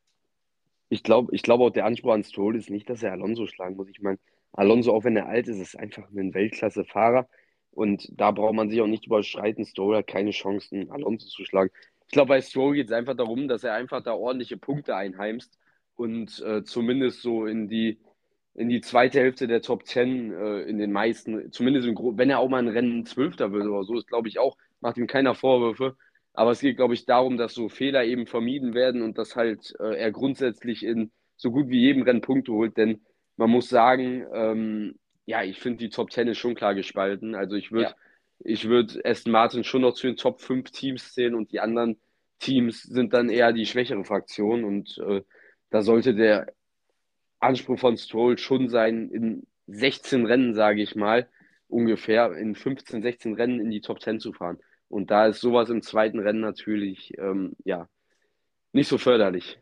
Ich glaube, ich glaube auch der Anspruch an Stroll ist nicht, dass er Alonso schlagen muss. Ich meine, Alonso, auch wenn er alt ist, ist einfach ein Weltklasse-Fahrer. Und da braucht man sich auch nicht überschreiten. Stroll hat keine Chancen, Alonso zu schlagen. Ich glaube, bei Stroll geht es einfach darum, dass er einfach da ordentliche Punkte einheimst und äh, zumindest so in die, in die zweite Hälfte der Top Ten äh, in den meisten, zumindest im Gro wenn er auch mal ein Rennen Zwölfter wird oder so, ist glaube ich auch, macht ihm keiner Vorwürfe. Aber es geht, glaube ich, darum, dass so Fehler eben vermieden werden und dass halt äh, er grundsätzlich in so gut wie jedem Rennen Punkte holt. Denn man muss sagen, ähm, ja, ich finde die Top Ten ist schon klar gespalten. Also ich würde ja, ich würd Aston Martin schon noch zu den Top fünf Teams zählen und die anderen Teams sind dann eher die schwächere Fraktion. Und äh, da sollte der Anspruch von Stroll schon sein, in sechzehn Rennen, sage ich mal, ungefähr, in fünfzehn, sechzehn Rennen in die Top Ten zu fahren. Und da ist sowas im zweiten Rennen natürlich, ähm, ja, nicht so förderlich.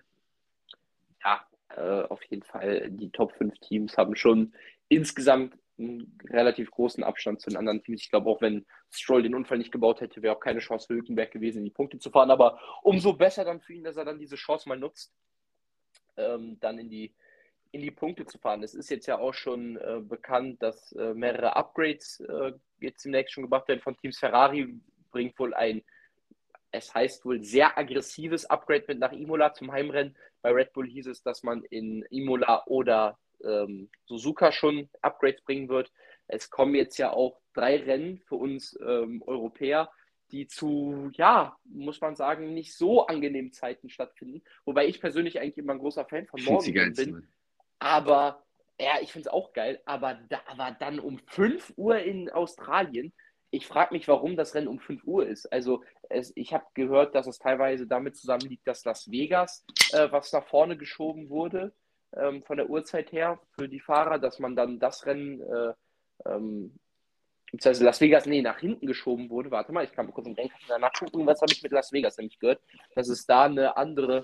ja, äh, auf jeden Fall. Die Top fünf Teams haben schon insgesamt einen relativ großen Abstand zu den anderen Teams. Ich glaube, auch wenn Stroll den Unfall nicht gebaut hätte, wäre auch keine Chance für Hülkenberg gewesen, in die Punkte zu fahren. Aber umso besser dann für ihn, dass er dann diese Chance mal nutzt, ähm, dann in die, in die Punkte zu fahren. Es ist jetzt ja auch schon äh, bekannt, dass äh, mehrere Upgrades äh, jetzt demnächst schon gemacht werden von Teams. Ferrari bringt wohl ein, es heißt wohl, sehr aggressives Upgrade mit nach Imola zum Heimrennen. Bei Red Bull hieß es, dass man in Imola oder ähm, Suzuka schon Upgrades bringen wird. Es kommen jetzt ja auch drei Rennen für uns ähm, Europäer, die zu, ja, muss man sagen, nicht so angenehmen Zeiten stattfinden. Wobei ich persönlich eigentlich immer ein großer Fan von Ich finde die Morgenrennen geilsten bin. Rennen. Aber ja, ich finde es auch geil. Aber, da, aber dann um fünf Uhr in Australien, ich frage mich, warum das Rennen um fünf Uhr ist. Also es, ich habe gehört, dass es teilweise damit zusammenliegt, dass Las Vegas, äh, was nach vorne geschoben wurde, ähm, von der Uhrzeit her für die Fahrer, dass man dann das Rennen, äh, ähm, beziehungsweise Las Vegas, nee, nach hinten geschoben wurde. Warte mal, ich kann mal kurz im Rennkalender nachgucken. Was habe ich mit Las Vegas nämlich gehört? Dass es da eine andere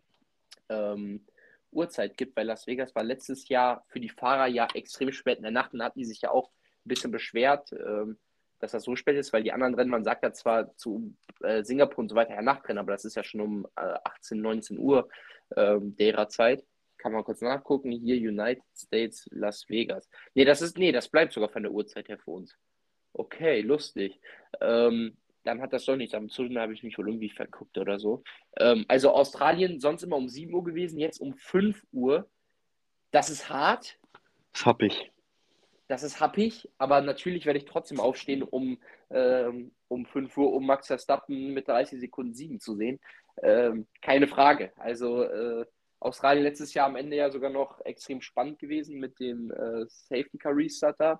ähm, Uhrzeit gibt, weil Las Vegas war letztes Jahr für die Fahrer ja extrem spät in der Nacht und hatten die sich ja auch ein bisschen beschwert, ähm, dass das so spät ist, weil die anderen Rennen, man sagt ja zwar zu äh, Singapur und so weiter ja Nachtrennen, aber das ist ja schon um äh, achtzehn, neunzehn Uhr ähm, derer Zeit. Kann man kurz nachgucken. Hier United States, Las Vegas. Nee, das ist, nee, das bleibt sogar von der Uhrzeit her für uns. Okay, lustig. Ähm, dann hat das doch nichts am Zünden, habe ich mich wohl irgendwie verguckt oder so. Ähm, also Australien sonst immer um sieben Uhr gewesen, jetzt um fünf Uhr. Das ist hart. Das hab ich. das ist happig, aber natürlich werde ich trotzdem aufstehen, um, ähm, um fünf Uhr, um Max Verstappen mit dreißig Sekunden Siegen zu sehen. Ähm, keine Frage. Also äh, Australien letztes Jahr am Ende ja sogar noch extrem spannend gewesen mit dem äh, Safety Car Restart da,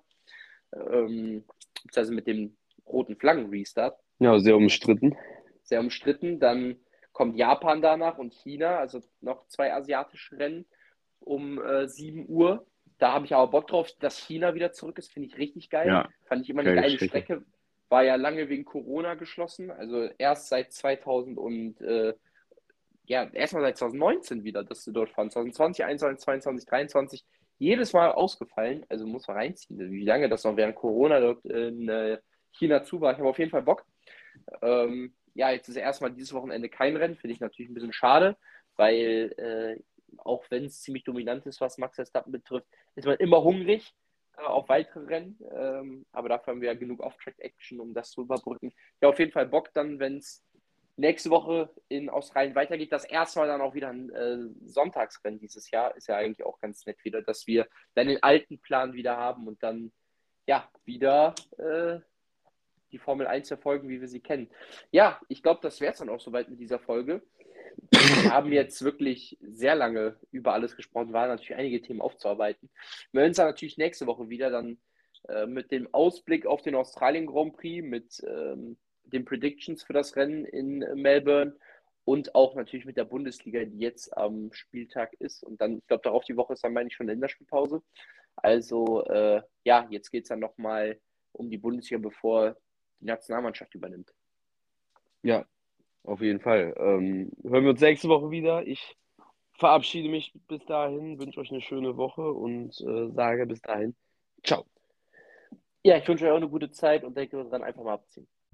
ähm, also mit dem roten Flaggen Restart. Ja, sehr umstritten. Sehr umstritten. Dann kommt Japan danach und China, also noch zwei asiatische Rennen um äh, sieben Uhr. Da habe ich aber Bock drauf, dass China wieder zurück ist, finde ich richtig geil. Ja, Fand ich immer eine geile geile Strecke. Strecke. War ja lange wegen Corona geschlossen, also erst seit zweitausend und äh, ja, erstmal seit zwanzig neunzehn wieder, dass sie dort fahren. zwanzig zwanzig, einundzwanzig, zweiundzwanzig, dreiundzwanzig, jedes Mal ausgefallen. Also muss man reinziehen, wie lange das noch während Corona dort in äh, China zu war. Ich habe auf jeden Fall Bock. Ähm, ja, jetzt ist erstmal dieses Wochenende kein Rennen, finde ich natürlich ein bisschen schade, weil äh, auch wenn es ziemlich dominant ist, was Max Verstappen betrifft, ist man immer hungrig äh, auf weitere Rennen. Ähm, aber dafür haben wir ja genug Off-Track-Action, um das zu überbrücken. Ja, auf jeden Fall Bock dann, wenn es nächste Woche in Australien weitergeht. Das erste Mal dann auch wieder ein äh, Sonntagsrennen dieses Jahr. Ist ja eigentlich auch ganz nett wieder, dass wir dann den alten Plan wieder haben und dann ja wieder äh, die Formel eins verfolgen, wie wir sie kennen. Ja, ich glaube, das wäre es dann auch soweit mit dieser Folge. Wir haben jetzt wirklich sehr lange über alles gesprochen, waren natürlich einige Themen aufzuarbeiten. Wir hören uns dann natürlich nächste Woche wieder, dann äh, mit dem Ausblick auf den Australien Grand Prix, mit ähm, den Predictions für das Rennen in Melbourne und auch natürlich mit der Bundesliga, die jetzt am Spieltag ist. Und dann, ich glaube, darauf die Woche ist dann, meine ich, schon Länderspielpause. Also, äh, ja, jetzt geht es dann nochmal um die Bundesliga, bevor die Nationalmannschaft übernimmt. Ja, auf jeden Fall. Ähm, hören wir uns nächste Woche wieder. Ich verabschiede mich bis dahin, wünsche euch eine schöne Woche und äh, sage bis dahin, ciao. Ja, ich wünsche euch auch eine gute Zeit und denke, wir dran einfach mal abziehen.